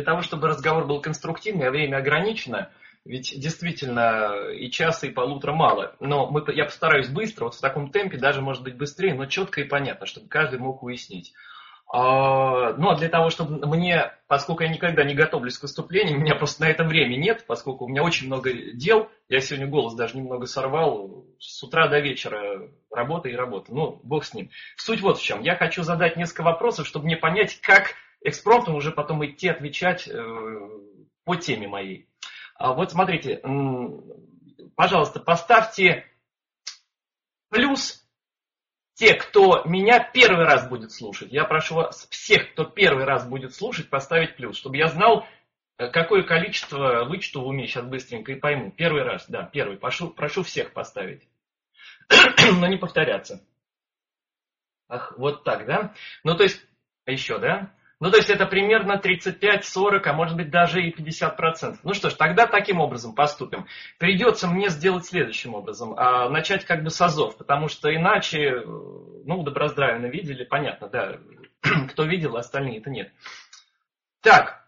того, чтобы разговор был конструктивный, а время ограничено, ведь действительно и часа, и полутора мало. Но я постараюсь быстро, вот в таком темпе, даже может быть быстрее, но четко и понятно, чтобы каждый мог уяснить. Но для того, чтобы мне, поскольку я никогда не готовлюсь к выступлениям, у меня просто на это время нет, поскольку у меня очень много дел, я сегодня голос даже немного сорвал, с утра до вечера работа и работа, ну, бог с ним. Суть вот в чем, я хочу задать несколько вопросов, чтобы мне понять, как экспромтом уже потом идти отвечать по теме моей. Вот смотрите, пожалуйста, поставьте плюс те, кто меня первый раз будет слушать. Я прошу вас всех, кто первый раз будет слушать, поставить плюс, чтобы я знал, какое количество вычту в уме сейчас быстренько и пойму. Первый раз, да, первый. Прошу всех поставить. Но не повторяться. Ах, вот так, да? Ну, то есть, еще, да? Ну, то есть, это примерно 35-40, а может быть даже и 50%. Ну что ж, тогда таким образом поступим. Придется мне сделать следующим образом. Начать как бы с азов, потому что иначе, ну, Доброздравина видели, понятно, да. Кто видел, остальные-то нет. Так.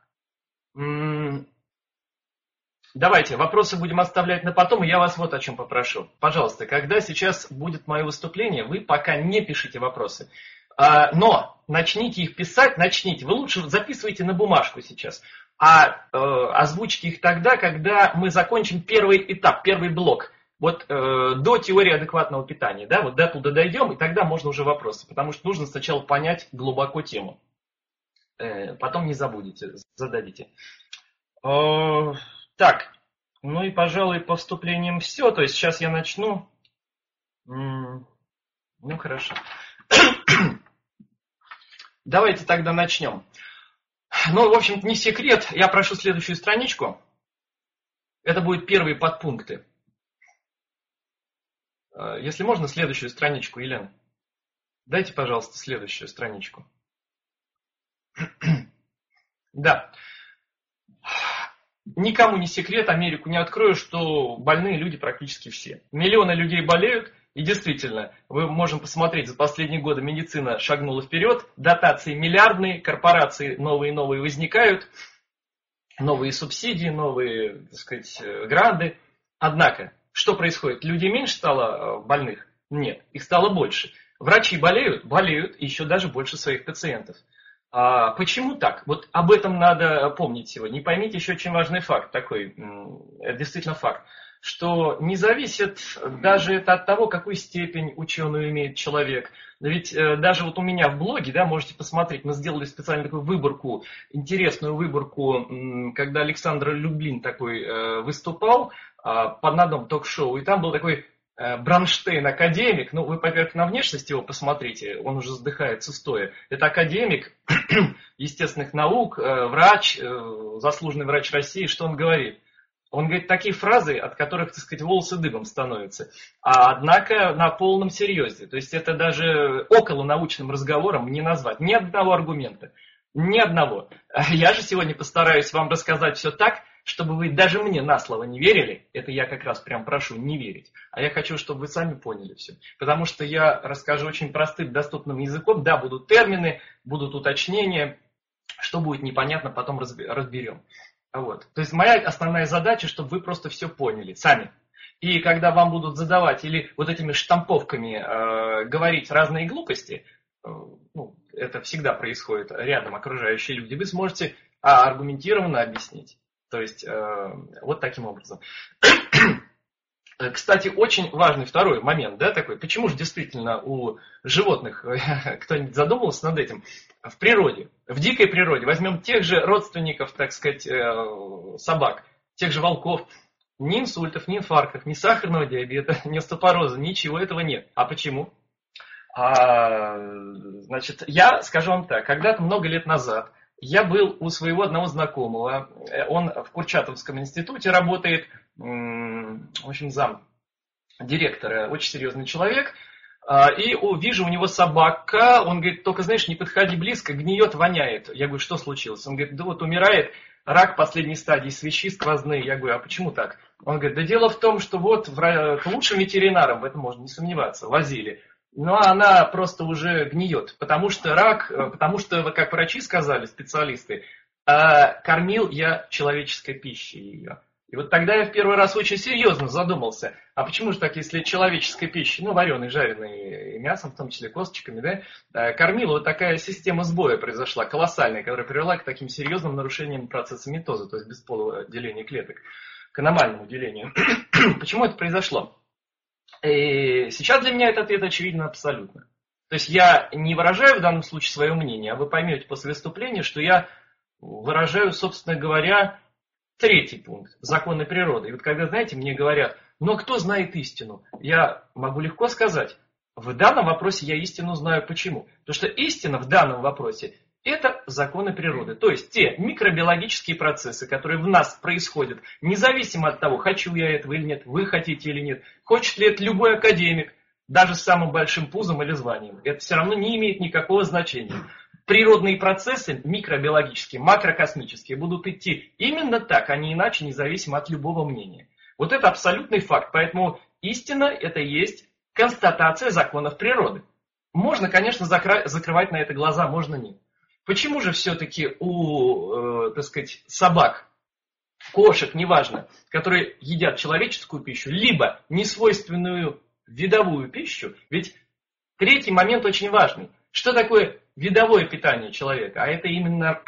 Давайте, вопросы будем оставлять на потом, и я вас вот о чем попрошу. Пожалуйста, когда сейчас будет мое выступление, вы пока не пишите вопросы. Но начните их писать, вы лучше записывайте на бумажку сейчас, озвучьте их тогда, когда мы закончим первый этап, первый блок, вот до теории адекватного питания, да, вот до туда дойдем, и тогда можно уже вопросы, потому что нужно сначала понять глубоко тему, потом не забудете, зададите. Так, ну и, пожалуй, по вступлениям все, то есть сейчас я начну, ну хорошо. Давайте тогда начнем. Ну, в общем-то, не секрет. Я прошу следующую страничку. Это будут первые подпункты. Если можно, следующую страничку, Елена. Дайте, пожалуйста, следующую страничку. Да. Никому не секрет, Америку не открою, что больные люди практически все. Миллионы людей болеют. И действительно, мы можем посмотреть, за последние годы медицина шагнула вперед, дотации миллиардные, корпорации новые и новые возникают, новые субсидии, новые, так сказать, гранды. Однако, что происходит? Людей меньше стало больных? Нет, их стало больше. Врачи болеют, и еще даже больше своих пациентов. Почему так? Вот об этом надо помнить сегодня. И поймите еще очень важный факт такой, это действительно факт, что не зависит даже это от того, какую степень ученую имеет человек. Ведь даже вот у меня в блоге, да, можете посмотреть, мы сделали специально такую выборку, интересную выборку, когда Александр Люблин такой выступал на одном ток-шоу, и там был такой Бронштейн академик, ну вы, во-первых, на внешность его посмотрите, он уже задыхается стоя. Это академик естественных наук, врач, заслуженный врач России, что он говорит? Он говорит такие фразы, от которых, так сказать, волосы дыбом становятся. Однако на полном серьезе. То есть это даже околонаучным разговором не назвать. Ни одного аргумента. Ни одного. Я же сегодня постараюсь вам рассказать все так, чтобы вы даже мне на слово не верили. Это я как раз прям прошу не верить. А я хочу, чтобы вы сами поняли все. Потому что я расскажу очень простым, доступным языком. Да, будут термины, будут уточнения. Что будет непонятно, потом разберем. Вот. То есть моя основная задача, чтобы вы просто все поняли сами. И когда вам будут задавать или вот этими штамповками говорить разные глупости, ну, это всегда происходит рядом окружающие люди, вы сможете аргументированно объяснить. То есть вот таким образом. Кстати, очень важный второй момент, да, такой. Почему же действительно у животных, кто-нибудь задумывался над этим, в природе, в дикой природе, возьмем тех же родственников, так сказать, собак, тех же волков, ни инсультов, ни инфарктов, ни сахарного диабета, ни остеопороза, ничего этого нет. А почему? Значит, я скажу вам так, когда-то много лет назад я был у своего одного знакомого, он в Курчатовском институте работает, в общем, зам директора, очень серьезный человек, и вижу у него собака, он говорит, только, знаешь, не подходи близко, гниет, воняет. Я говорю, что случилось? Он говорит, да вот умирает, рак последней стадии, свищи сквозные. Я говорю, а почему так? Он говорит, да дело в том, что вот к лучшим ветеринарам, в этом можно не сомневаться, возили. Но она просто уже гниет, потому что рак, потому что, как врачи сказали, специалисты, кормил я человеческой пищей ее. И вот тогда я в первый раз очень серьезно задумался, а почему же так, если человеческой пищей, ну, вареной, жареной мясом, в том числе косточками, да, кормила, вот такая система сбоя произошла, колоссальная, которая привела к таким серьезным нарушениям процесса митоза, то есть бесполого деления клеток, к аномальному делению. Почему это произошло? И сейчас для меня этот ответ очевиден абсолютно. То есть я не выражаю в данном случае свое мнение, а вы поймете после выступления, что я выражаю, собственно говоря, третий пункт – законы природы. И вот когда, знаете, мне говорят, ну а кто знает истину? Я могу легко сказать, в данном вопросе я истину знаю. Почему? Потому что истина в данном вопросе – это законы природы. То есть те микробиологические процессы, которые в нас происходят, независимо от того, хочу я этого или нет, вы хотите или нет, хочет ли это любой академик, даже с самым большим пузом или званием. Это все равно не имеет никакого значения. Природные процессы, микробиологические, макрокосмические, будут идти именно так, а не иначе, независимо от любого мнения. Вот это абсолютный факт. Поэтому истина – это и есть констатация законов природы. Можно, конечно, закрывать на это глаза, можно нет. Почему же все-таки у, так сказать, собак, кошек, неважно, которые едят человеческую пищу, либо несвойственную видовую пищу, ведь третий момент очень важный. Что такое видовое питание человека? А это именно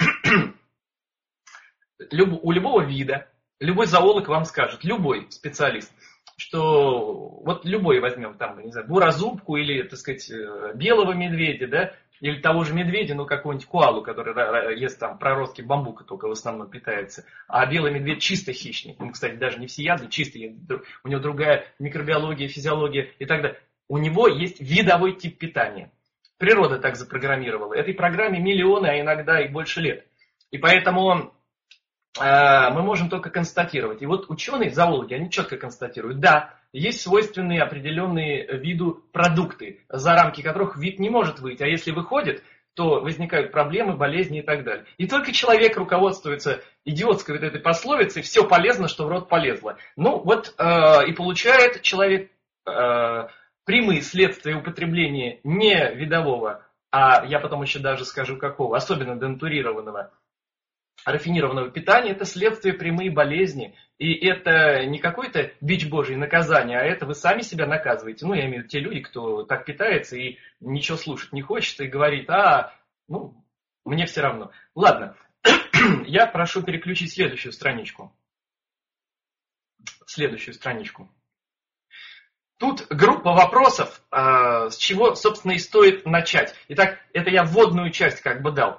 у любого вида, любой зоолог вам скажет, любой специалист, что вот любой возьмем там, не знаю, бурозубку или, так сказать, белого медведя, да, или того же медведя, ну какого-нибудь коалу, который ест там проростки бамбука только в основном питается. А белый медведь чисто хищник. Он, кстати, даже не всеядный, чистый. У него другая микробиология, физиология и так далее. У него есть видовой тип питания. Природа так запрограммировала. Этой программе миллионы, а иногда и больше лет. И поэтому мы можем только констатировать. И вот ученые, зоологи, они четко констатируют, да, есть свойственные определенные виду продукты, за рамки которых вид не может выйти. А если выходит, то возникают проблемы, болезни и так далее. И только человек руководствуется идиотской вот этой пословицей «все полезно, что в рот полезло». Ну вот и получает человек прямые следствия употребления не видового, а я потом еще даже скажу какого, особенно денатурированного, рафинированного питания, это следствие прямые болезни. И это не какой-то бич божий наказание, а это вы сами себя наказываете. Ну, я имею в виду те люди, кто так питается и ничего слушать не хочет, и говорит, ну, мне все равно. Ладно, я прошу переключить следующую страничку. Тут группа вопросов, с чего, собственно, и стоит начать. Итак, это я вводную часть как бы дал.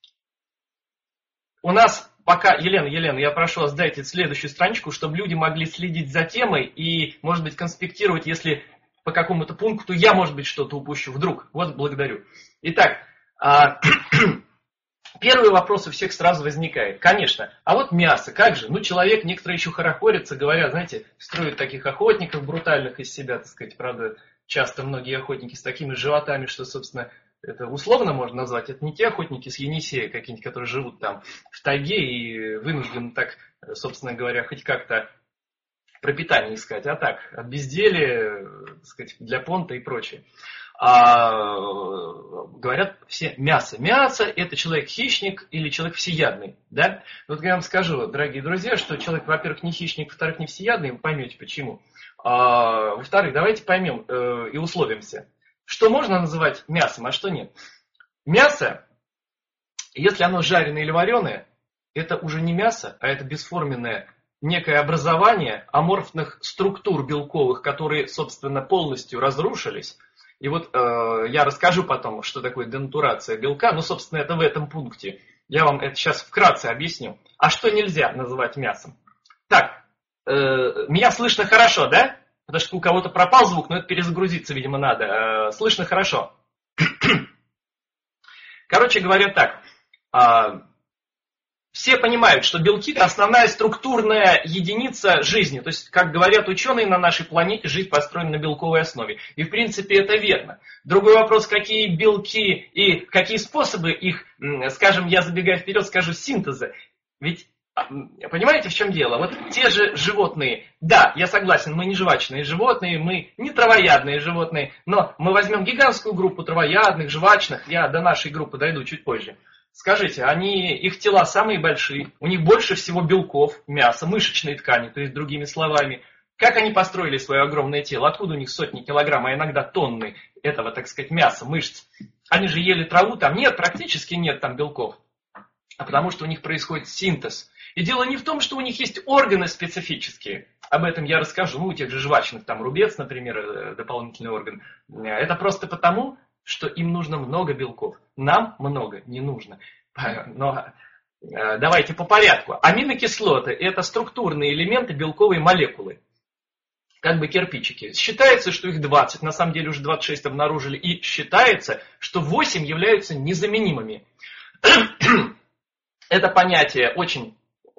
У нас пока, Елена, я прошу вас, дайте следующую страничку, чтобы люди могли следить за темой и, может быть, конспектировать, если по какому-то пункту я, может быть, что-то упущу вдруг. Вот, благодарю. Итак, первый вопрос у всех сразу возникает. Конечно, а вот мясо, как же? Ну, человек, некоторые еще хорохорятся, говорят, знаете, строят таких охотников брутальных из себя, так сказать, правда, часто многие охотники с такими животами, что, собственно, это условно можно назвать, это не те охотники с Енисея какие-нибудь, которые живут там в тайге и вынуждены так, собственно говоря, хоть как-то пропитание искать, а так, от безделия, так сказать, для понта и прочее. Говорят все мясо. Мясо – это человек-хищник или человек всеядный. Да? Вот я вам скажу, дорогие друзья, что человек, во-первых, не хищник, во-вторых, не всеядный, вы поймете почему. Во-вторых, давайте поймем и условимся. Что можно называть мясом, а что нет? Мясо, если оно жареное или вареное, это уже не мясо, а это бесформенное некое образование аморфных структур белковых, которые, собственно, полностью разрушились. И вот я расскажу потом, что такое денатурация белка, но, собственно, это в этом пункте. Я вам это сейчас вкратце объясню. А что нельзя называть мясом? Так, меня слышно хорошо, да? Потому что у кого-то пропал звук, но это перезагрузиться, видимо, надо. Слышно хорошо. Короче говоря так. Все понимают, что белки – это основная структурная единица жизни. То есть, как говорят ученые, на нашей планете жизнь построена на белковой основе. И, в принципе, это верно. Другой вопрос, какие белки и какие способы их, скажем, я забегая вперед, скажу, синтеза. Ведь понимаете, в чем дело? Вот те же животные, да, я согласен, мы не жвачные животные, мы не травоядные животные, но мы возьмем гигантскую группу травоядных, жвачных, я до нашей группы дойду чуть позже. Скажите, их тела самые большие, у них больше всего белков, мяса, мышечной ткани, то есть другими словами. Как они построили свое огромное тело? Откуда у них сотни килограмм, а иногда тонны этого, так сказать, мяса, мышц? Они же ели траву, там нет, практически нет там белков. А потому что у них происходит синтез. И дело не в том, что у них есть органы специфические. Об этом я расскажу. У тех же жвачных, там рубец, например, дополнительный орган. Это просто потому, что им нужно много белков. Нам много не нужно. Но давайте по порядку. Аминокислоты – это структурные элементы белковой молекулы. Как бы кирпичики. Считается, что их 20, на самом деле уже 26 обнаружили. И считается, что 8 являются незаменимыми. Это понятие очень...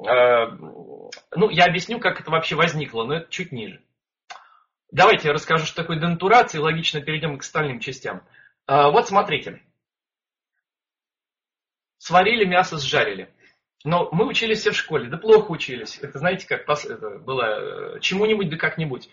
я объясню, как это вообще возникло, но это чуть ниже. Давайте я расскажу, что такое денатурация, и логично перейдем к остальным частям. Вот смотрите. Сварили мясо, сжарили. Но мы учились все в школе, да плохо учились. Это знаете, как это было чему-нибудь да как-нибудь.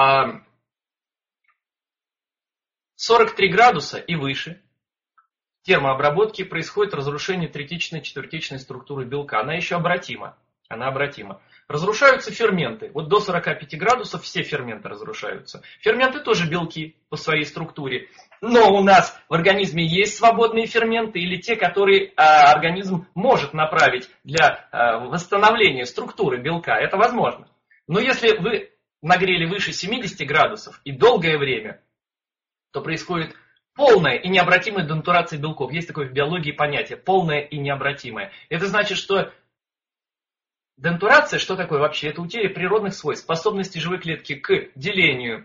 43 градуса и выше термообработки происходит разрушение третичной, четвертичной структуры белка. Она еще обратима. Она обратима. Разрушаются ферменты. Вот до 45 градусов все ферменты разрушаются. Ферменты тоже белки по своей структуре. Но у нас в организме есть свободные ферменты или те, которые организм может направить для восстановления структуры белка. Это возможно. Но если вы нагрели выше 70 градусов и долгое время, то происходит полная и необратимая денатурация белков. Есть такое в биологии понятие. Полная и необратимая. Это значит, что денатурация, что такое вообще? Это утеря природных свойств, способности живой клетки к делению,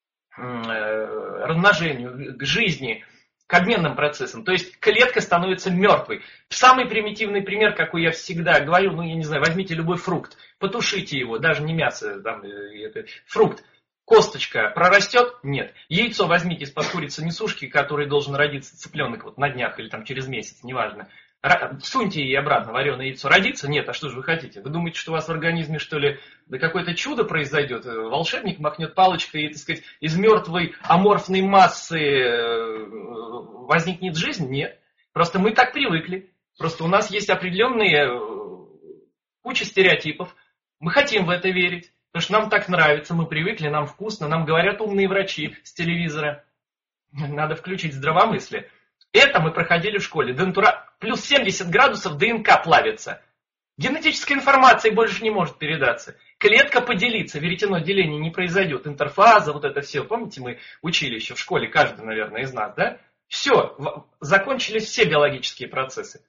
размножению, к жизни, к обменным процессам. То есть клетка становится мертвой. Самый примитивный пример, какой я всегда говорю, возьмите любой фрукт, потушите его, даже не мясо, фрукт. Косточка прорастет? Нет. Яйцо возьмите из-под курицы несушки, который должен родиться цыпленок вот на днях или там через месяц, неважно. Суньте ей обратно вареное яйцо. Родится? Нет. А что же вы хотите? Вы думаете, что у вас в организме, что ли, какое-то чудо произойдет? Волшебник махнет палочкой и, так сказать, из мертвой аморфной массы возникнет жизнь? Нет. Просто мы так привыкли. Просто у нас есть определенные куча стереотипов. Мы хотим в это верить. Потому что нам так нравится, мы привыкли, нам вкусно, нам говорят умные врачи с телевизора. Надо включить здравомыслие. Это мы проходили в школе. Плюс 70 градусов ДНК плавится. Генетическая информация больше не может передаться. Клетка поделится, веретено деления не произойдет. Интерфаза, вот это все. Помните, мы учили еще в школе, каждый, наверное, из нас, да? Все, закончились все биологические процессы.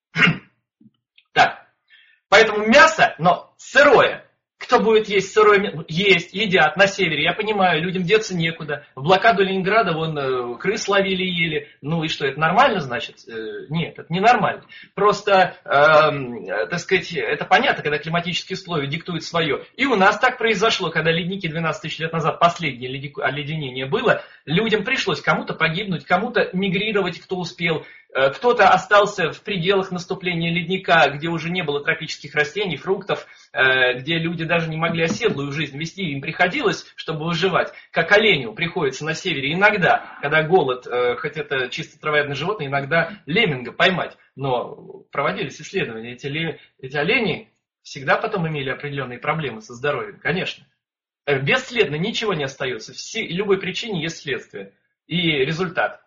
Так, поэтому мясо, но сырое. Кто будет есть сырое мясо? Есть, едят на севере. Я понимаю, людям деться некуда. В блокаду Ленинграда вон крыс ловили и ели. Ну и что, это нормально, значит? Нет, это не нормально. Просто, так сказать, это понятно, когда климатические условия диктуют свое. И у нас так произошло, когда ледники 12 тысяч лет назад, последнее оледенение было, людям пришлось кому-то погибнуть, кому-то мигрировать, кто успел. Кто-то остался в пределах наступления ледника, где уже не было тропических растений, фруктов, где люди даже не могли оседлую жизнь вести, им приходилось, чтобы выживать, как оленю приходится на севере иногда, когда голод, хоть это чисто травоядное животное, иногда лемминга поймать. Но проводились исследования, эти олени всегда потом имели определенные проблемы со здоровьем, конечно. Бесследно ничего не остается, любой причине есть следствие и результат.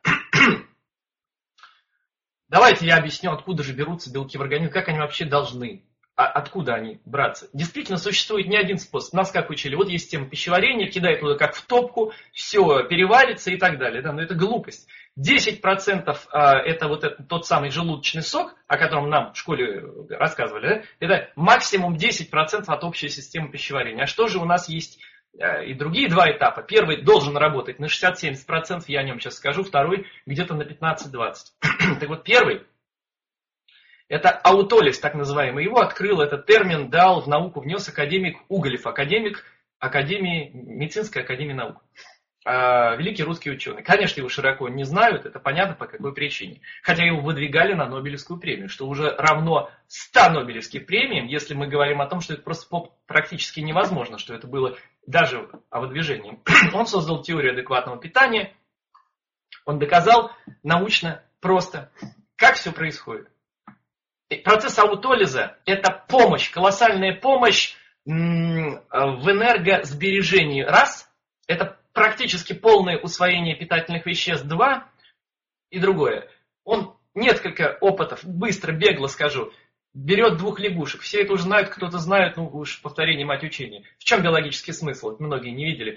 Давайте я объясню, откуда же берутся белки в организме, как они вообще должны, откуда они браться. Действительно, существует не один способ. Нас как учили, вот есть система пищеварения, кидай туда как в топку, все переварится и так далее. Да? Но это глупость. 10% это вот этот, тот самый желудочный сок, о котором нам в школе рассказывали, да? Это максимум 10% от общей системы пищеварения. А что же у нас есть? И другие два этапа. Первый должен работать на 60-70%, я о нем сейчас скажу. Второй где-то на 15-20%. Так вот, первый, это аутолиз, так называемый. Его открыл, этот термин дал в науку, внес академик Уголев, академик Медицинской академии наук. Великий русский ученый. Конечно, его широко не знают, это понятно по какой причине. Хотя его выдвигали на Нобелевскую премию, что уже равно 100 Нобелевским премиям, если мы говорим о том, что это просто практически невозможно, что это было даже о выдвижении. Он создал теорию адекватного питания, он доказал научно просто, как все происходит. Процесс аутолиза – это помощь, колоссальная помощь в энергосбережении. Раз, это практически полное усвоение питательных веществ. Два, и другое. Он несколько опытов, быстро, бегло скажу, берет 2 лягушек. Все это уже знают, кто-то знает, ну уж повторение мать учения. В чем биологический смысл? Это многие не видели.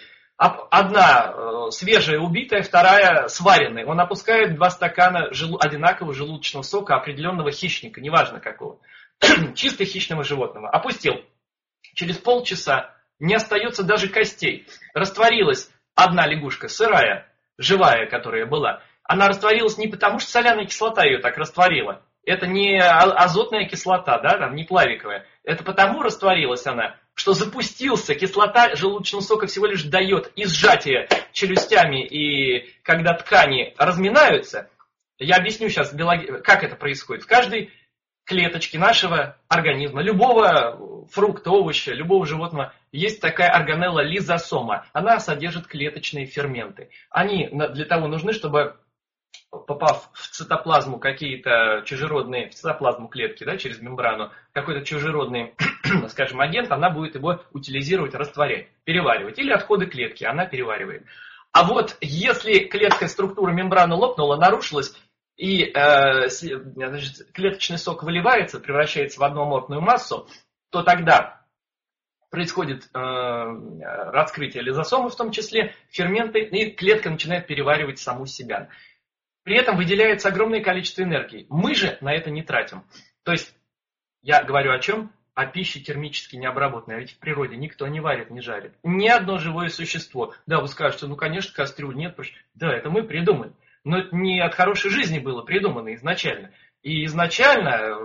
Одна свежая убитая, вторая сваренная. Он опускает 2 стакана одинакового желудочного сока определенного хищника, неважно какого, чисто хищного животного. Опустил. Через полчаса не остается даже костей. Растворилась одна лягушка, сырая, живая, которая была. Она растворилась не потому, что соляная кислота ее так растворила. Это не азотная кислота, да, там, не плавиковая. Это потому растворилась она, что запустился, кислота желудочного сока всего лишь дает и сжатие челюстями, и когда ткани разминаются, я объясню сейчас, как это происходит. В каждой клеточке нашего организма, любого фрукта, овоща, любого животного, есть такая органелла лизосома. Она содержит клеточные ферменты. Они для того нужны, чтобы, попав в цитоплазму какие-то чужеродные, в цитоплазму клетки, да, через мембрану, какой-то чужеродный, скажем, агент, она будет его утилизировать, растворять, переваривать. Или отходы клетки она переваривает. А вот если клетка, структура мембраны лопнула, нарушилась, и значит, клеточный сок выливается, превращается в одноаморфную массу, то тогда происходит раскрытие лизосомы, в том числе ферменты, и клетка начинает переваривать саму себя. При этом выделяется огромное количество энергии. Мы же на это не тратим. То есть, я говорю о чем? О пище термически необработанной. А ведь в природе никто не варит, не жарит. Ни одно живое существо. Да, вы скажете, ну, конечно, кастрюль нет. Да, это мы придумали. Но это не от хорошей жизни было придумано изначально. И изначально,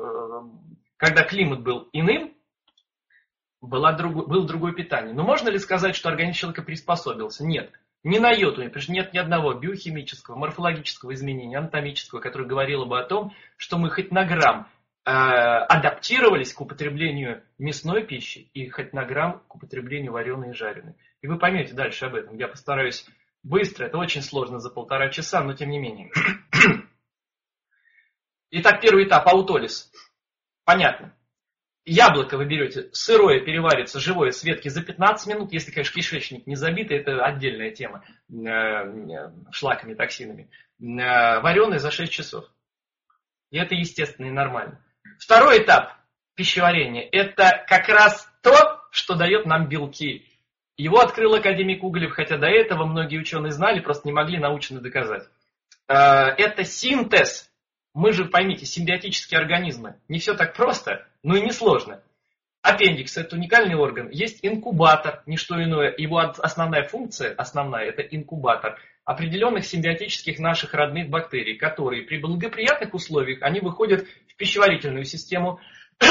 когда климат был иным, было другое питание. Но можно ли сказать, что организм человека приспособился? Нет. Ни на йоту, потому что нет ни одного биохимического, морфологического изменения, анатомического, которое говорило бы о том, что мы хоть на грамм адаптировались к употреблению мясной пищи и хоть на грамм к употреблению вареной и жареной. И вы поймете дальше об этом. Я постараюсь быстро, это очень сложно за 1,5 часа, но тем не менее. Итак, первый этап, аутолиз. Понятно. Яблоко вы берете сырое, переварится, живое с ветки за 15 минут. Если, конечно, кишечник не забитый, это отдельная тема. Шлаками, токсинами. Вареное за 6 часов. И это естественно и нормально. Второй этап пищеварения. Это как раз то, что дает нам белки. Его открыл академик Углев, хотя до этого многие ученые знали, просто не могли научно доказать. Это синтез. Мы же, поймите, симбиотические организмы. Не все так просто, но и не сложно. Аппендикс – это уникальный орган. Есть инкубатор, не что иное. Его основная функция, это инкубатор определенных симбиотических наших родных бактерий, которые при благоприятных условиях, они выходят в пищеварительную систему,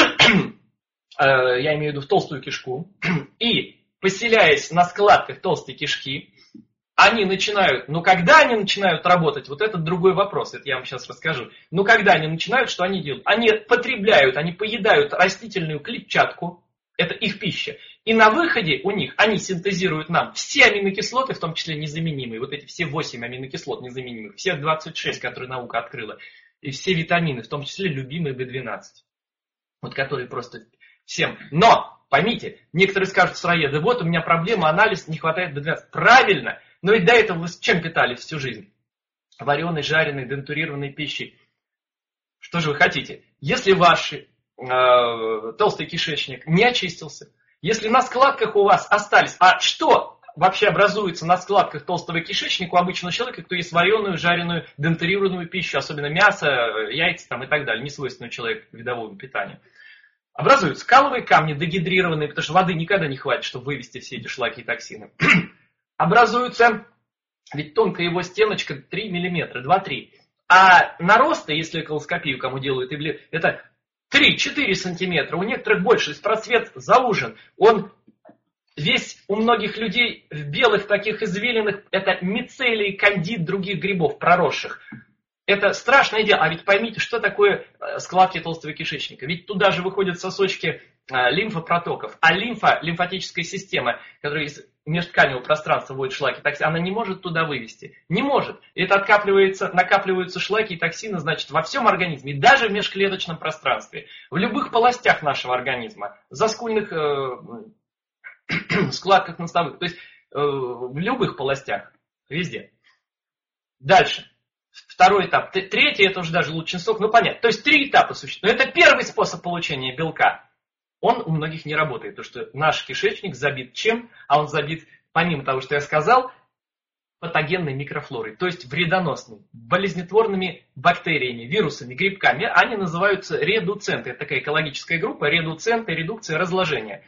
я имею в виду в толстую кишку, и, поселяясь на складках толстой кишки, они начинают, но когда они начинают работать, вот это другой вопрос, это я вам сейчас расскажу. Но когда они начинают, что они делают? Они потребляют, они поедают растительную клетчатку, это их пища. И на выходе у них, они синтезируют нам все аминокислоты, в том числе незаменимые, вот эти все 8 аминокислот незаменимых, все 26, которые наука открыла, и все витамины, в том числе любимые B12, вот которые просто всем. Но, поймите, некоторые скажут, сыроеды, вот у меня проблема, анализ, не хватает B12. Правильно! Но ведь до этого вы чем питались всю жизнь? Вареной, жареной, дентурированной пищей. Что же вы хотите? Если ваш толстый кишечник не очистился, если на складках у вас остались... А что вообще образуется на складках толстого кишечника у обычного человека, кто ест вареную, жареную, дентурированную пищу, особенно мясо, яйца там, и так далее, не свойственную человеку видовому питанию? Образуются каловые камни, дегидрированные, потому что воды никогда не хватит, чтобы вывести все эти шлаки и токсины. Образуется, ведь тонкая его стеночка 3 мм, 2-3. А наросты, если колоскопию кому делают, это 3-4 сантиметра. У некоторых больше, просвет заужен. Он весь у многих людей в белых таких извилинах, это мицелий, кандид, других грибов проросших. Это страшное дело. А ведь поймите, что такое складки толстого кишечника. Ведь туда же выходят сосочки лимфопротоков. А лимфатическая система, которая межтканевого пространства вводит шлаки, токсины, она не может туда вывести. Не может. И это накапливаются шлаки и токсины, значит, во всем организме, и даже в межклеточном пространстве, в любых полостях нашего организма, в заскульных складках носовых, то есть в любых полостях, везде. Дальше. Второй этап. Третий, это уже даже лучший сок, ну понятно. То есть 3 этапа существуют. Но это первый способ получения белка. Он у многих не работает, потому что наш кишечник забит чем? А он забит, помимо того, что я сказал, патогенной микрофлорой, то есть вредоносной, болезнетворными бактериями, вирусами, грибками. Они называются редуценты. Это такая экологическая группа. Редуценты, редукция, разложение.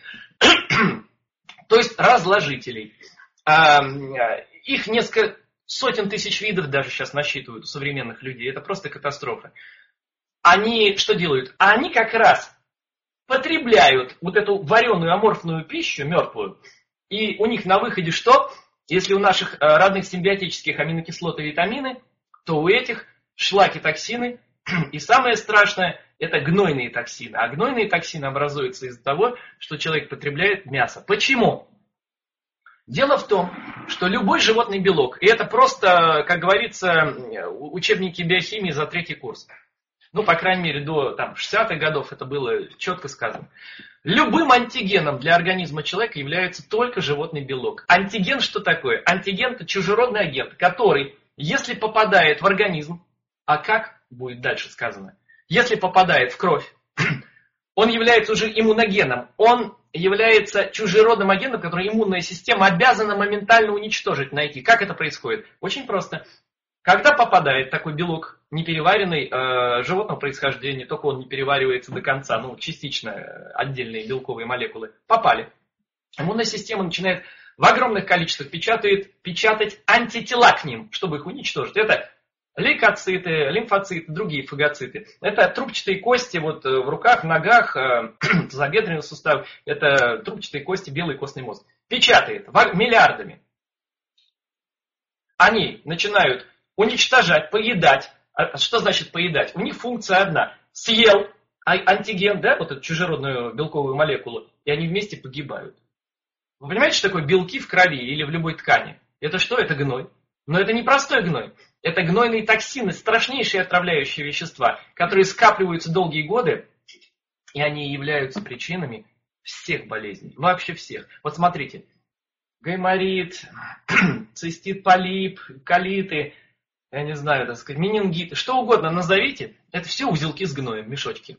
То есть разложителей. Их несколько сотен тысяч видов даже сейчас насчитывают у современных людей. Это просто катастрофа. Они что делают? Они как раз потребляют вот эту вареную аморфную пищу, мертвую, и у них на выходе что? Если у наших родных симбиотических аминокислот и витамины, то у этих шлаки, токсины, и самое страшное, это гнойные токсины. А гнойные токсины образуются из-за того, что человек потребляет мясо. Почему? Дело в том, что любой животный белок, и это просто, как говорится, учебники биохимии за 3-й курс, ну, по крайней мере, до 60-х годов это было четко сказано. Любым антигеном для организма человека является только животный белок. Антиген что такое? Антиген – это чужеродный агент, который, если попадает в организм, а как будет дальше сказано, если попадает в кровь, он является уже иммуногеном, он является чужеродным агентом, который иммунная система обязана моментально уничтожить, найти. Как это происходит? Очень просто. Когда попадает такой белок, непереваренный, животного происхождения, только он не переваривается до конца, ну, частично отдельные белковые молекулы, попали. Иммунная система начинает в огромных количествах печатать антитела к ним, чтобы их уничтожить. Это лейкоциты, лимфоциты, другие фагоциты. Это трубчатые кости вот в руках, в ногах, тазобедренный сустав. Это трубчатые кости, белый костный мозг. Печатает миллиардами. Они начинают уничтожать, поедать. А что значит поедать? У них функция одна. Съел антиген, да, вот эту чужеродную белковую молекулу, и они вместе погибают. Вы понимаете, что такое белки в крови или в любой ткани? Это что? Это гной. Но это не простой гной. Это гнойные токсины, страшнейшие отравляющие вещества, которые скапливаются долгие годы, и они являются причинами всех болезней. Вообще всех. Вот смотрите. Гайморит, цистит, полип, колиты, я не знаю, так сказать, менингиты, что угодно назовите, это все узелки с гноем, мешочки.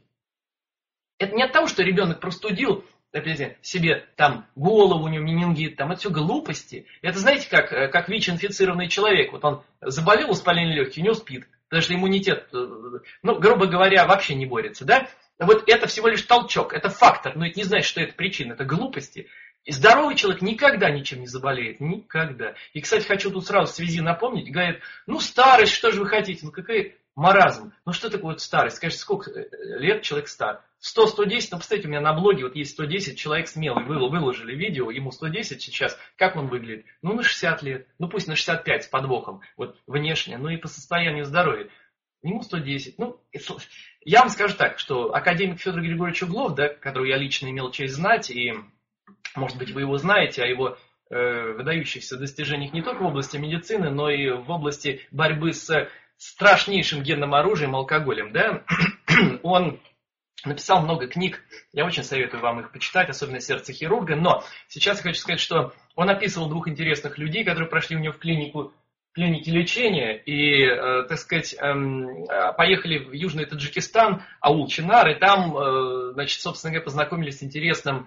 Это не от того, что ребенок простудил себе там голову, у него менингит, там, это все глупости. Это знаете, как ВИЧ-инфицированный человек, вот он заболел воспалением легких, у него СПИД, потому что иммунитет, ну, грубо говоря, вообще не борется, да? Вот это всего лишь толчок, это фактор, но это не значит, что это причина, это глупости. И здоровый человек никогда ничем не заболеет. Никогда. И, кстати, хочу тут сразу в связи напомнить. Говорят, ну старость, что же вы хотите? Ну какой маразм? Ну что такое вот старость? Скажите, сколько лет человек стар? 100-110? Ну, представьте, у меня на блоге вот есть 110, человек смелый. Выложили видео, ему 110 сейчас. Как он выглядит? Ну на 60 лет. Ну пусть на 65 с подвохом. Вот внешне. Ну и по состоянию здоровья. Ему 110. Ну, я вам скажу так, что академик Федор Григорьевич Углов, да, которого я лично имел честь знать, и может быть, вы его знаете, о его выдающихся достижениях не только в области медицины, но и в области борьбы с страшнейшим генным оружием, алкоголем. Да? Он написал много книг, я очень советую вам их почитать, особенно «Сердце хирурга». Но сейчас я хочу сказать, что он описывал 2 интересных людей, которые прошли у него в клинике лечения и, так сказать, поехали в Южный Таджикистан, аул Чинар, и там, значит, собственно говоря, познакомились с интересным,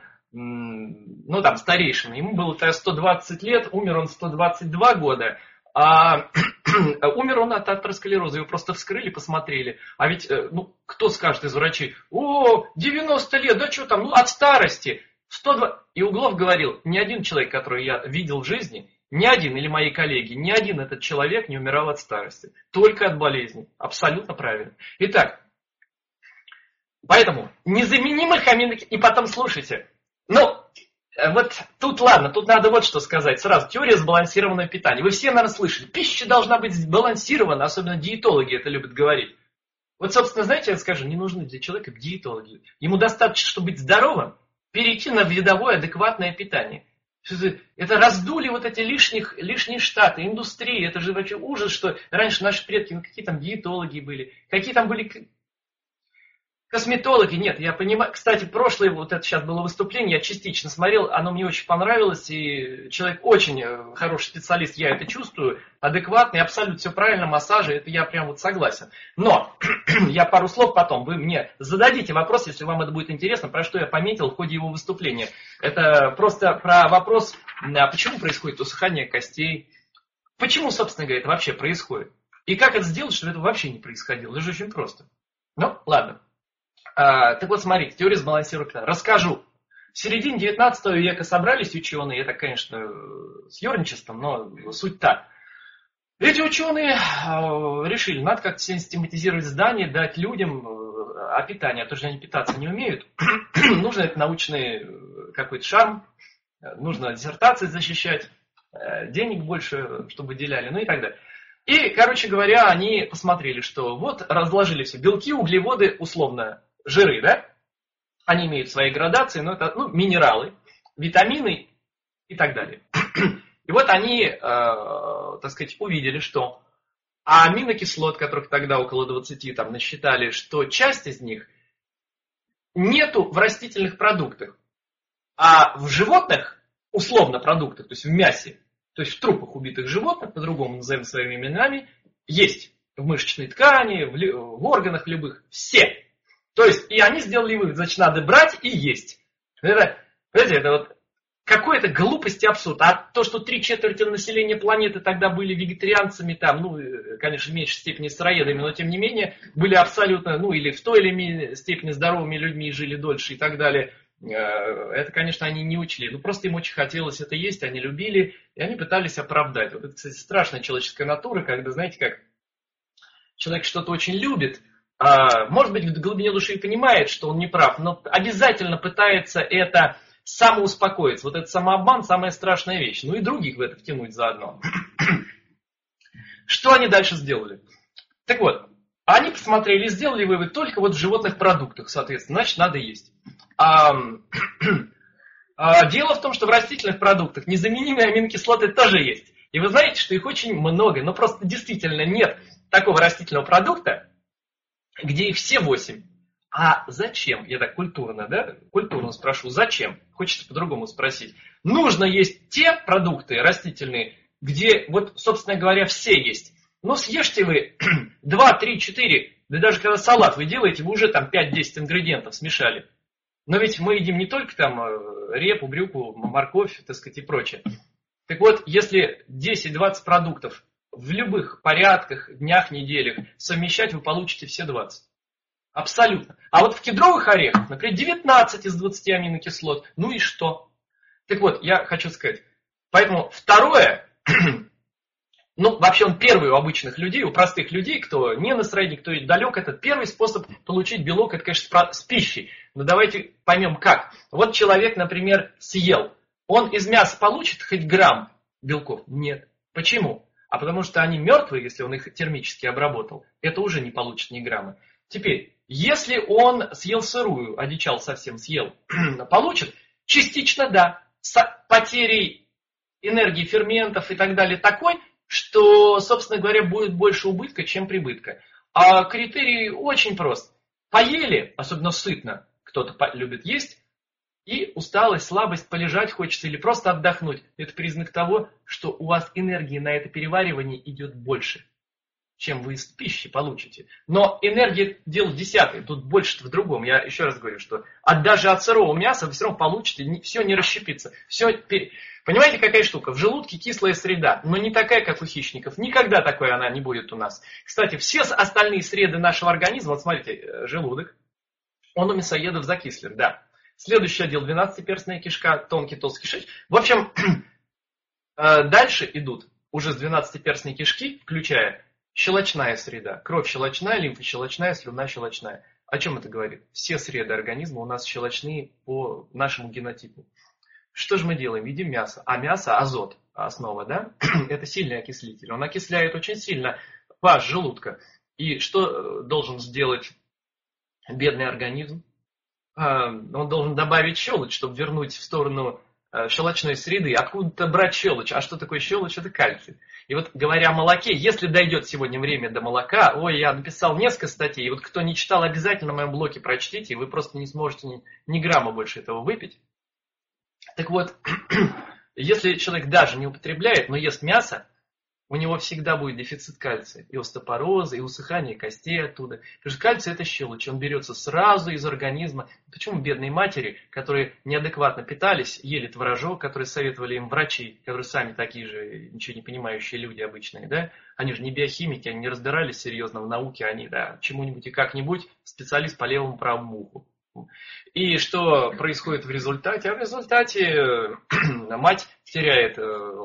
ну там, старейшиной. Ему было 120 лет, умер он в 122 года, а умер он от атеросклероза, его просто вскрыли, посмотрели. А ведь, ну, кто скажет из врачей, 90 лет, да что там, ну, от старости. 102... И Углов говорил, ни один человек, который я видел в жизни, ни один, или мои коллеги, ни один этот человек не умирал от старости, только от болезни. Абсолютно правильно. Итак, поэтому незаменимых аминокислот, и потом слушайте, ну, вот тут ладно, тут надо вот что сказать сразу. Теория сбалансированного питания. Вы все, наверное, слышали. Пища должна быть сбалансирована, особенно диетологи это любят говорить. Вот, собственно, знаете, я скажу, не нужны для человека диетологи. Ему достаточно, чтобы быть здоровым, перейти на видовое адекватное питание. Это раздули вот эти лишние штаты, индустрии. Это же вообще ужас, что раньше наши предки, какие там диетологи были, какие там были косметологи. Нет, я понимаю. Кстати, прошлое, вот это сейчас было выступление, я частично смотрел, оно мне очень понравилось, и человек очень хороший специалист, я это чувствую, адекватный, абсолютно все правильно, массажи, это я прям вот согласен. Но, я пару слов потом, вы мне зададите вопрос, если вам это будет интересно, про что я пометил в ходе его выступления. Это просто про вопрос, почему происходит усыхание костей, почему, собственно говоря, это вообще происходит, и как это сделать, чтобы это вообще не происходило. Это же очень просто. Ну, ладно. Так вот, смотрите, теория сбалансированного. Расскажу. В середине 19 века собрались ученые, это, конечно, с ерничеством, но суть так. Эти ученые решили, надо как-то систематизировать здание, дать людям питание, а то, что они питаться не умеют. Нужно это научный какой-то шарм, нужно диссертации защищать, денег больше, чтобы выделяли, ну и так далее. И, короче говоря, они посмотрели, что вот разложили все белки, углеводы, условно, жиры, да? Они имеют свои градации, но это минералы, витамины и так далее. И вот они, так сказать, увидели, что аминокислот, которых тогда около 20 там насчитали, что часть из них нету в растительных продуктах, а в животных, условно продуктах, то есть в мясе, то есть в трупах убитых животных, по-другому назовем своими именами, есть в мышечной ткани, в органах любых, все. То есть, и они сделали вывод, значит, надо брать и есть. Это, понимаете, это вот какой-то глупость и абсурд. А то, что 3/4 населения планеты тогда были вегетарианцами, там, конечно, в меньшей степени сыроедами, но тем не менее, были абсолютно, или в той или иной степени здоровыми людьми, жили дольше и так далее. Это, конечно, они не учли. Просто им очень хотелось это есть, они любили, и они пытались оправдать. Вот это, кстати, страшная человеческая натура, когда, знаете, как человек что-то очень любит, может быть, в глубине души и понимает, что он не прав, но обязательно пытается это самоуспокоиться. Вот этот самообман – самая страшная вещь. Ну и других в это втянуть заодно. Что они дальше сделали? Так вот, они посмотрели и сделали вывод только вот в животных продуктах, соответственно, значит, надо есть. Дело в том, что в растительных продуктах незаменимые аминокислоты тоже есть. И вы знаете, что их очень много, но просто действительно нет такого растительного продукта, где их все 8. А зачем? Я так культурно спрошу, зачем? Хочется по-другому спросить. Нужно есть те продукты растительные, где, вот, собственно говоря, все есть. Но съешьте вы 2, 3, 4, да даже когда салат вы делаете, вы уже там 5-10 ингредиентов смешали. Но ведь мы едим не только там репу, брюкву, морковь, так сказать, и прочее. Так вот, если 10-20 продуктов в любых порядках, днях, неделях совмещать, вы получите все 20. Абсолютно. А вот в кедровых орехах, например, 19 из 20 аминокислот. Ну и что? Так вот, я хочу сказать. Поэтому второе, вообще он первый у обычных людей, у простых людей, кто не настроение, кто далек, это первый способ получить белок, это, конечно, с пищей. Но давайте поймем как. Вот человек, например, съел. Он из мяса получит хоть грамм белков? Нет. Почему? А потому что они мертвые, если он их термически обработал, это уже не получит ни грамма. Теперь, если он съел сырую, одичал совсем, съел, получит? Частично да. С потерей энергии ферментов и так далее такой, что, собственно говоря, будет больше убытка, чем прибытка. А критерий очень прост. Поели, особенно сытно, кто-то любит есть, и усталость, слабость, полежать хочется или просто отдохнуть. Это признак того, что у вас энергии на это переваривание идет больше, чем вы из пищи получите. Но энергия дело десятое, тут больше в другом. Я еще раз говорю, что даже от сырого мяса вы все равно получите, все не расщепится. Понимаете, какая штука? В желудке кислая среда, но не такая, как у хищников. Никогда такой она не будет у нас. Кстати, все остальные среды нашего организма, вот смотрите, желудок, он у мясоедов закислен, да. Следующий отдел 12-перстная кишка, тонкий толстый кишечник. В общем, дальше идут уже с 12-перстной кишки, включая щелочная среда. Кровь щелочная, лимфа щелочная, слюна щелочная. О чем это говорит? Все среды организма у нас щелочные по нашему генотипу. Что же мы делаем? Едим мясо. А мясо азот, основа, да? Это сильный окислитель. Он окисляет очень сильно ваш желудка. И что должен сделать бедный организм? Он должен добавить щелочь, чтобы вернуть в сторону щелочной среды. Откуда-то брать щелочь? А что такое щелочь? Это кальций. И вот говоря о молоке, если дойдет сегодня время до молока, я написал несколько статей, и вот кто не читал, обязательно в моем блоге прочтите, и вы просто не сможете ни грамма больше этого выпить. Так вот, если человек даже не употребляет, но ест мясо, у него всегда будет дефицит кальция. И остеопороза, и усыхание костей оттуда. Потому что кальций это щелочь, он берется сразу из организма. Почему бедные матери, которые неадекватно питались, ели творожок, который советовали им врачи, которые сами такие же ничего не понимающие люди обычные, да? Они же не биохимики, они не разбирались серьезно в науке, они, да, чему-нибудь и как-нибудь специалист по левому правому уху. И что происходит в результате? А в результате мать теряет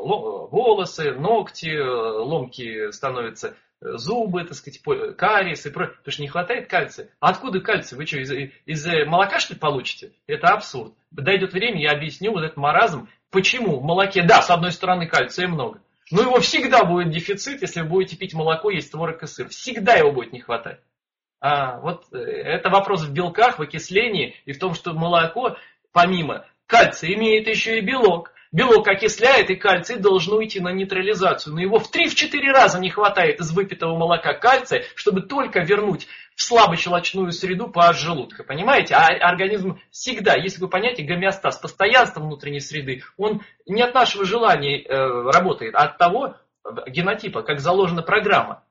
волосы, ногти, ломкие становятся зубы, так сказать, кариес и прочее. Потому что не хватает кальция. А откуда кальций? Вы что, из молока, что ли, получите? Это абсурд. Дойдет время, я объясню вот этот маразм. Почему в молоке, да, с одной стороны кальция много, но его всегда будет дефицит, если вы будете пить молоко, есть творог и сыр. Всегда его будет не хватать. Вот это вопрос в белках, в окислении и в том, что молоко, помимо кальция, имеет еще и белок. Белок окисляет, и кальций должен уйти на нейтрализацию. Но его в 3-4 раза не хватает из выпитого молока кальция, чтобы только вернуть в слабощелочную среду pH желудка. Понимаете? А организм всегда, если вы понятие гомеостаз, постоянство внутренней среды, он не от нашего желания работает, а от того генотипа, как заложена программа.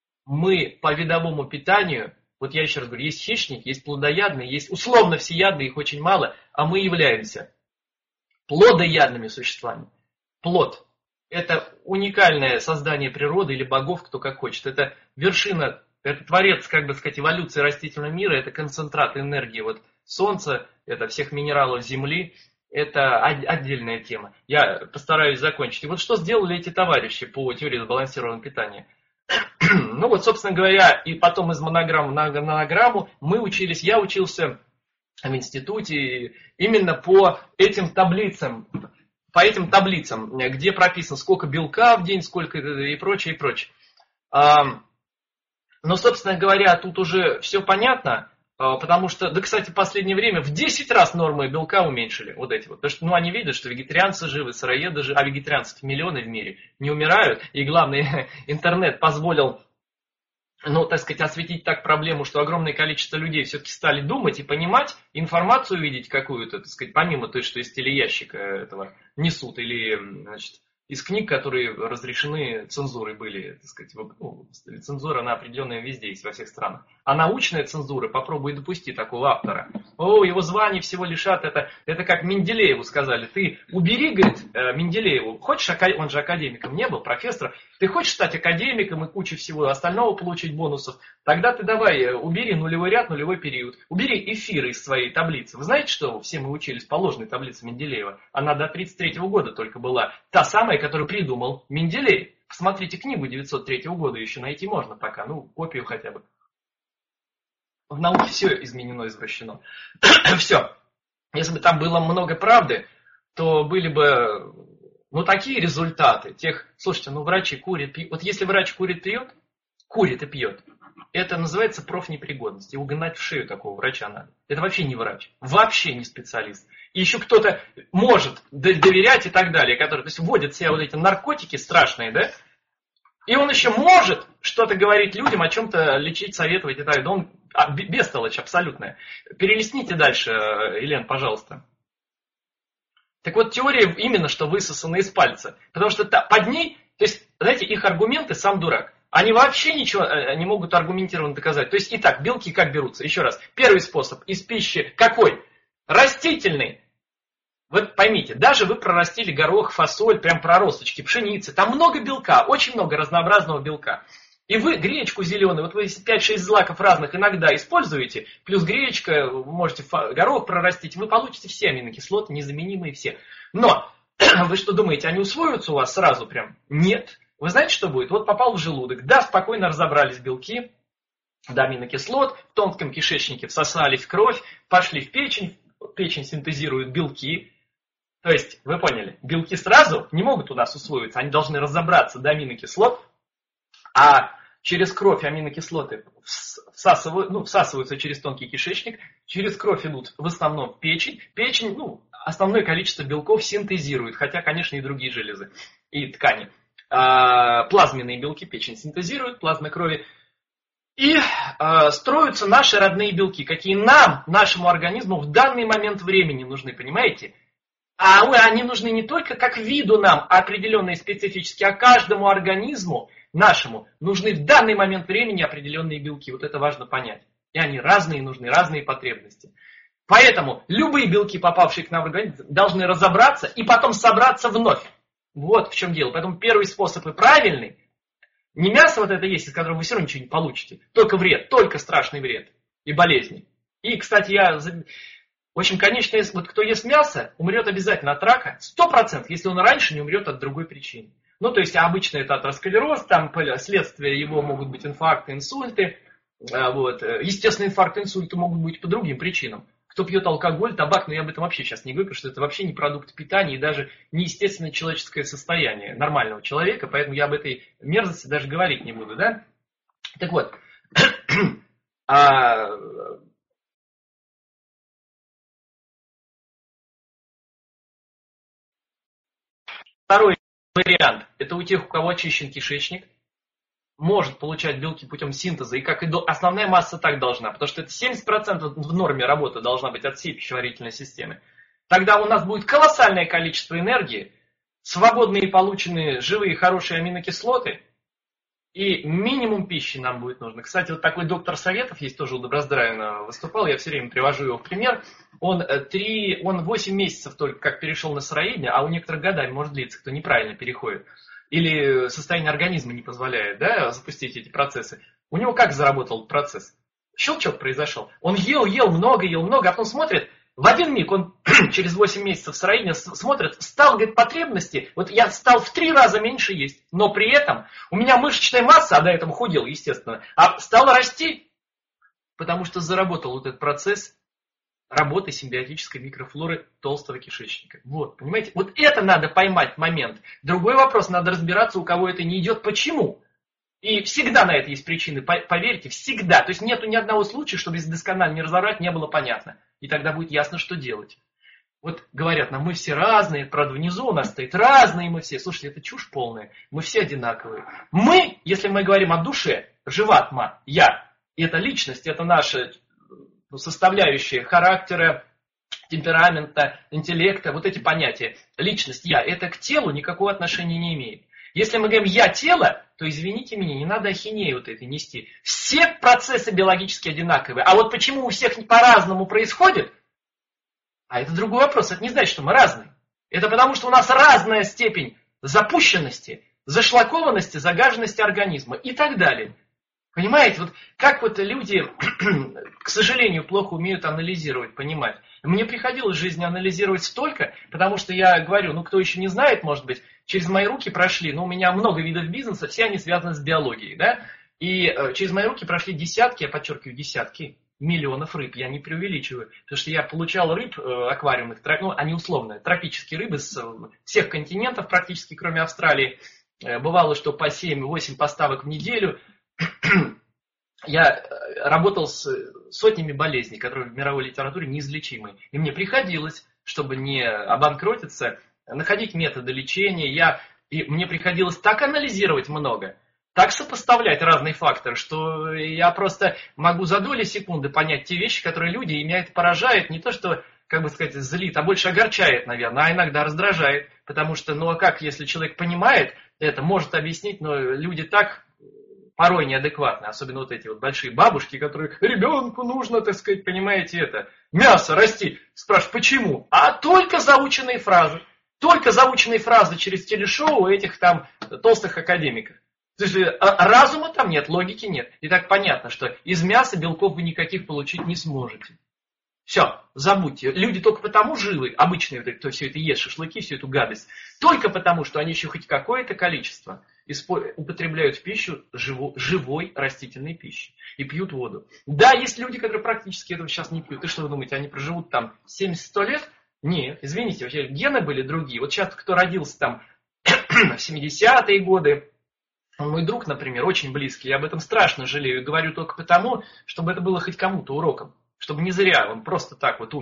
Мы по видовому питанию, вот я еще раз говорю, есть хищники, есть плодоядные, есть условно всеядные, их очень мало, а мы являемся плодоядными существами. Плод – это уникальное создание природы или богов, кто как хочет. Это вершина, это творец, как бы сказать, эволюции растительного мира, это концентрат энергии. Вот солнце, это всех минералов Земли, это отдельная тема. Я постараюсь закончить. И вот что сделали эти товарищи по теории сбалансированного питания? Ну вот, собственно говоря, и потом из монограммы на монограмму мы учились, я учился в институте именно по этим таблицам, где прописано, сколько белка в день, сколько и прочее, и прочее. Но, собственно говоря, тут уже все понятно, потому что, да, кстати, в последнее время в 10 раз нормы белка уменьшили, вот эти вот. Потому что, они видят, что вегетарианцы живы, сыроеды живы, а вегетарианцев миллионы в мире не умирают. И главное, интернет позволил, так сказать, осветить так проблему, что огромное количество людей все-таки стали думать и понимать, информацию видеть какую-то, так сказать, помимо той, что из телеящика этого несут, или, значит, из книг, которые разрешены цензурой были, так сказать, цензура на определенное везде есть во всех странах. А научная цензура, попробуй допусти такого автора. Его звание всего лишат, это как Менделееву сказали, ты убери, говорит, Менделееву, хочешь, он же академиком не был, профессор, ты хочешь стать академиком и кучу всего остального получить бонусов, тогда ты давай убери нулевой ряд, нулевой период, убери эфиры из своей таблицы. Вы знаете, что все мы учились по ложной таблице Менделеева? Она до 1933 года только была, та самая, которую придумал Менделеев. Посмотрите книгу 1903 года, еще найти можно пока, копию хотя бы. В науке все изменено, извращено. Все. Если бы там было много правды, то были бы, такие результаты. Слушайте, врачи курят, пьют. Вот если врач курит и пьет, это называется профнепригодность. Его гнать в шею такого врача надо. Это вообще не врач, вообще не специалист. И еще кто-то может доверять и так далее, который, то есть, вводит в себя вот эти наркотики страшные, да? И он еще может что-то говорить людям, о чем-то лечить, советовать и так далее. Да он бестолочь абсолютная. Перелистните дальше, Елена, пожалуйста. Так вот, теория именно что высосана из пальца. Потому что под ней, то есть, знаете, их аргументы сам дурак. Они вообще ничего не могут аргументированно доказать. То есть, итак, белки как берутся? Еще раз. Первый способ из пищи какой? Растительный. Вот поймите, даже вы прорастили горох, фасоль, прям проросточки, пшеницы. Там много белка, очень много разнообразного белка. И вы гречку зеленую, вот вы 5-6 злаков разных иногда используете, плюс гречка, вы можете горох прорастить, вы получите все аминокислоты, незаменимые все. Но вы что думаете, они усвоятся у вас сразу прям? Нет. Вы знаете, что будет? Вот попал в желудок, да, спокойно разобрались белки, до аминокислот, в тонком кишечнике всосались в кровь, пошли в печень синтезирует белки. То есть, вы поняли, белки сразу не могут у нас усвоиться, они должны разобраться до аминокислот, а через кровь аминокислоты всасываются через тонкий кишечник, через кровь идут в основном в печень. Печень, основное количество белков синтезирует, хотя, конечно, и другие железы и ткани. Плазменные белки печень синтезирует, плазма крови. И строятся наши родные белки, какие нам, нашему организму в данный момент времени нужны, понимаете? А они нужны не только как виду нам, определенные специфические, а каждому организму нашему нужны в данный момент времени определенные белки. Вот это важно понять. И они разные, нужны разные потребности. Поэтому любые белки, попавшие к нам в организм, должны разобраться и потом собраться вновь. Вот в чем дело. Поэтому первый способ и правильный. Не мясо вот это есть, из которого вы все равно ничего не получите. Только вред, только страшный вред и болезни. И, кстати, в общем, конечно, вот кто ест мясо, умрет обязательно от рака. 100%, если он раньше не умрет от другой причины. Ну, то есть, обычно это атеросклероз, там следствия его могут быть инфаркты, инсульты. Вот. Естественно, инфаркты, инсульты могут быть по другим причинам. Кто пьет алкоголь, табак, но я об этом вообще сейчас не говорю, потому что это вообще не продукт питания и даже не естественное человеческое состояние нормального человека, поэтому я об этой мерзости даже говорить не буду, да? Так вот, второй вариант, это у тех, у кого очищен кишечник, может получать белки путем синтеза, и как и основная масса так должна, потому что это 70% в норме работы должна быть от всей пищеварительной системы. Тогда у нас будет колоссальное количество энергии, свободные полученные живые хорошие аминокислоты, и минимум пищи нам будет нужно. Кстати, вот такой доктор Советов есть, тоже у Доброздравина выступал, я все время привожу его в пример. Он 8 месяцев только как перешел на сыроедение, а у некоторых годами может длиться, кто неправильно переходит. Или состояние организма не позволяет, да, запустить эти процессы. У него как заработал этот процесс? Щелчок произошел. Он ел много, а потом смотрит, в один миг он через 8 месяцев сыроедения смотрит, стал, говорит, потребности, вот я стал в 3 раза меньше есть, но при этом у меня мышечная масса, а до этого худел, естественно, стала расти, потому что заработал вот этот процесс работы симбиотической микрофлоры толстого кишечника. Вот, понимаете? Вот это надо поймать момент. Другой вопрос, надо разбираться, у кого это не идет, почему. И всегда на это есть причины, поверьте, всегда. То есть нету ни одного случая, чтобы если досконально не разобрать, не было понятно. И тогда будет ясно, что делать. Вот говорят нам, мы все разные, правда внизу у нас стоит разные мы все. Слушайте, это чушь полная. Мы все одинаковые. Мы, если мы говорим о душе, живатма, я, это личность, это наша составляющие характера, темперамента, интеллекта, вот эти понятия. Личность, я, это к телу никакого отношения не имеет. Если мы говорим «я тело», то, извините меня, не надо ахинеи вот этой нести. Все процессы биологически одинаковые. А вот почему у всех по-разному происходит, а это другой вопрос. Это не значит, что мы разные. Это потому, что у нас разная степень запущенности, зашлакованности, загаженности организма и так далее. Понимаете, вот как вот люди, к сожалению, плохо умеют анализировать, понимать. Мне приходилось в жизни анализировать столько, потому что я говорю, кто еще не знает, может быть, через мои руки прошли, у меня много видов бизнеса, все они связаны с биологией, да, и через мои руки прошли десятки, я подчеркиваю, десятки миллионов рыб, я не преувеличиваю, потому что я получал рыб аквариумных, они условные, тропические рыбы с всех континентов, практически кроме Австралии, бывало, что по 7-8 поставок в неделю. Я работал с сотнями болезней, которые в мировой литературе неизлечимы. И мне приходилось, чтобы не обанкротиться, находить методы лечения. И мне приходилось так анализировать много, так сопоставлять разные факторы, что я просто могу за доли секунды понять те вещи, которые люди, и меня это поражает. Не то, что, как бы сказать, злит, а больше огорчает, наверное, а иногда раздражает. Потому что, а как, если человек понимает это, может объяснить, но люди так порой неадекватны, особенно вот эти вот большие бабушки, которые ребенку нужно, так сказать, понимаете, мясо расти. Спрашивают, почему? А только заученные фразы. Только заученные фразы через телешоу этих там толстых академиков. То есть разума там нет, логики нет. И так понятно, что из мяса белков вы никаких получить не сможете. Все, забудьте. Люди только потому живы, обычные, кто все это ест, шашлыки, всю эту гадость, только потому, что они еще хоть какое-то количество употребляют в пищу живой растительной пищи и пьют воду. Да, есть люди, которые практически этого сейчас не пьют. И что вы думаете, они проживут там 70-100 лет? Нет, извините, вообще гены были другие. Вот сейчас кто родился там в 70-е годы, мой друг, например, очень близкий, я об этом страшно жалею и говорю только потому, чтобы это было хоть кому-то уроком. Чтобы не зря он просто так вот умер.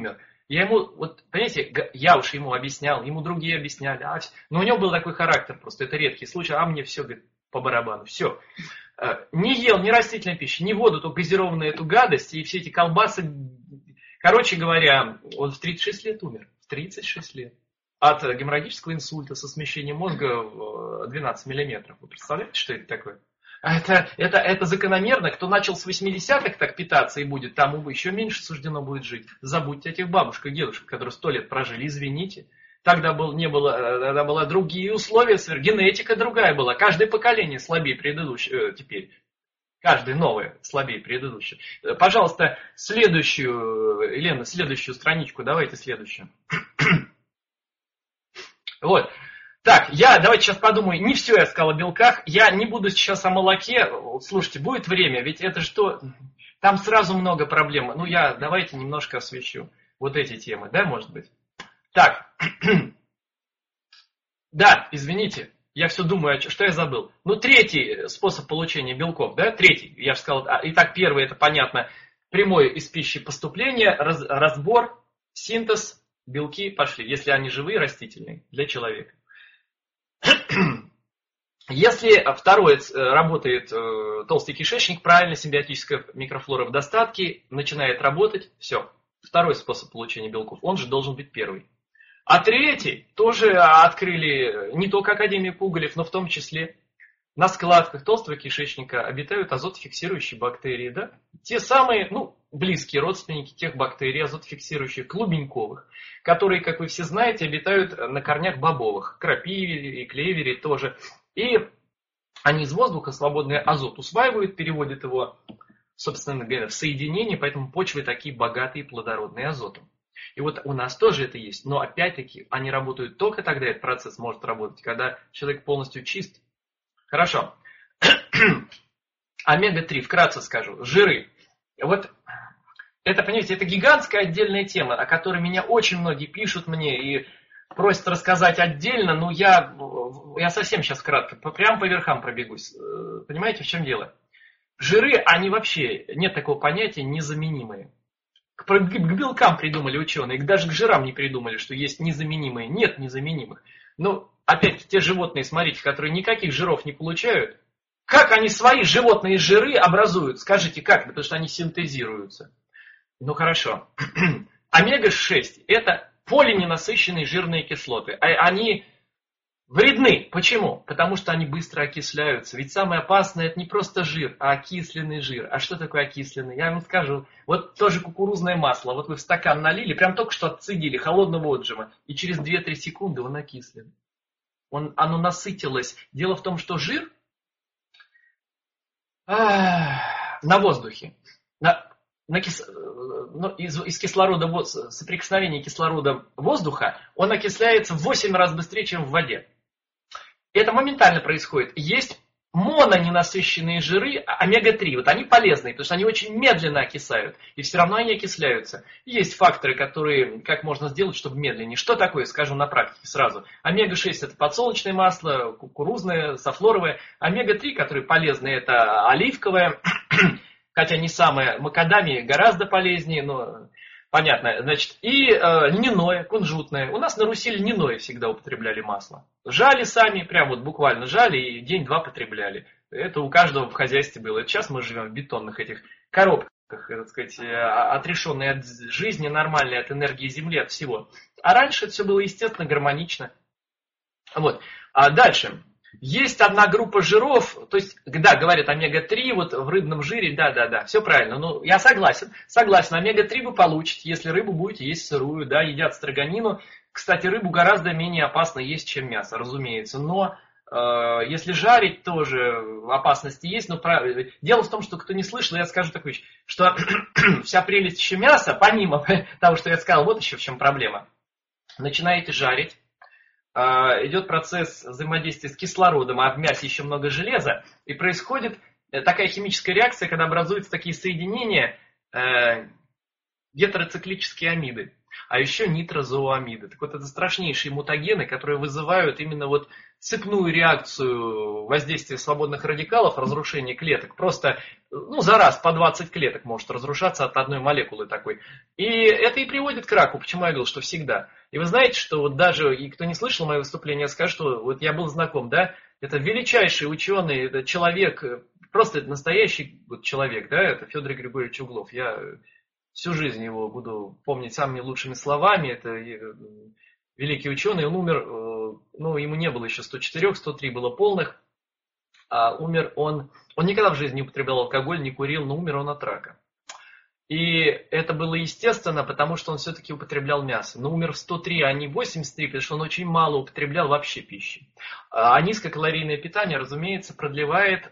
Я ему, вот, понимаете, я уж ему объяснял, ему другие объясняли, но у него был такой характер просто, это редкий случай, а мне все, говорит, по барабану, все. Не ел ни растительной пищи, ни воду, только газированную эту гадость, и все эти колбасы. Короче говоря, он в 36 лет умер, в 36 лет. От геморрагического инсульта со смещением мозга в 12 миллиметров. Вы представляете, что это такое? Это закономерно. Кто начал с 80-х так питаться и будет, тому еще меньше суждено будет жить. Забудьте о тех бабушках и дедушках, которые 100 лет прожили, извините. Тогда были другие условия, генетика другая была. Каждое поколение слабее предыдущего теперь. Каждое новое слабее предыдущего. Пожалуйста, следующую, Елена, следующую страничку, давайте следующую. Вот. Так, давайте сейчас подумаю, не все я сказал о белках, я не буду сейчас о молоке, слушайте, будет время, ведь это что, там сразу много проблем, давайте немножко освещу вот эти темы, да, может быть. Так, да, извините, я все думаю, что я забыл. Третий способ получения белков, да, третий, я же сказал, итак, первый, это понятно, прямое из пищи поступление, разбор, синтез, белки пошли, если они живые, растительные, для человека. Если второе работает толстый кишечник, правильно, симбиотическая микрофлора в достатке, начинает работать, все. Второй способ получения белков, он же должен быть первый. А третий тоже открыли не только Академия Пугалев, но в том числе на складках толстого кишечника обитают азотофиксирующие бактерии, да? Те самые, близкие родственники тех бактерий, азотофиксирующих, клубеньковых, которые, как вы все знаете, обитают на корнях бобовых, крапиве и клевере тоже. И они из воздуха свободный азот усваивают, переводят его, собственно говоря, в соединение, поэтому почвы такие богатые и плодородные азотом. И вот у нас тоже это есть, но опять-таки они работают только тогда, этот процесс может работать, когда человек полностью чист. Хорошо. Омега-3, вкратце скажу, жиры. Вот это, понимаете, это гигантская отдельная тема, о которой меня очень многие пишут мне и просят рассказать отдельно, но я совсем сейчас кратко, прям по верхам пробегусь. Понимаете, в чем дело? Жиры, они вообще, нет такого понятия незаменимые. К белкам придумали ученые, даже к жирам не придумали, что есть незаменимые. Нет незаменимых. Опять те животные, смотрите, которые никаких жиров не получают, как они свои животные жиры образуют? Скажите, как? Потому что они синтезируются. Хорошо. Омега-6 это полиненасыщенные жирные кислоты. Они вредны. Почему? Потому что они быстро окисляются. Ведь самое опасное это не просто жир, а окисленный жир. А что такое окисленный? Я вам скажу. Вот тоже кукурузное масло. Вот вы в стакан налили, прям только что отцедили холодного отжима. И через 2-3 секунды он окислен. Оно насытилось. Дело в том, что жир на воздухе, из кислорода, соприкосновения кислорода воздуха, он окисляется в 8 раз быстрее, чем в воде. Это моментально происходит. Есть мононенасыщенные жиры, омега-3, вот они полезные, потому что они очень медленно окисают, и все равно они окисляются. Есть факторы, которые, как можно сделать, чтобы медленнее. Что такое, скажем на практике сразу. Омега-6 это подсолнечное масло, кукурузное, софлоровое. Омега-3, которые полезны, это оливковое, хотя не самое, макадамия гораздо полезнее, но понятно. Значит, и льняное, кунжутное. У нас на Руси льняное всегда употребляли масло. Жали сами, прям вот буквально жали и день-два потребляли. Это у каждого в хозяйстве было. Это сейчас мы живем в бетонных этих коробках, так сказать, отрешенные от жизни, нормальные, от энергии Земли, от всего. А раньше это все было естественно, гармонично. Вот. А дальше. Есть одна группа жиров, то есть, да, говорят омега-3, вот в рыбном жире, да, все правильно. Я согласен, омега-3 вы получите, если рыбу будете есть сырую, да, едят строганину. Кстати, рыбу гораздо менее опасно есть, чем мясо, разумеется, но если жарить, тоже опасности есть. Но дело в том, что кто не слышал, я скажу такую вещь, что вся прелесть еще мяса, помимо того, что я сказал, вот еще в чем проблема. Начинаете жарить. Идет процесс взаимодействия с кислородом, а в мясе еще много железа, и происходит такая химическая реакция, когда образуются такие соединения, гетероциклические амиды. а еще нитрозоамиды. Так вот, это страшнейшие мутагены, которые вызывают именно вот цепную реакцию воздействия свободных радикалов, разрушение клеток. Просто, за раз по 20 клеток может разрушаться от одной молекулы такой. И это и приводит к раку. Почему я говорил, что всегда. И вы знаете, что вот даже, и кто не слышал мое выступление, я скажу, что вот я был знаком, да, это величайший ученый, это человек, просто настоящий вот человек, да, это Федор Григорьевич Углов. Я всю жизнь его буду помнить самыми лучшими словами. Это великий ученый, он умер, ему не было еще 104, 103 было полных, а умер он никогда в жизни не употреблял алкоголь, не курил, но умер он от рака. И это было естественно, потому что он все-таки употреблял мясо. Но умер в 103, а не в 83, потому что он очень мало употреблял вообще пищи. А низкокалорийное питание, разумеется, продлевает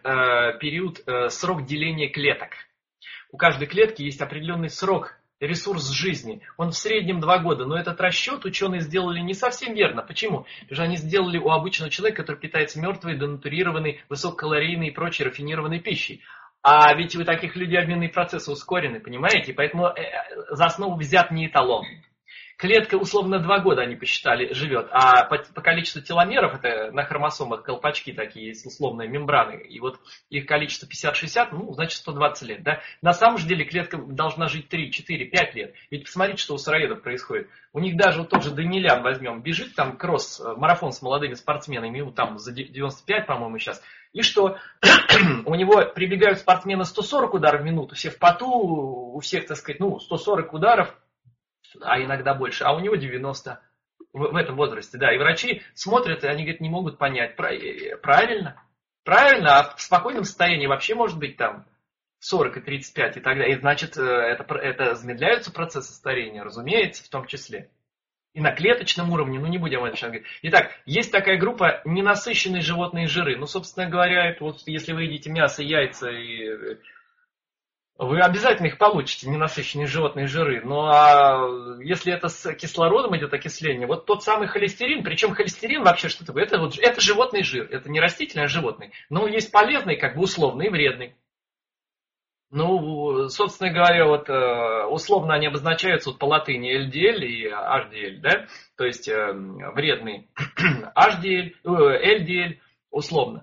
срок деления клеток. У каждой клетки есть определенный срок, ресурс жизни. Он в среднем 2 года. Но этот расчет ученые сделали не совсем верно. Почему? Потому что они сделали у обычного человека, который питается мертвой, денатурированной, высококалорийной и прочей рафинированной пищей. А ведь у таких людей обменные процессы ускорены, понимаете? Поэтому за основу взят не эталон. Клетка, условно, 2 года они посчитали, живет. А по количеству теломеров, это на хромосомах колпачки такие, есть условные мембраны, и вот их количество 50-60, значит 120 лет. Да? На самом же деле клетка должна жить 3, 4, 5 лет. Ведь посмотрите, что у сыроедов происходит. У них даже вот тот же Данилян возьмем, бежит там марафон с молодыми спортсменами, ему там за 95, по-моему, сейчас. И что? У него прибегают спортсмены 140 ударов в минуту, все в поту, у всех, так сказать, 140 ударов, а иногда больше, а у него 90 в этом возрасте, да, и врачи смотрят, и они, говорят, не могут понять, правильно, а в спокойном состоянии вообще может быть там 40 и 35 и так далее, и значит, это замедляются процессы старения, разумеется, в том числе. И на клеточном уровне, не будем это сейчас говорить. Итак, есть такая группа ненасыщенные животные жиры. Собственно говоря, это вот если вы едите мясо, яйца и вы обязательно их получите, ненасыщенные животные жиры. А если это с кислородом идет окисление, вот тот самый холестерин, причем холестерин вообще что такое? Это животный жир, это не растительный, а животный. Но есть полезный, условный и вредный. Собственно говоря, условно они обозначаются по латыни LDL и HDL, да? То есть вредный HDL, LDL, условно.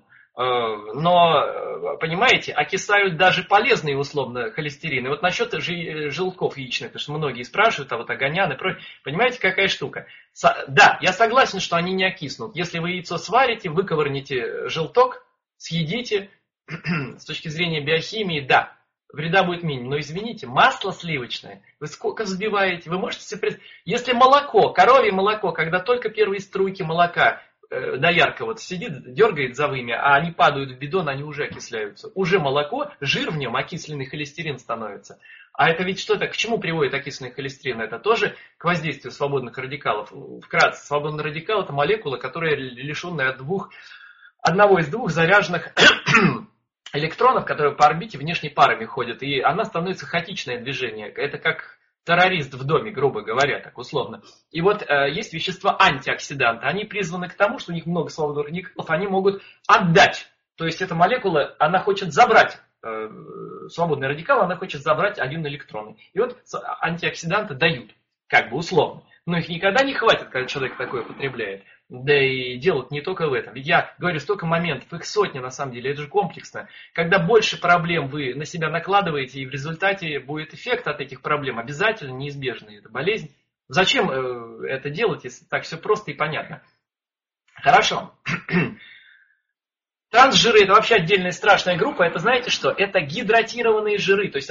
Но, понимаете, окисают даже полезные, условно, холестерины. Вот насчет желтков яичных, потому что многие спрашивают, огонян и прочее. Понимаете, какая штука? Да, я согласен, что они не окиснут. Если вы яйцо сварите, выковырните желток, съедите, с точки зрения биохимии, да, вреда будет минимум. Но извините, масло сливочное, вы сколько взбиваете? Вы можете себе представить? Если молоко, коровье молоко, когда только первые струйки молока, доярка сидит, дергает за вымя, а они падают в бидон, они уже окисляются. Уже молоко, жир в нем, окисленный холестерин становится. А это ведь что-то, к чему приводит окисленный холестерин? Это тоже к воздействию свободных радикалов. Вкратце, свободный радикал — это молекула, которая лишенная одного из двух заряженных электронов, которые по орбите внешней парами ходят. И она становится хаотичное движение. Это как террорист в доме, грубо говоря, так условно. И есть вещества антиоксиданты. Они призваны к тому, что у них много свободных радикалов, они могут отдать. То есть эта молекула, она хочет забрать, свободный радикал, она хочет забрать один электрон. И антиоксиданты дают, условно. Но их никогда не хватит, когда человек такое употребляет. Да и дело не только в этом. Ведь я говорю, столько моментов, их сотни на самом деле, это же комплексно. Когда больше проблем вы на себя накладываете, и в результате будет эффект от этих проблем, обязательно неизбежный, это болезнь. Зачем это делать, если так все просто и понятно? Хорошо. Трансжиры — это вообще отдельная страшная группа. Это знаете что? Это гидратированные жиры. То есть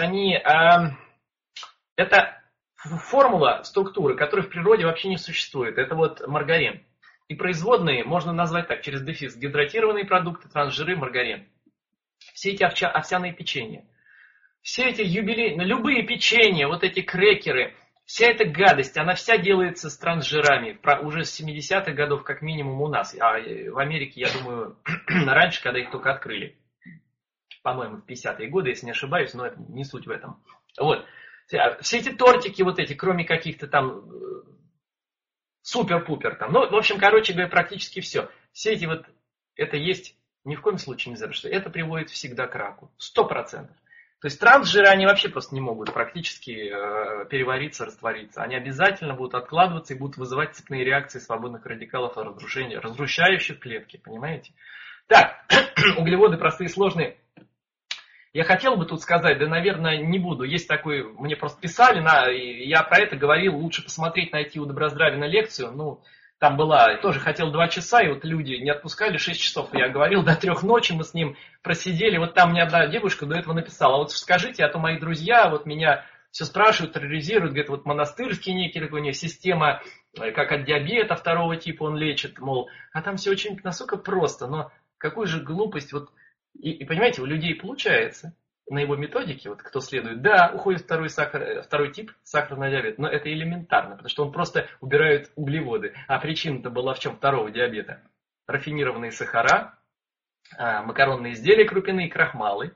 это формула структуры, которой в природе вообще не существует. Это маргарин. И производные можно назвать так, через дефис: гидратированные продукты, трансжиры, маргарин. Все эти овсяные печенья, все эти любые печенья, эти крекеры, вся эта гадость, она вся делается с трансжирами. Уже с 70-х годов как минимум у нас. А в Америке, я думаю, раньше, когда их только открыли. По-моему, в 50-е годы, если не ошибаюсь, но это не суть в этом. Все эти тортики кроме каких-то там супер-пупер там. В общем, короче говоря, практически все. Все эти это есть, ни в коем случае нельзя, потому что это приводит всегда к раку. 100%. То есть трансжиры, они вообще просто не могут практически перевариться, раствориться. Они обязательно будут откладываться и будут вызывать цепные реакции свободных радикалов разрушающих клетки, понимаете? Так, углеводы простые и сложные. Я хотел бы тут сказать, да, наверное, не буду. Есть такой, мне просто писали, я про это говорил, лучше посмотреть, найти у Доброздравина лекцию. Ну, там была, тоже хотел 2 часа, и вот люди не отпускали 6 часов. Я говорил, до 3 ночи мы с ним просидели. Вот там мне одна девушка до этого написала, вот скажите, а то мои друзья вот меня все спрашивают, терроризируют, говорят, вот монастырский некий такой, у него система, как от диабета 2 типа он лечит, мол, а там все очень настолько просто, но какую же глупость, вот, и понимаете, у людей получается. На его методике, вот кто следует, да, уходит второй тип сахарного диабета, но это элементарно, потому что он просто убирает углеводы. А причина-то была в чем 2 диабета? Рафинированные сахара, макаронные изделия крупяные, крахмалы.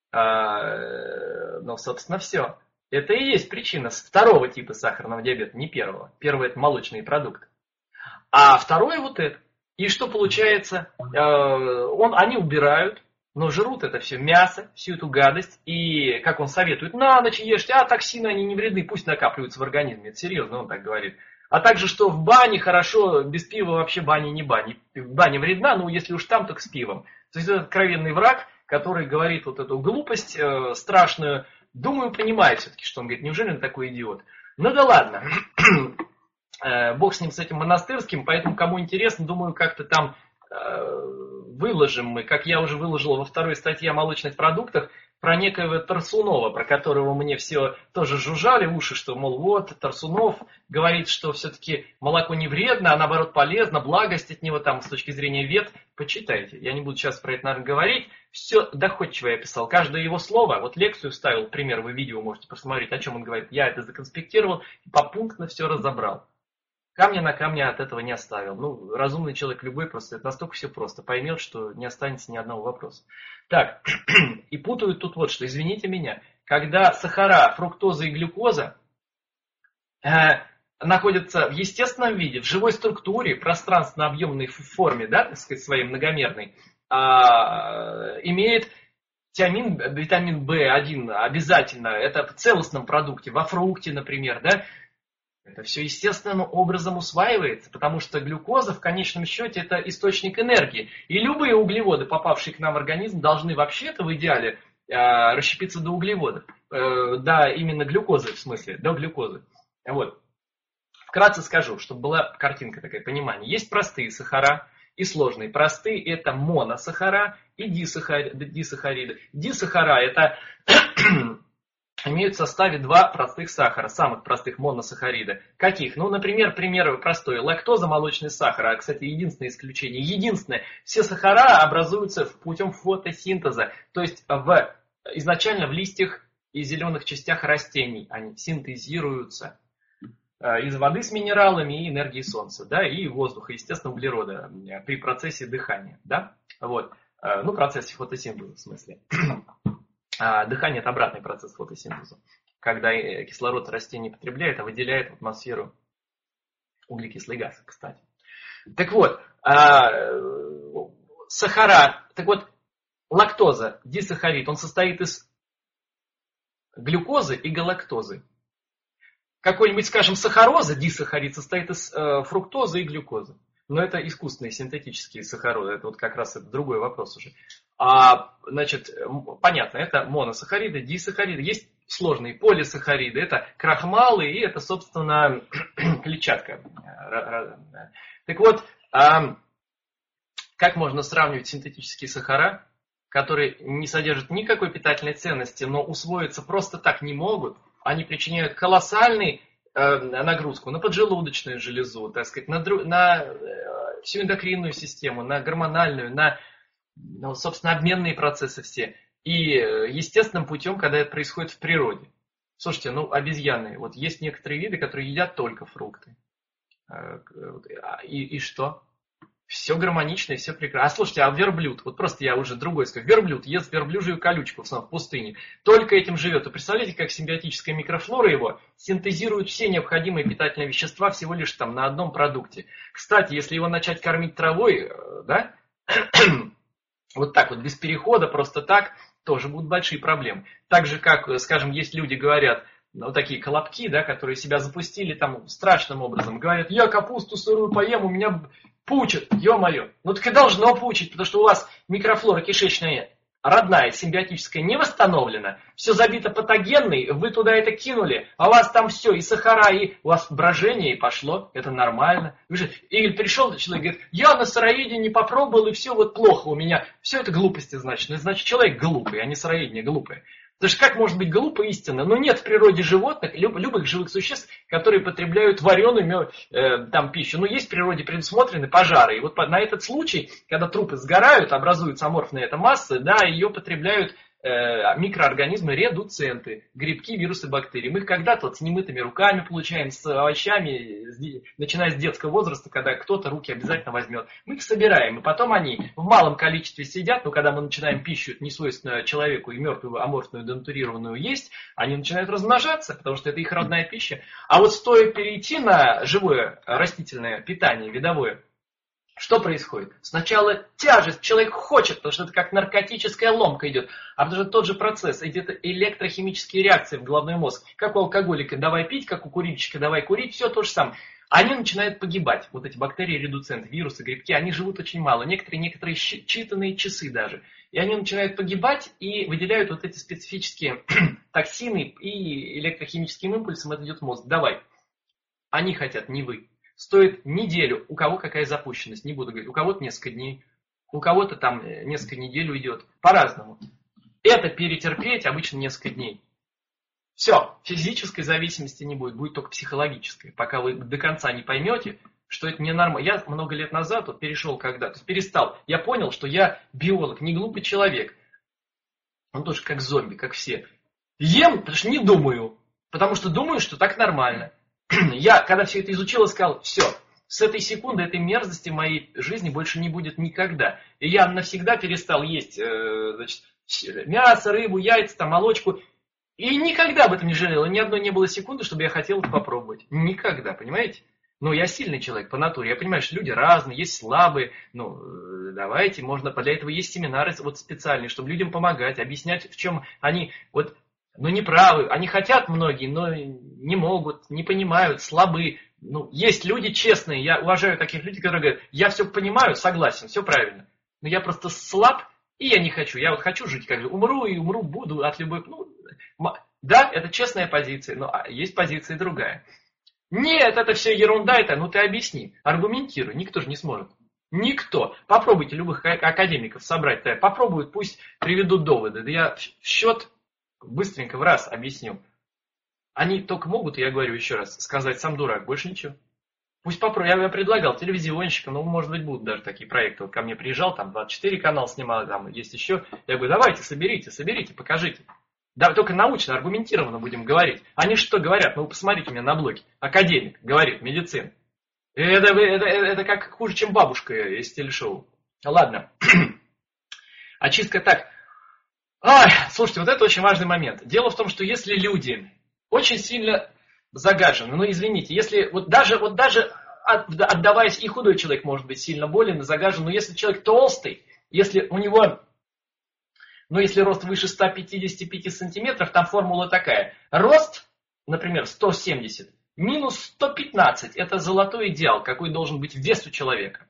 Ну, собственно, все. Это и есть причина 2 типа сахарного диабета, не 1. 1 это молочные продукты. А 2 вот это. И что получается? Они убирают. Но жрут это все мясо, всю эту гадость. И, как он советует, на ночь ешьте, токсины они не вредны, пусть накапливаются в организме. Это серьезно, он так говорит. А также, что в бане хорошо, без пива вообще баня не баня. Баня вредна, но если уж там, так с пивом. То есть это откровенный враг, который говорит вот эту глупость страшную. Думаю, понимает все-таки, что он говорит. Неужели он такой идиот? Ну да ладно. Бог с ним, с этим монастырским. Поэтому, кому интересно, думаю, как-то там... выложим мы, как я уже выложил во 2 статье о молочных продуктах, про некоего Тарсунова, про которого мне все тоже жужжали в уши, что, мол, вот, Тарсунов говорит, что все-таки молоко не вредно, а наоборот полезно, благость от него там с точки зрения вет. Почитайте, я не буду сейчас про это, наверное, говорить. Все доходчиво я писал, каждое его слово, вот лекцию вставил, пример, вы видео можете посмотреть, о чем он говорит. Я это законспектировал и попунктно все разобрал. Камня на камне от этого не оставил. Ну, разумный человек любой, просто это настолько все просто. Поймет, что не останется ни одного вопроса. Так, и путают тут вот что, извините меня. Когда сахара, фруктоза и глюкоза находятся в естественном виде, в живой структуре, пространственно-объемной форме, да, так сказать, своей многомерной, имеет тиамин, витамин В1 обязательно, это в целостном продукте, во фрукте, например, да, это все естественным образом усваивается, потому что глюкоза в конечном счете это источник энергии. И любые углеводы, попавшие к нам в организм, должны вообще-то в идеале расщепиться до углеводов. Да, именно глюкозы, в смысле, до глюкозы. Вот. Вкратце скажу, чтобы была картинка такая, понимание. Есть простые сахара и сложные. Простые это моносахара и дисахариды. Дисахара это... имеют в составе 2 простых сахара, самых простых моносахарида. Каких? Ну, например, пример простой. Лактоза, молочный сахар, а, кстати, единственное исключение. Единственное, все сахара образуются путем фотосинтеза, то есть изначально в листьях и зеленых частях растений они синтезируются из воды с минералами и энергии солнца, да, и воздуха, естественно, углерода при процессе дыхания, да, вот, ну, процессе фотосинтеза в смысле. Дыхание – это обратный процесс фотосинтеза. Когда кислород растение потребляет, а выделяет в атмосферу углекислый газ, кстати. Так вот, сахара, так вот, лактоза, дисахарид, он состоит из глюкозы и галактозы. Какой-нибудь, скажем, сахароза, дисахарид, состоит из фруктозы и глюкозы. Но это искусственные синтетические сахарозы, это вот как раз это другой вопрос уже. Значит, понятно, это моносахариды, дисахариды, есть сложные полисахариды, это крахмалы и это, собственно, клетчатка. Так вот, как можно сравнивать синтетические сахара, которые не содержат никакой питательной ценности, но усвоиться просто так не могут, они причиняют колоссальную нагрузку на поджелудочную железу, так сказать, на всю эндокринную систему, на гормональную, на, собственно, обменные процессы все. И естественным путем, когда это происходит в природе. Слушайте, ну обезьяны, вот есть некоторые виды, которые едят только фрукты. И что? Все гармонично и все прекрасно. А слушайте, а верблюд, вот просто я уже другой скажу, верблюд ест верблюжью колючку в пустыне, только этим живет. Вы представляете, как симбиотическая микрофлора его синтезирует все необходимые питательные вещества всего лишь там на одном продукте. Кстати, если его начать кормить травой, да, вот так вот, без перехода, просто так, тоже будут большие проблемы. Так же, как, скажем, есть люди, говорят, вот такие колобки, да, которые себя запустили там страшным образом, говорят, я капусту сырую поем, у меня пучит, ё-моё. Ну так и должно пучить, потому что у вас микрофлора кишечная родная, симбиотическая, не восстановлена, все забито патогенной, вы туда это кинули, а у вас там все, и сахара, и у вас брожение, и пошло, это нормально. Вы же, или пришел человек, говорит, я на сыроедении попробовал, и все вот плохо у меня. Все это глупости, значит. Ну, значит, человек глупый, а не сыроедение глупое. Потому что как может быть глупо истина? Ну нет в природе животных, любых живых существ, которые потребляют вареную там, пищу. Ну есть в природе предусмотрены пожары. И вот на этот случай, когда трупы сгорают, образуется аморфная эта масса, да, ее потребляют микроорганизмы, редуценты, грибки, вирусы, бактерии. Мы их когда-то с немытыми руками получаем, с овощами, начиная с детского возраста, когда кто-то руки обязательно возьмет. Мы их собираем, и потом они в малом количестве сидят, но когда мы начинаем пищу, несвойственную человеку, и мертвую, аморфную, денатурированную есть, они начинают размножаться, потому что это их родная пища. А вот стоит перейти на живое растительное питание, видовое, что происходит? Сначала тяжесть, человек хочет, потому что это как наркотическая ломка идет. А потому что тот же процесс, идет электрохимические реакции в головной мозг. Как у алкоголика давай пить, как у курильщика давай курить, все то же самое. Они начинают погибать. Вот эти бактерии, редуценты, вирусы, грибки, они живут очень мало. Некоторые считанные часы даже. И они начинают погибать и выделяют вот эти специфические токсины, и электрохимическим импульсом это идет в мозг. Давай. Они хотят, не вы. Стоит неделю, у кого какая запущенность, не буду говорить, у кого-то несколько дней, у кого-то там несколько недель уйдет, по-разному. Это перетерпеть обычно несколько дней. Все, физической зависимости не будет, будет только психологической, пока вы до конца не поймете, что это ненормально. Я много лет назад вот перешел когда, то есть перестал, я понял, что я биолог, не глупый человек, он тоже как зомби, как все. Ем, потому что не думаю, потому что думаю, что так нормально. Я, когда все это изучил, сказал, все, с этой секунды этой мерзости в моей жизни больше не будет никогда. И я навсегда перестал есть значит, мясо, рыбу, яйца, там, молочку. И никогда об этом не жалел. И ни одной не было секунды, чтобы я хотел это попробовать. Никогда, понимаете? Но я сильный человек по натуре. Я понимаю, что люди разные, есть слабые. Ну, давайте, можно, для этого есть семинары вот специальные, чтобы людям помогать, объяснять, в чем они... вот. Но не правы, они хотят многие, но не могут, не понимают, слабы. Ну, есть люди честные, я уважаю таких людей, которые говорят, я все понимаю, согласен, все правильно. Но я просто слаб, и я не хочу. Я вот хочу жить, как бы умру и умру, буду от любой... Ну, да, это честная позиция, но есть позиция другая. Нет, это все ерунда, это, ну ты объясни, аргументируй, никто же не сможет. Никто. Попробуйте любых академиков собрать, попробуют, пусть приведут доводы. Да я в счет... Быстренько в раз объясню. Они только могут, я говорю еще раз, сказать сам дурак, больше ничего. Пусть попробуй. Я предлагал телевизионщикам, ну, может быть, будут даже такие проекты. Вот ко мне приезжал, там 24 канал снимал, там есть еще. Я говорю, давайте, соберите, покажите. Да, только научно, аргументированно будем говорить. Они что говорят? Ну, вы посмотрите у меня на блоге. Академик говорит, медицина. Это как хуже, чем бабушка из телешоу. Ладно. Очистка так. Ай, слушайте, вот это очень важный момент. Дело в том, что если люди очень сильно загажены, ну извините, если вот даже отдаваясь, и худой человек может быть сильно болен и загажен, но если человек толстый, если у него, ну если рост выше 155 сантиметров, там формула такая. Рост, например, 170 минус 115, это золотой идеал, какой должен быть вес у человека.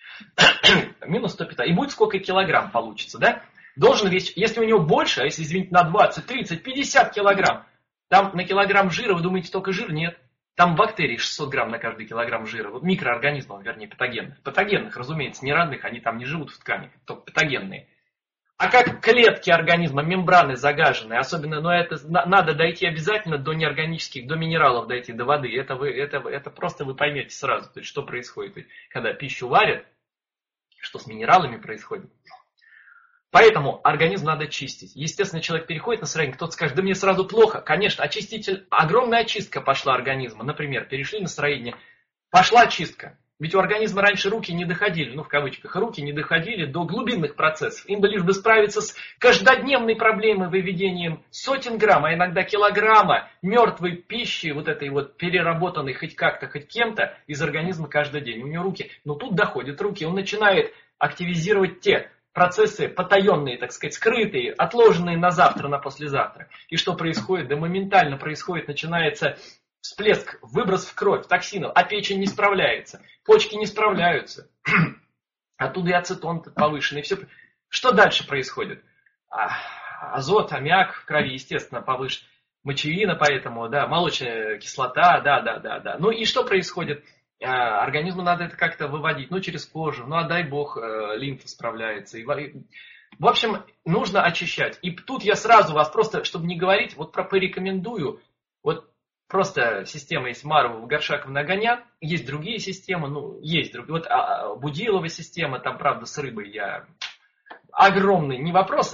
Минус 115. И будет сколько килограмм получится, да? Должен весить, если у него больше, а если, извините, на 20, 30, 50 килограмм, там на килограмм жира, вы думаете, только жир? Нет. Там бактерий 600 грамм на каждый килограмм жира. Вот микроорганизмов, вернее, патогенных. Патогенных, разумеется, не родных, они там не живут в ткани, только патогенные. А как клетки организма, мембраны загаженные, особенно, но это надо дойти обязательно до неорганических, до минералов дойти, до воды. Это просто вы поймете сразу, то есть, что происходит, когда пищу варят, что с минералами происходит. Поэтому организм надо чистить. Естественно, человек переходит на настроение, кто-то скажет, да мне сразу плохо. Конечно, очиститель, огромная очистка пошла организма. Например, перешли на настроение, пошла очистка. Ведь у организма раньше руки не доходили, ну в кавычках, руки не доходили до глубинных процессов. Им бы лишь бы справиться с каждодневной проблемой выведением сотен грамм, а иногда килограмма мертвой пищи, вот этой вот переработанной хоть как-то, хоть кем-то из организма каждый день. У него руки, но тут доходят руки, он начинает активизировать те процессы потаенные, так сказать, скрытые, отложенные на завтра, на послезавтра. И что происходит? Да моментально происходит, начинается всплеск, выброс в кровь токсинов, а печень не справляется, почки не справляются. Оттуда и ацетон повышенный. Все. Что дальше происходит? Азот, аммиак в крови, естественно, повышен. Мочевина, поэтому, да, молочная кислота, да. Ну и что происходит? Организму надо это как-то выводить, через кожу. А дай бог, лимфа справляется. В общем, нужно очищать. И тут я сразу вас просто, чтобы не говорить, порекомендую. Просто система есть Марова, Горшаков, Нагонян. Есть другие системы, есть другие. Будилова система, там, правда, с рыбой я... Огромный, не вопрос,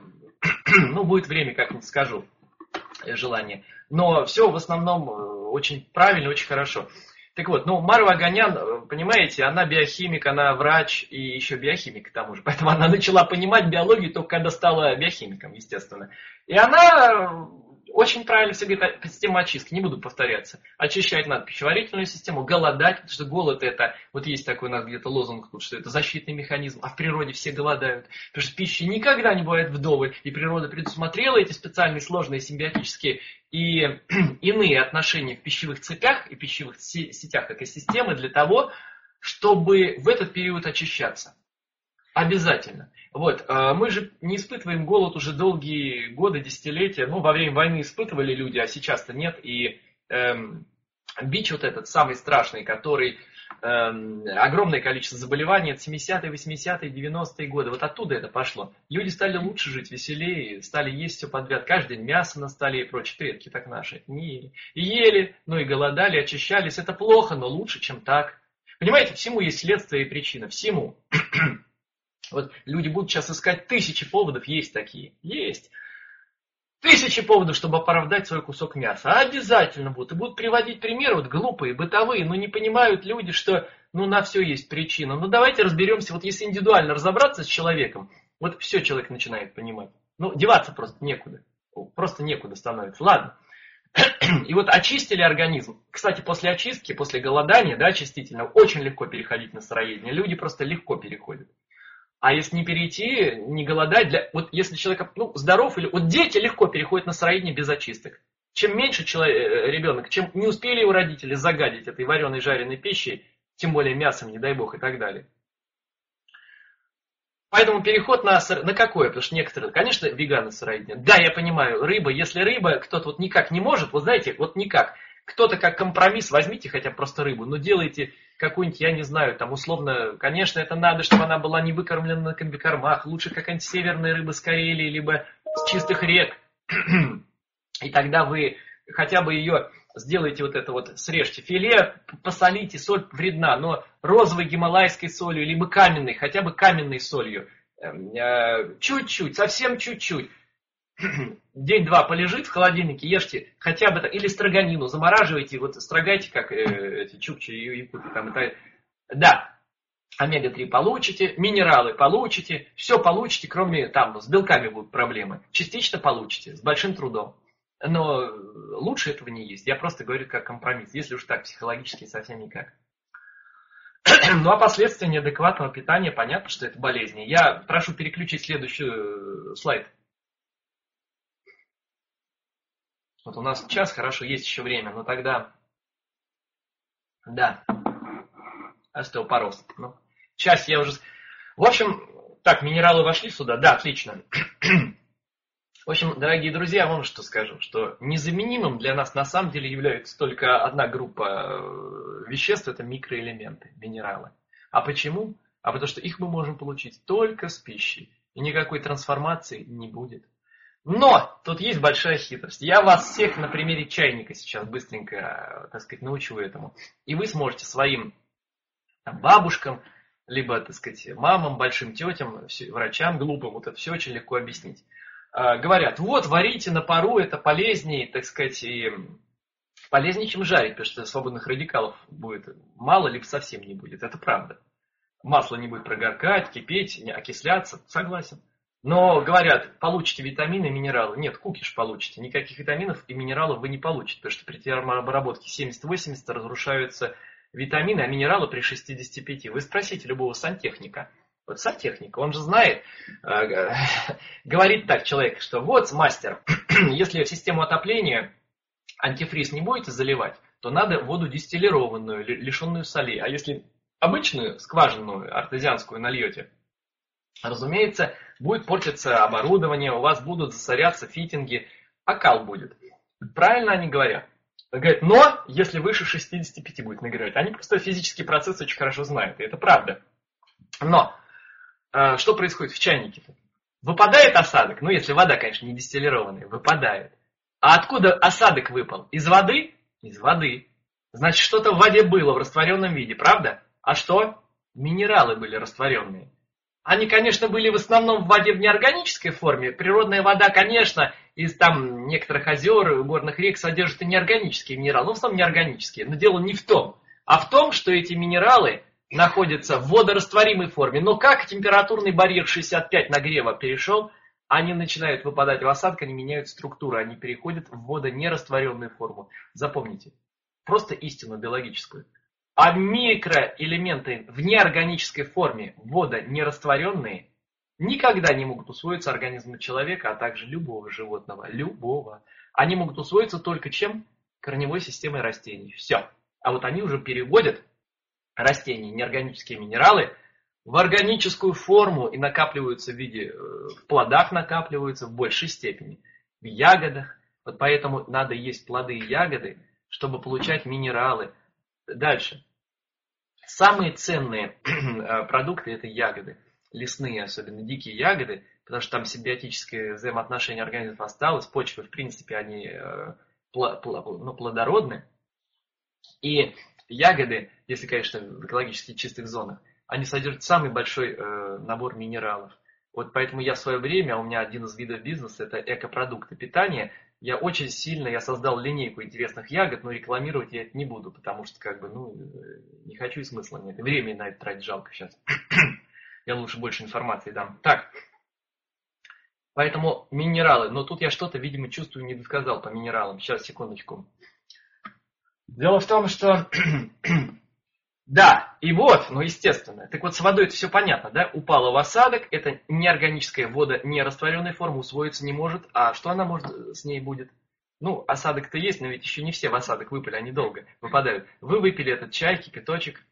будет время, как-нибудь скажу, желание. Но все в основном очень правильно, очень хорошо. Так вот, Марва Аганян, понимаете, она биохимик, она врач и еще биохимик к тому же. Поэтому она начала понимать биологию только когда стала биохимиком, естественно. И она очень правильно все говорит, система очистки, не буду повторяться. Очищать надо пищеварительную систему, голодать, потому что голод это, есть такой у нас где-то лозунг тут, что это защитный механизм, а в природе все голодают. Потому что пищи никогда не бывает вдоволь, и природа предусмотрела эти специальные сложные симбиотические и иные отношения в пищевых цепях и пищевых сетях экосистемы для того, чтобы в этот период очищаться. Обязательно. Мы же не испытываем голод уже долгие годы, десятилетия. Во время войны испытывали люди, а сейчас-то нет. И бич этот самый страшный, который огромное количество заболеваний, это 70-е, 80-е, 90-е годы. Оттуда это пошло. Люди стали лучше жить, веселее, стали есть все подряд. Каждый день мясо на столе и прочее. Предки так наши не ели. И ели, и голодали, очищались. Это плохо, но лучше, чем так. Понимаете, всему есть следствие и причина. Всему. Люди будут сейчас искать тысячи поводов, есть такие. Есть. Тысячи поводов, чтобы оправдать свой кусок мяса. Обязательно будут. И будут приводить примеры глупые, бытовые, но не понимают люди, что на все есть причина. Давайте разберемся, если индивидуально разобраться с человеком, все человек начинает понимать. Деваться просто некуда. Просто некуда становится. Ладно. И очистили организм. Кстати, после очистки, после голодания, очистительного, очень легко переходить на сыроедение. Люди просто легко переходят. А если не перейти, не голодать, если человек здоров, или дети легко переходят на сыроедение без очисток. Чем меньше ребенок, чем не успели его родители загадить этой вареной, жареной пищей, тем более мясом, не дай бог, и так далее. Поэтому переход на какое? Потому что некоторые, конечно, веганы сыроедение. Да, я понимаю, рыба, если рыба, кто-то никак не может, знаете, никак. Кто-то как компромисс, возьмите хотя бы просто рыбу, но делайте какую-нибудь, я не знаю, условно, конечно, это надо, чтобы она была не выкормлена на комбикормах, лучше какая-нибудь северная рыба с Карелии, либо с чистых рек. И тогда вы хотя бы ее сделайте срежьте филе, посолите, соль вредна, но розовой гималайской солью, либо каменной, хотя бы каменной солью. Чуть-чуть, совсем чуть-чуть. День-два полежит в холодильнике, ешьте хотя бы, или строганину замораживайте, строгайте, как эти чукчи и якуты. Да, омега-3 получите, минералы получите, все получите, кроме с белками будут проблемы. Частично получите, с большим трудом. Но лучше этого не есть. Я просто говорю как компромисс, если уж так психологически совсем никак. А последствия неадекватного питания, понятно, что это болезни. Я прошу переключить следующий слайд. У нас час, хорошо, есть еще время, но тогда, да, остеопороз. Час я уже... В общем, так, минералы вошли сюда, да, отлично. В общем, дорогие друзья, вам что скажу, что незаменимым для нас на самом деле является только одна группа веществ, это микроэлементы, минералы. А почему? А потому что их мы можем получить только с пищей, и никакой трансформации не будет. Но тут есть большая хитрость. Я вас всех на примере чайника сейчас быстренько, научу этому. И вы сможете своим бабушкам, либо, мамам, большим тетям, врачам глупым, это все очень легко объяснить. Говорят, варите на пару, это полезнее, и полезнее, чем жарить, потому что свободных радикалов будет мало, либо совсем не будет. Это правда. Масло не будет прогоркать, кипеть, не окисляться, согласен. Но говорят, получите витамины и минералы. Нет, кукиш получите. Никаких витаминов и минералов вы не получите, потому что при термообработке 70-80 разрушаются витамины, а минералы при 65. Вы спросите любого сантехника. Вот сантехник, он же знает, говорит так человек, что вот, мастер, если в систему отопления антифриз не будете заливать, то надо воду дистиллированную, лишенную солей. А если обычную скважинную артезианскую нальете, разумеется, будет портиться оборудование, у вас будут засоряться фитинги, окал будет. Правильно они говорят? Говорят, но если выше 65 будет нагревать. Они просто физические процессы очень хорошо знают, и это правда. Но что происходит в чайнике-то? Выпадает осадок, ну если вода, конечно, не дистиллированная, выпадает. А откуда осадок выпал? Из воды? Из воды. Значит, что-то в воде было в растворенном виде, правда? А что? Минералы были растворенные. Они, конечно, были в основном в воде в неорганической форме. Природная вода, конечно, из там некоторых озер, горных рек содержит и неорганические минералы. Ну, в основном неорганические. Но дело не в том. А в том, что эти минералы находятся в водорастворимой форме. Но как температурный барьер 65 нагрева перешел, они начинают выпадать в осадок, они меняют структуру, они переходят в водонерастворенную форму. Запомните. Просто истину биологическую. А микроэлементы в неорганической форме, водонерастворенные, никогда не могут усвоиться организму человека, а также любого животного. Любого. Они могут усвоиться только чем? Корневой системой растений. Все. А вот они уже переводят растения, неорганические минералы, в органическую форму и накапливаются в виде, в плодах накапливаются в большей степени, в ягодах. Вот поэтому надо есть плоды и ягоды, чтобы получать минералы. Дальше. Самые ценные продукты это ягоды, лесные, особенно дикие ягоды, потому что там симбиотическое взаимоотношение организмов осталось, почвы, в принципе, они плодородны. И ягоды, если, конечно, в экологически чистых зонах, они содержат самый большой набор минералов. Вот поэтому я в свое время, у меня один из видов бизнеса, это экопродукты питания, я очень сильно, я создал линейку интересных ягод, но рекламировать я это не буду, потому что, не хочу и смысла нет. И времени на это тратить жалко сейчас. Я лучше больше информации дам. Так, поэтому минералы, но тут я что-то, видимо, чувствую, не досказал по минералам. Сейчас, секундочку. Дело в том, что... Да, и вот, естественно. Так вот, с водой это все понятно, да? Упала в осадок, это неорганическая вода, нерастворенная форма, усвоиться не может. А что она может с ней будет? Осадок-то есть, но ведь еще не все в осадок выпали, они долго выпадают. Вы выпили этот чай, кипяточек,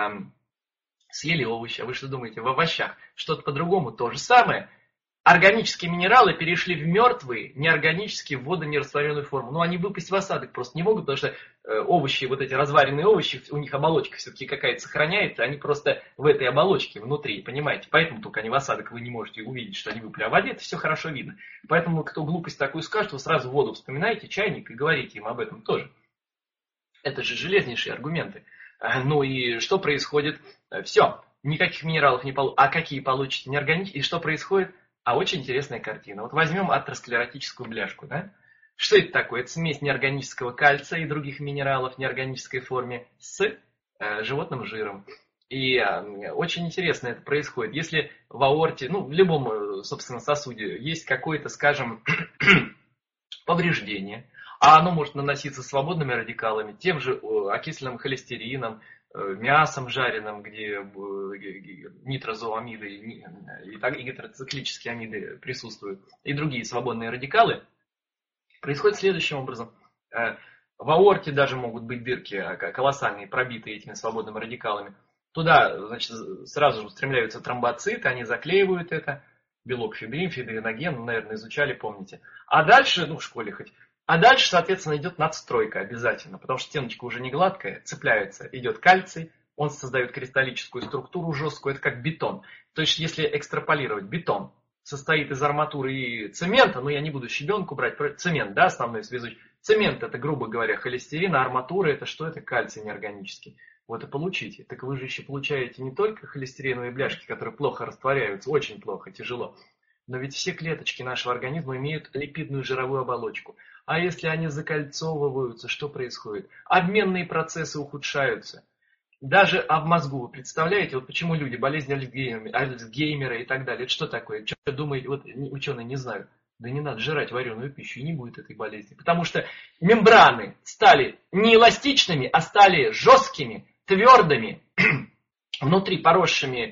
съели овощи, а вы что думаете, в овощах что-то по-другому? То же самое. Органические минералы перешли в мертвые, неорганические, в водонерастворенную форму. Они выпасть в осадок просто не могут, потому что овощи, вот эти разваренные овощи, у них оболочка все-таки какая-то сохраняется, они просто в этой оболочке внутри, понимаете? Поэтому только они в осадок, вы не можете увидеть, что они выпали. А в воде это все хорошо видно. Поэтому, кто глупость такую скажет, вы сразу воду вспоминаете, чайник, и говорите им об этом тоже. Это же железнейшие аргументы. И что происходит? Все, никаких минералов не получите. А какие получите? Неорганические. И что происходит? А очень интересная картина. Вот возьмем атеросклеротическую бляшку, да? Что это такое? Это смесь неорганического кальция и других минералов в неорганической форме с животным жиром. И очень интересно это происходит. Если в аорте, в любом, собственно, сосуде есть какое-то, скажем, повреждение, а оно может наноситься свободными радикалами, тем же окисленным холестерином, мясом жареным, где нитрозоамиды и гетероциклические амиды присутствуют, и другие свободные радикалы, происходит следующим образом. В аорте даже могут быть дырки колоссальные, пробитые этими свободными радикалами. Туда, сразу же устремляются тромбоциты, они заклеивают это, белок фибрин, фибриноген, наверное, изучали, помните. А дальше, в школе хоть. А дальше, соответственно, идет надстройка обязательно, потому что стеночка уже не гладкая, цепляется, идет кальций, он создает кристаллическую структуру жесткую, это как бетон. То есть, если экстраполировать, бетон состоит из арматуры и цемента, я не буду щебенку брать, цемент, да, основной связующий. Цемент это, грубо говоря, холестерин, а арматура это что? Это кальций неорганический. Вот и получите. Так вы же еще получаете не только холестериновые бляшки, которые плохо растворяются, очень плохо, тяжело, но ведь все клеточки нашего организма имеют липидную жировую оболочку. А если они закольцовываются, что происходит? Обменные процессы ухудшаются. Даже в мозгу, вы представляете, вот почему люди, болезни Альцгеймера и так далее, это что такое? Что думаете, вот ученые не знают. Да не надо жрать вареную пищу, и не будет этой болезни. Потому что мембраны стали не эластичными, а стали жесткими, твердыми, внутри поросшими в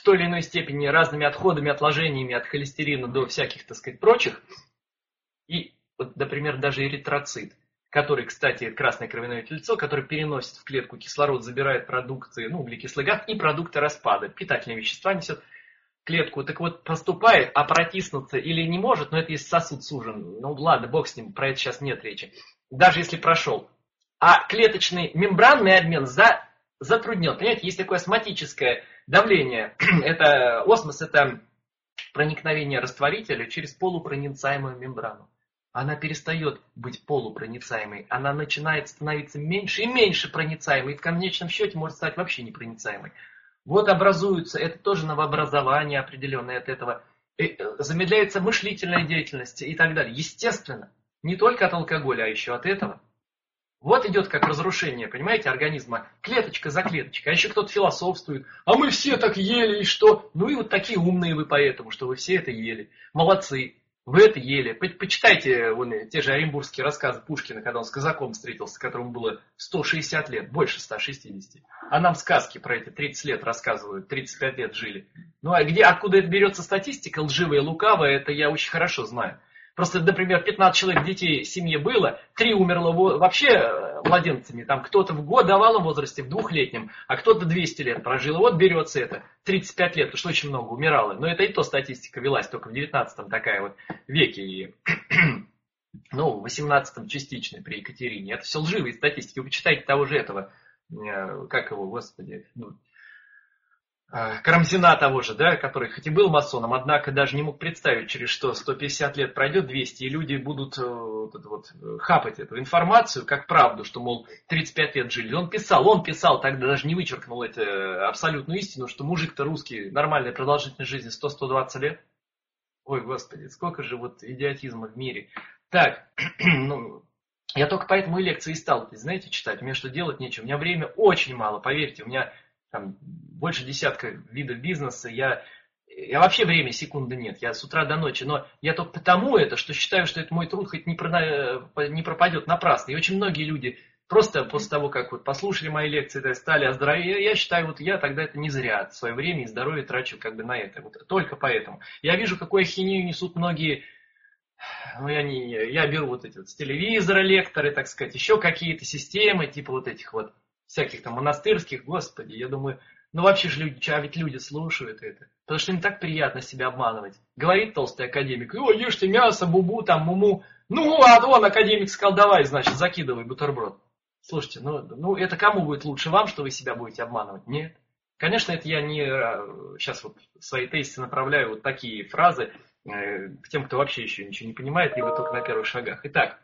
той или иной степени разными отходами, отложениями от холестерина до всяких, так сказать, прочих. И, вот, например, даже эритроцит, который, кстати, красное кровяное тельцо, который переносит в клетку кислород, забирает продукты, углекислый газ и продукты распада, питательные вещества несет в клетку. Так вот, поступает, а протиснуться или не может, но это если сосуд сужен. Ну ладно, бог с ним, про это сейчас нет речи. Даже если прошел. А клеточный мембранный обмен затруднен. Понимаете, есть такое осмотическое давление. Это осмос, это проникновение растворителя через полупроницаемую мембрану. Она перестает быть полупроницаемой. Она начинает становиться меньше и меньше проницаемой. И в конечном счете может стать вообще непроницаемой. Вот образуются, это тоже новообразование определенное от этого. Замедляется мыслительная деятельность и так далее. Естественно, не только от алкоголя, а еще от этого. Вот идет как разрушение, понимаете, организма, клеточка за клеточкой. А еще кто-то философствует, а мы все так ели, и что? Ну и вот такие умные вы поэтому, что вы все это ели. Молодцы, вы это ели. Почитайте вон, те же оренбургские рассказы Пушкина, когда он с казаком встретился, которому было 160 лет, больше 160. А нам сказки про эти 30 лет рассказывают, 35 лет жили. Ну а откуда это берется статистика, лживая, лукавая, это я очень хорошо знаю. Просто, например, 15 человек детей в семье было, 3 умерло вообще младенцами, там кто-то в годовалом возрасте, в 2-летнем, а кто-то 200 лет прожил. И вот берется это, 35 лет, потому что очень много умирало. Но это и то статистика велась только в 19 такая вот веке. И, в 18 частично при Екатерине. Это все лживые статистики. Вы почитайте того же этого, как его, господи, Карамзина того же, да, который хоть и был масоном, однако даже не мог представить, через что 150 лет пройдет, 200, и люди будут хапать эту информацию как правду, что, мол, 35 лет жили. Он писал, тогда даже не вычеркнул эту абсолютную истину, что мужик-то русский, нормальная продолжительность жизни 100-120 лет. Ой, господи, сколько же вот идиотизма в мире. Так, я только поэтому и лекции стал, знаете, читать. У меня что делать нечего. У меня время очень мало, поверьте, у меня там больше десятка видов бизнеса, я вообще времени секунды нет, я с утра до ночи, но я только потому что считаю, что это мой труд хоть не пропадет напрасно. И очень многие люди просто после того, как вот послушали мои лекции, стали оздоровее, я считаю, вот я тогда это не зря свое время и здоровье трачу как бы на это, вот только поэтому. Я вижу, какую ахинею несут многие. Я беру вот эти вот с телевизора лекторы, так сказать, еще какие-то системы, типа вот этих вот всяких там монастырских, господи, я думаю, вообще же люди, ведь люди слушают это, потому что им так приятно себя обманывать. Говорит толстый академик, ешьте мясо, бубу, там, муму, а он, академик, сказал, давай, значит, закидывай бутерброд. Слушайте, это кому будет лучше, вам, что вы себя будете обманывать? Нет. Конечно, это я не сейчас вот свои тезисы направляю вот такие фразы к тем, кто вообще еще ничего не понимает, либо только на первых шагах. Итак,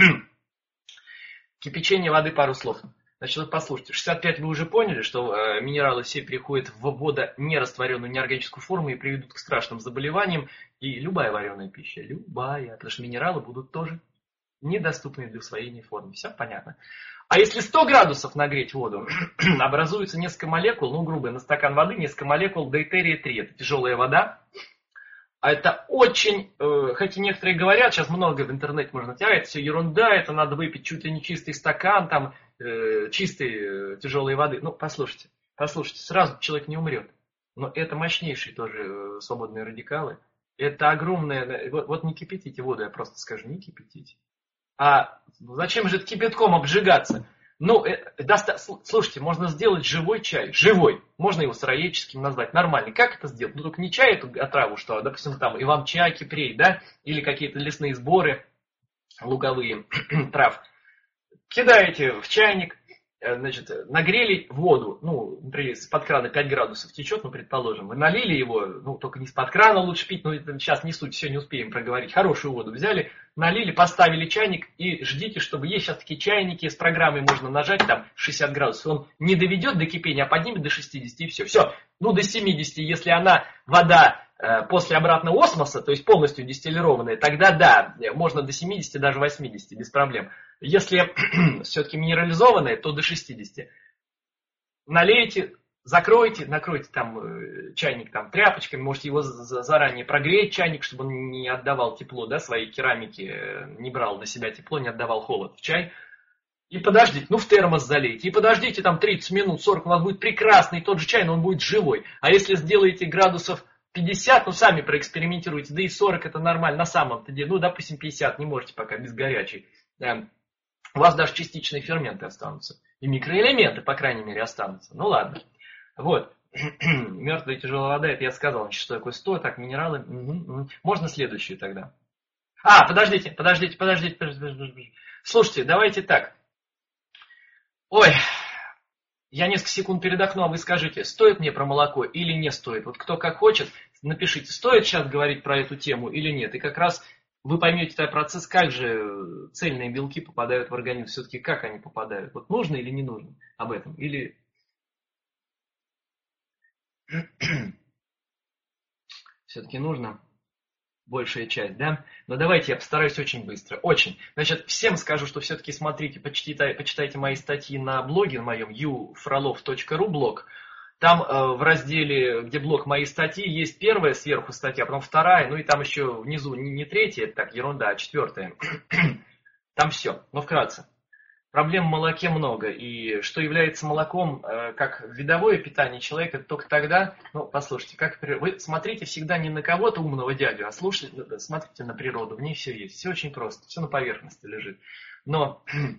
кипячение воды, пару слов. Значит, вот послушайте, 65 вы уже поняли, что минералы все переходят в водонерастворенную неорганическую форму и приведут к страшным заболеваниям. И любая вареная пища, потому что минералы будут тоже недоступны для усвоения в форме. Все понятно. А если 100 градусов нагреть воду, образуется несколько молекул, грубо, на стакан воды несколько молекул дейтерия-3. Это тяжелая вода. А это очень, хоть и некоторые говорят, сейчас много в интернете можно найти, это все ерунда, это надо выпить чуть ли не чистый стакан, там, чистой тяжелой воды. Послушайте, сразу человек не умрет. Но это мощнейшие тоже свободные радикалы. Это огромное, вот не кипятите воду, я просто скажу, не кипятите. А зачем же кипятком обжигаться? Слушайте, можно сделать живой чай. Живой. Можно его сыроедческим назвать. Нормальный. Как это сделать? Только не чай, эту отраву, что, допустим, там иван-чай, кипрей, да? Или какие-то лесные сборы луговые трав. Кидаете в чайник, значит, нагрели воду, например, из-под крана 5 градусов течет, предположим, вы налили его, только не из-под крана лучше пить, сейчас не суть, все не успеем проговорить, хорошую воду взяли, налили, поставили чайник и ждите, чтобы есть сейчас такие чайники, с программой можно нажать, там 60 градусов, он не доведет до кипения, а поднимет до 60 и все, до 70, если вода после обратного осмоса, то есть полностью дистиллированная, тогда да, можно до 70, даже 80, без проблем. Если все-таки минерализованная, то до 60. Налейте, закройте, накройте там чайник там тряпочками, можете его заранее прогреть, чайник, чтобы он не отдавал тепло, да, своей керамике, не брал на себя тепло, не отдавал холод в чай. И подождите, ну в термос залейте, и подождите там 30 минут, 40, у вас будет прекрасный тот же чай, но он будет живой. А если сделаете градусов 50, ну сами проэкспериментируйте, да и 40 это нормально, на самом-то деле, ну допустим 50, не можете пока без горячей. У вас даже частичные ферменты останутся. И микроэлементы, по крайней мере, останутся. Ну ладно. Вот. Мертвая тяжелая вода, это я сказал, значит, что такое 100, так, минералы. Можно следующую тогда. Подождите. Слушайте, давайте так. Ой, я несколько секунд передохну, а вы скажите, стоит мне про молоко или не стоит? Вот кто как хочет, напишите, стоит сейчас говорить про эту тему или нет. И как раз вы поймете этот процесс, как же цельные белки попадают в организм, все-таки как они попадают. Вот нужно или не нужно об этом? Или все-таки нужно? Большая часть, да? Но давайте я постараюсь очень быстро. Очень. Значит, всем скажу, что все-таки смотрите, почитайте мои статьи на блоге на моем ufrolov.ru блог. Там в разделе, где блог мои статьи, есть первая сверху статья, потом вторая, ну и там еще внизу не третья, это так, ерунда, а четвертая. Там все. Но вкратце. Проблем в молоке много, и что является молоком как видовое питание человека только тогда, ну, послушайте, вы смотрите всегда не на кого-то умного дядю, а смотрите на природу, в ней все есть, все очень просто, все на поверхности лежит. Но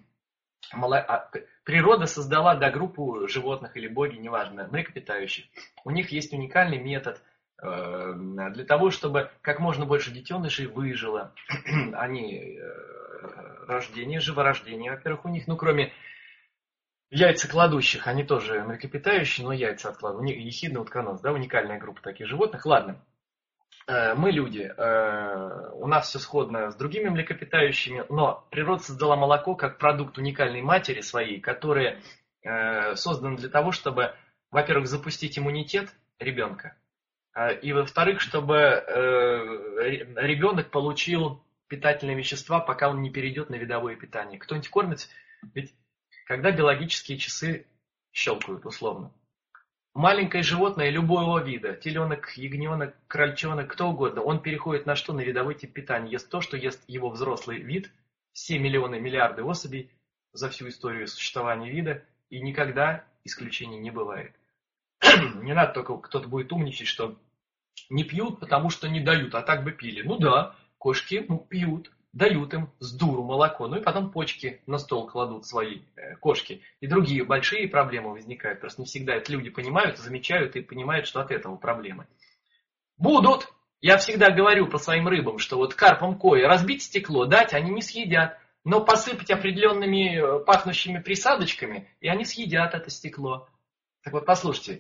природа создала, да, группу животных или боги, неважно, млекопитающих. У них есть уникальный метод для того, чтобы как можно больше детенышей выжило. Они живорождение, во-первых, у них, ну, кроме яйцекладущих, они тоже млекопитающие, но яйца откладывают. Ехидный утконос, да, уникальная группа таких животных. Ладно, мы люди, у нас все сходно с другими млекопитающими, но природа создала молоко как продукт уникальной матери своей, которая создана для того, чтобы, во-первых, запустить иммунитет ребенка, и, во-вторых, чтобы ребенок получил питательные вещества, пока он не перейдет на видовое питание. Кто-нибудь кормит? Ведь когда биологические часы щелкают, условно. Маленькое животное любого вида, теленок, ягненок, крольчонок, кто угодно, он переходит на что? На видовой тип питания. Ест то, что ест его взрослый вид, все миллионы, миллиарды особей за всю историю существования вида, и никогда исключений не бывает. Не надо только, кто-то будет умничать, что не пьют, потому что не дают, а так бы пили. Ну да, кошки пьют, дают им с дуру молоко, ну и потом почки на стол кладут свои кошки. И другие большие проблемы возникают. Просто не всегда это люди понимают, замечают и понимают, что от этого проблемы. Будут! Я всегда говорю по своим рыбам, что вот карпам кои разбить стекло, дать они не съедят. Но посыпать определенными пахнущими присадочками, и они съедят это стекло. Так вот, послушайте,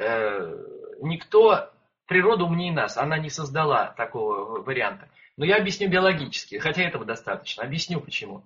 природа умнее нас, она не создала такого варианта. Но я объясню биологически, хотя этого достаточно. Объясню почему.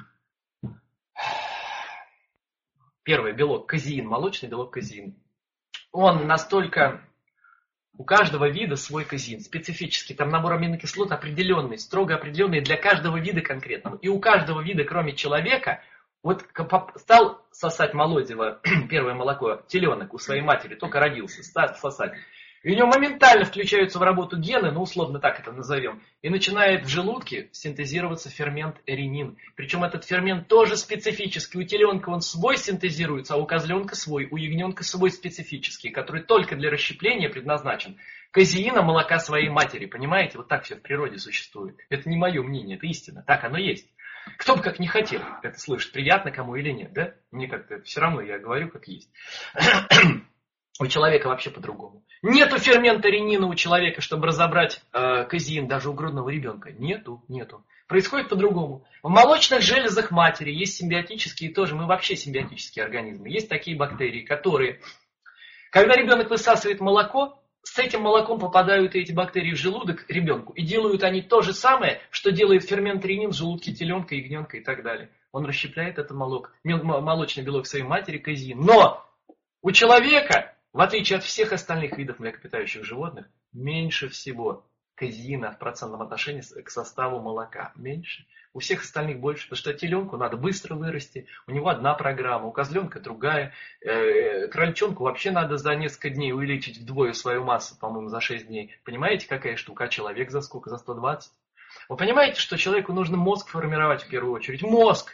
Первый белок казеин, молочный белок казеин. Он настолько... У каждого вида свой казеин, специфический, там набор аминокислот определенный, строго определенный для каждого вида конкретного. И у каждого вида, кроме человека, вот стал сосать молодево, первое молоко, теленок у своей матери, только родился, стал сосать. И у него моментально включаются в работу гены, ну условно так это назовем, и начинает в желудке синтезироваться фермент ренин. Причем этот фермент тоже специфический. У теленка он свой синтезируется, а у козленка свой, у ягненка свой специфический, который только для расщепления предназначен. Казеина молока своей матери, понимаете? Вот так все в природе существует. Это не мое мнение, это истина, так оно есть. Кто бы как не хотел это слышать, приятно кому или нет, да? Мне как-то все равно, я говорю как есть. У человека вообще по-другому. Нету фермента ренина у человека, чтобы разобрать казеин даже у грудного ребенка. Нету. Происходит по-другому. В молочных железах матери есть симбиотические тоже, мы вообще симбиотические организмы. Есть такие бактерии, которые, когда ребенок высасывает молоко, с этим молоком попадают эти бактерии в желудок ребенку. И делают они то же самое, что делает фермент ренин в желудке теленка, ягненка и так далее. Он расщепляет этот молочный белок своей матери, казеин. Но у человека, в отличие от всех остальных видов млекопитающих животных, меньше всего казеина в процентном отношении к составу молока. Меньше. У всех остальных больше, потому что теленку надо быстро вырасти, у него одна программа, у козленка другая. Крольчонку вообще надо за несколько дней увеличить вдвое свою массу, по-моему, за 6 дней. Понимаете, какая штука? А человек за сколько? За 120? Вы понимаете, что человеку нужно мозг формировать в первую очередь? Мозг!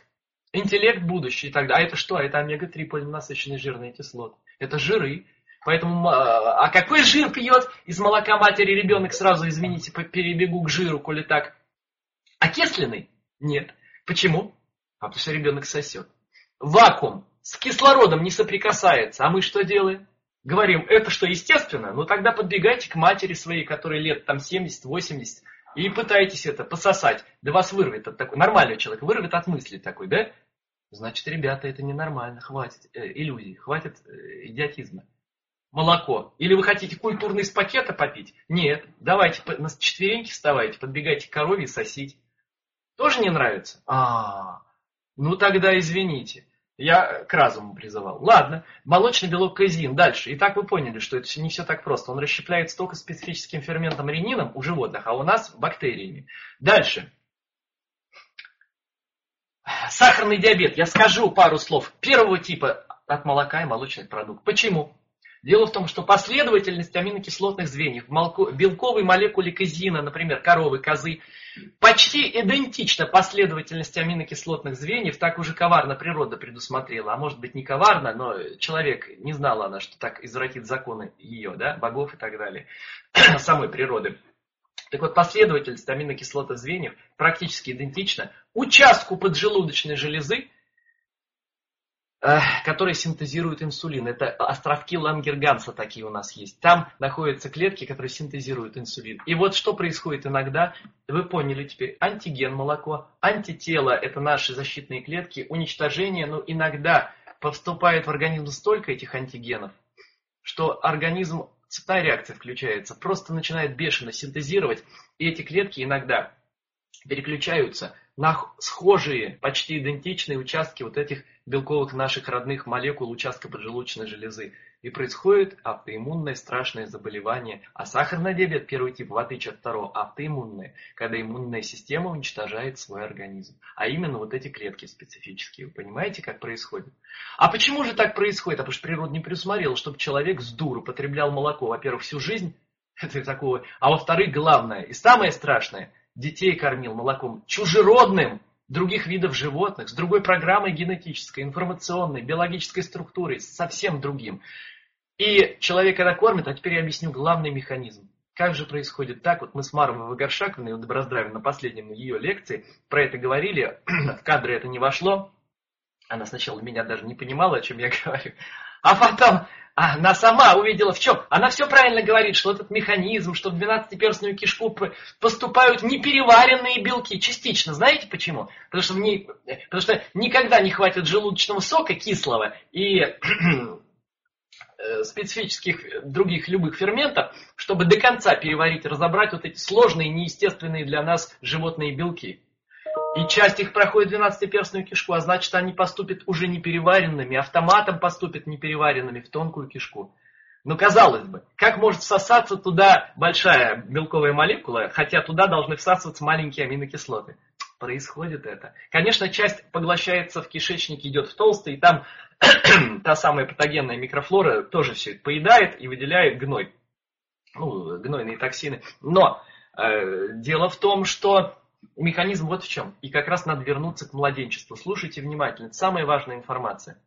интеллект, будущее и так далее. А это что? А это омега-3 полиненасыщенные жирные кислоты. Это жиры. Поэтому, а какой жир пьет из молока матери ребенок? Сразу, извините, перебегу к жиру, коли так. Окисленный? Нет. Почему? А потому что ребенок сосет. Вакуум с кислородом не соприкасается. А мы что делаем? Говорим, это что, естественно? Ну тогда подбегайте к матери своей, которой лет там 70-80, и пытайтесь это пососать. Да вас вырвет от такой, нормальный человек вырвет от мысли такой, да? Значит, ребята, это ненормально, хватит иллюзий, хватит идиотизма. Молоко. Или вы хотите культурно из пакета попить? Нет, давайте на четвереньки вставайте, подбегайте к корове и сосите. Тоже не нравится? Ну тогда извините. Я к разуму призывал. Ладно, молочный белок казеин. Дальше. Итак, вы поняли, что это не все так просто. Он расщепляется только специфическим ферментом ренином у животных, а у нас бактериями. Дальше. Сахарный диабет. Я скажу пару слов. Первого типа от молока и молочных продуктов. Почему? Дело в том, что последовательность аминокислотных звеньев в белковой молекуле казеина, например, коровы, козы, почти идентична последовательности аминокислотных звеньев, так уже коварно природа предусмотрела. А может быть не коварно, но человек, не знала она, что так извратит законы ее, да, богов и так далее, самой природы. Так вот, последовательность аминокислотных звеньев практически идентична участку поджелудочной железы, которые синтезируют инсулин. Это островки Лангерганса такие у нас есть. Там находятся клетки, которые синтезируют инсулин. И вот что происходит иногда, вы поняли теперь, антиген молоко, антитело, это наши защитные клетки, уничтожение, но иногда поступает в организм столько этих антигенов, что организм, цепная реакция включается, просто начинает бешено синтезировать, и эти клетки иногда переключаются на схожие, почти идентичные участки вот этих белковых наших родных молекул участка поджелудочной железы. И происходит автоиммунное страшное заболевание. А сахарный диабет первый тип, в отличие от второго, автоиммунное, когда иммунная система уничтожает свой организм. А именно вот эти клетки специфические. Вы понимаете, как происходит? А почему же так происходит? А потому что природа не предусмотрела, чтобы человек с дуру потреблял молоко, во-первых, всю жизнь, это такого, а во-вторых, главное и самое страшное, детей кормил молоком чужеродным других видов животных, с другой программой генетической, информационной, биологической структурой, совсем другим. И человек когда кормит, а теперь я объясню главный механизм. Как же происходит так? Вот мы с Маровой Вагаршаковной, Доброздравием, на последнем ее лекции про это говорили, в кадры это не вошло. Она сначала меня даже не понимала, о чем я говорю. А потом она сама увидела в чем. Она все правильно говорит, что этот механизм, что в двенадцатиперстную кишку поступают непереваренные белки. Частично. Знаете почему? Потому что никогда не хватит желудочного сока кислого и специфических других любых ферментов, чтобы до конца переварить, разобрать вот эти сложные, неестественные для нас животные белки. И часть их проходит 12-перстную кишку, а значит, они поступят уже непереваренными, автоматом поступят непереваренными в тонкую кишку. Но казалось бы, как может всосаться туда большая белковая молекула, хотя туда должны всасываться маленькие аминокислоты? Происходит это. Конечно, часть поглощается в кишечнике, идет в толстый, и там та самая патогенная микрофлора тоже все это поедает и выделяет гной. Ну, гнойные токсины. Но дело в том, что механизм вот в чем. И как раз надо вернуться к младенчеству. Слушайте внимательно. Это самая важная информация.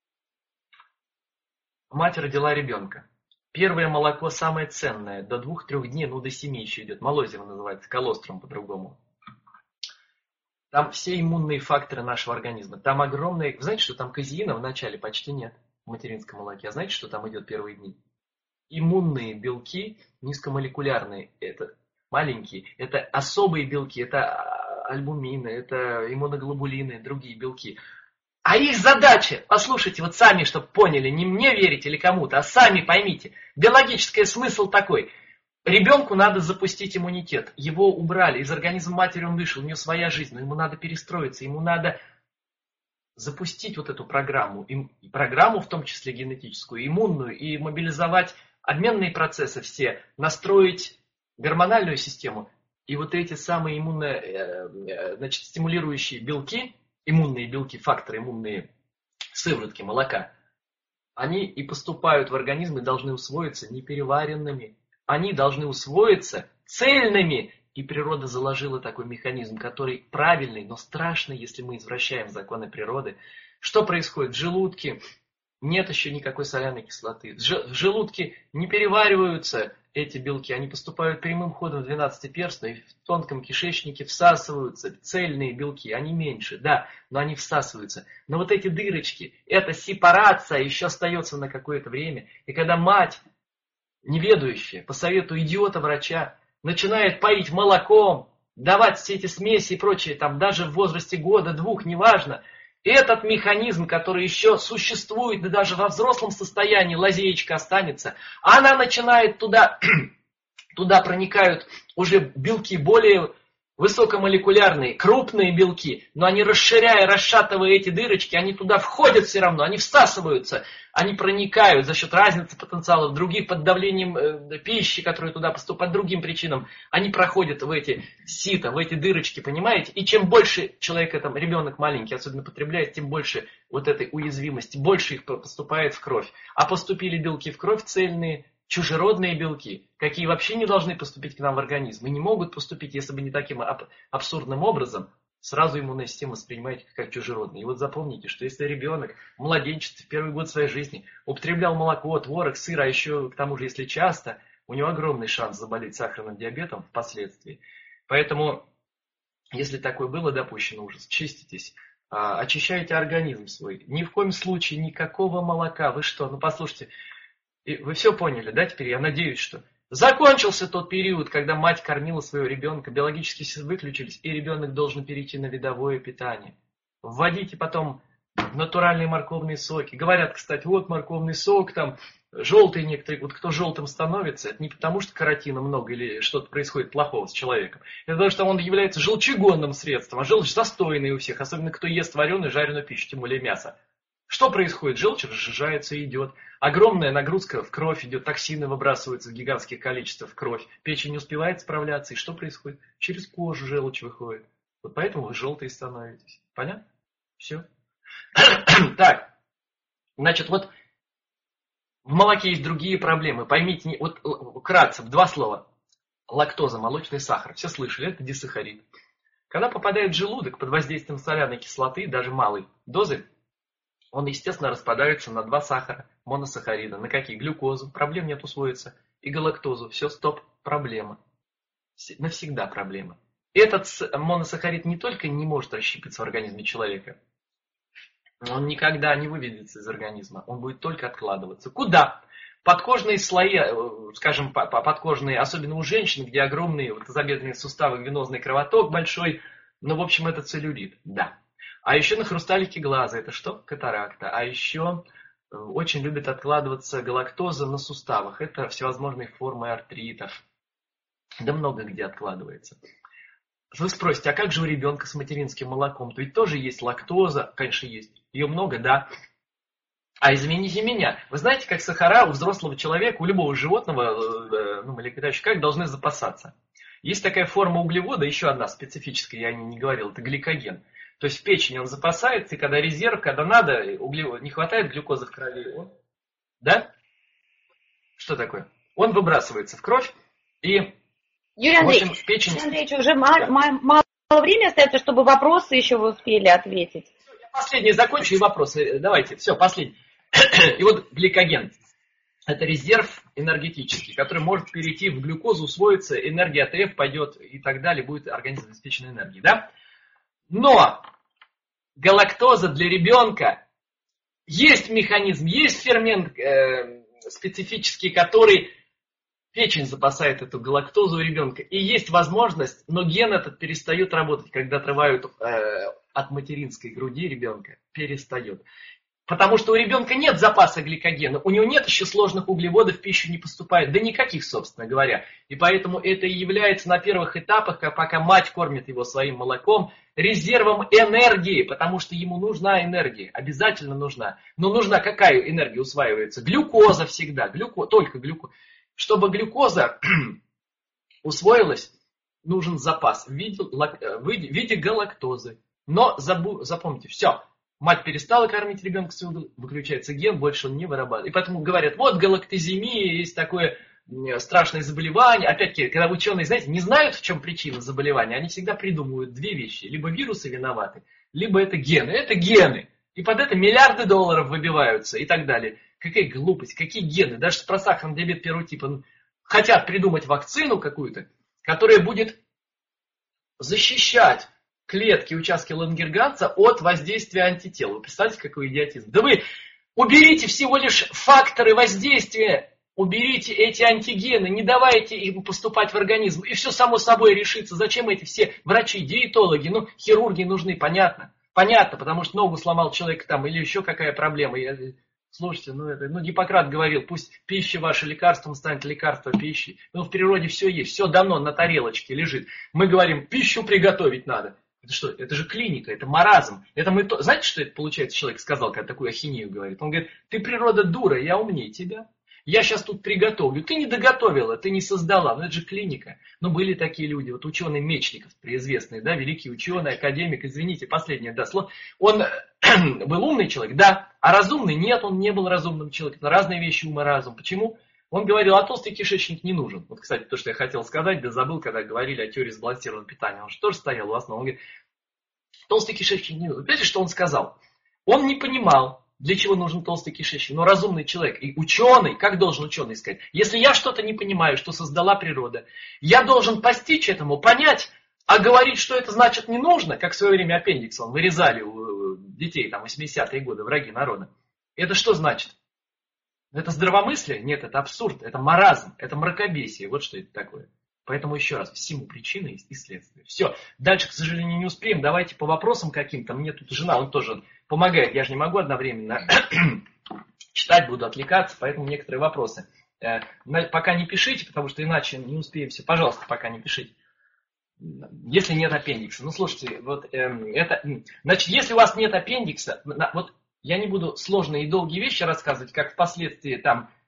Мать родила ребенка. Первое молоко самое ценное. До 2-3 дней, ну до 7 еще идет. Молозиво называется, колострум по-другому. Там все иммунные факторы нашего организма. Там огромные... Вы знаете, что там казеина в начале почти нет в материнском молоке. А знаете, что там идет первые дни? Иммунные белки, низкомолекулярные. Это маленькие, это особые белки, это альбумины, это иммуноглобулины, другие белки. А их задача, послушайте, вот сами, чтобы поняли, не мне верить или кому-то, а сами поймите, биологический смысл такой. Ребенку надо запустить иммунитет, его убрали, из организма матери он вышел, у него своя жизнь, но ему надо перестроиться, ему надо запустить вот эту программу, и программу в том числе генетическую, иммунную, и мобилизовать обменные процессы все, настроить гормональную систему, и вот эти самые стимулирующие белки, иммунные белки, факторы иммунные, сыворотки молока, они и поступают в организм и должны усвоиться непереваренными. Они должны усвоиться цельными И природа заложила такой механизм, который правильный, но страшный, если мы извращаем законы природы. Что происходит в желудке? Нет еще никакой соляной кислоты. В желудке не перевариваются эти белки, они поступают прямым ходом в 12-перстную, и в тонком кишечнике всасываются цельные белки, они меньше, да, но они всасываются. Но вот эти дырочки, эта сепарация еще остается на какое-то время. И когда мать, неведающая, по совету идиота-врача, начинает поить молоком, давать все эти смеси и прочее, там даже в возрасте года-двух, неважно, этот механизм, который еще существует, да даже во взрослом состоянии, лазеечка останется, она начинает туда проникают уже белки более высокомолекулярные, крупные белки, но они, расширяя, расшатывая эти дырочки, они туда входят все равно, они всасываются, они проникают за счет разницы потенциалов других, под давлением пищи, которая туда поступает, по другим причинам, они проходят в эти сита, в эти дырочки, понимаете? И чем больше человек, там, ребенок маленький, особенно потребляет, тем больше вот этой уязвимости, больше их поступает в кровь. А поступили белки в кровь цельные, чужеродные белки, какие вообще не должны поступить к нам в организм, и не могут поступить, если бы не таким абсурдным образом, сразу иммунная система воспринимает их как чужеродные. И вот запомните, что если ребенок в младенчестве, в первый год своей жизни употреблял молоко, творог, сыр, а еще к тому же, если часто, у него огромный шанс заболеть сахарным диабетом впоследствии. Поэтому, если такое было допущено, ужас, чиститесь, очищайте организм свой. Ни в коем случае никакого молока. Вы что? Ну послушайте, и вы все поняли, да, теперь? Я надеюсь, что закончился тот период, когда мать кормила своего ребенка, биологические силы выключились, и ребенок должен перейти на видовое питание. Вводите потом натуральные морковные соки. Говорят, кстати, вот морковный сок, там, желтый некоторые, вот кто желтым становится, это не потому, что каротина много или что-то происходит плохого с человеком. Это потому, что он является желчегонным средством, а желчь застойная у всех, особенно кто ест вареную, жареную пищу, тем более мясо. Что происходит? Желчь разжижается и идет. Огромная нагрузка в кровь идет, токсины выбрасываются в гигантских количествах в кровь. Печень не успевает справляться. И что происходит? Через кожу желчь выходит. Вот поэтому вы желтые становитесь. Понятно? Все. Так. Значит, вот в молоке есть другие проблемы. Поймите, вот вкратце, в два слова. Лактоза, молочный сахар. Все слышали, это дисахарид. Когда попадает в желудок под воздействием соляной кислоты, даже малой дозы, он, естественно, распадается на два сахара, моносахарида. На какие? Глюкозу, проблем нет, усвоится. И галактозу. Все, стоп, проблема. Навсегда проблема. Этот моносахарид не только не может расщепиться в организме человека, он никогда не выведется из организма. Он будет только откладываться. Куда? Подкожные слои, скажем, подкожные, особенно у женщин, где огромные тазобедренные суставы, венозный кровоток большой. Ну, в общем, это целлюлит, да. А еще на хрусталике глаза, это что? Катаракта. А еще очень любит откладываться галактоза на суставах. Это всевозможные формы артритов. Да много где откладывается. Вы спросите, а как же у ребенка с материнским молоком? То ведь тоже есть лактоза, конечно есть. Ее много, да. А извините меня, вы знаете, как сахара у взрослого человека, у любого животного, млекопитающего, как должны запасаться? Есть такая форма углевода, еще одна специфическая, я не говорил, это гликоген. То есть в печени он запасается, и когда резерв, когда надо, не хватает глюкозы в крови, да? Что такое? Он выбрасывается в кровь, и Юрий Андреевич, в печени... Юрий Андреевич, уже мало времени остается, чтобы вопросы еще вы успели ответить. Я последний закончу, и вопросы. Давайте, все, последний. И вот гликоген. Это резерв энергетический, который может перейти в глюкозу, усвоиться, энергия АТФ пойдет и так далее, будет организм обеспечен энергией, да? Но галактоза для ребенка, есть механизм, есть фермент специфический, который печень запасает эту галактозу у ребенка. И есть возможность, но ген этот перестает работать, когда отрывают от материнской груди ребенка. Перестает. Потому что у ребенка нет запаса гликогена, у него нет еще сложных углеводов, в пищу не поступает, да никаких, собственно говоря. И поэтому это и является на первых этапах, пока мать кормит его своим молоком, резервом энергии, потому что ему нужна энергия, обязательно нужна. Но нужна какая энергия усваивается? Глюкоза всегда, только глюкоза. Чтобы глюкоза усвоилась, нужен запас в виде галактозы. Но запомните, все. Мать перестала кормить ребенка своего, выключается ген, больше он не вырабатывает. И поэтому говорят, вот галактоземия, есть такое страшные заболевания. Опять-таки, когда ученые, знаете, не знают, в чем причина заболевания, они всегда придумывают две вещи. Либо вирусы виноваты, либо это гены. Это гены. И под это миллиарды долларов выбиваются и так далее. Какая глупость, какие гены. Даже про сахарный диабет первого типа хотят придумать вакцину какую-то, которая будет защищать клетки, участки Лангерганса от воздействия антител. Вы представляете, какой идиотизм? Да вы уберите всего лишь факторы воздействия, уберите эти антигены, не давайте им поступать в организм, и все само собой решится. Зачем эти все врачи, диетологи, хирурги нужны, понятно? Понятно, потому что ногу сломал человек там, или еще какая проблема. Слушайте, Гиппократ говорил, пусть пища ваша лекарством станет лекарство пищи. В природе все есть, все дано на тарелочке лежит. Мы говорим, пищу приготовить надо. Это что? Это же клиника, это маразм. Знаете, что это получается, человек сказал, когда такую ахинею говорит? Он говорит, ты природа дура, я умнее тебя. Я сейчас тут приготовлю. Ты не доготовила, ты не создала. Это же клиника. Были такие люди. Ученый Мечников, известный, да, великий ученый, академик, извините, последнее, да, слово. Он был умный человек, да, а разумный? Нет, он не был разумным человеком. Разные вещи ум и разум. Почему? Он говорил, толстый кишечник не нужен. Кстати, то, что я хотел сказать, да забыл, когда говорили о теории сбалансированного питания. Он же тоже стоял у основы. Он говорит, толстый кишечник не нужен. Знаете, что он сказал? Он не понимал, для чего нужен толстый кишечник. Но разумный человек и ученый, как должен ученый сказать? Если я что-то не понимаю, что создала природа, я должен постичь этому, понять, а говорить, что это значит не нужно, как в свое время аппендикс вырезали у детей, 80-е годы, враги народа. Это что значит? Это здравомыслие? Нет, это абсурд, это маразм, это мракобесие. Вот что это такое. Поэтому еще раз, всему причины и следствие. Все, дальше, к сожалению, не успеем. Давайте по вопросам каким-то. Мне тут жена, он тоже помогает. Я же не могу одновременно читать, буду отвлекаться, поэтому некоторые вопросы. Пока не пишите, потому что иначе не успеем все. Пожалуйста, пока не пишите. Если нет аппендикса. Слушайте, значит, если у вас нет аппендикса, я не буду сложные и долгие вещи рассказывать, как впоследствии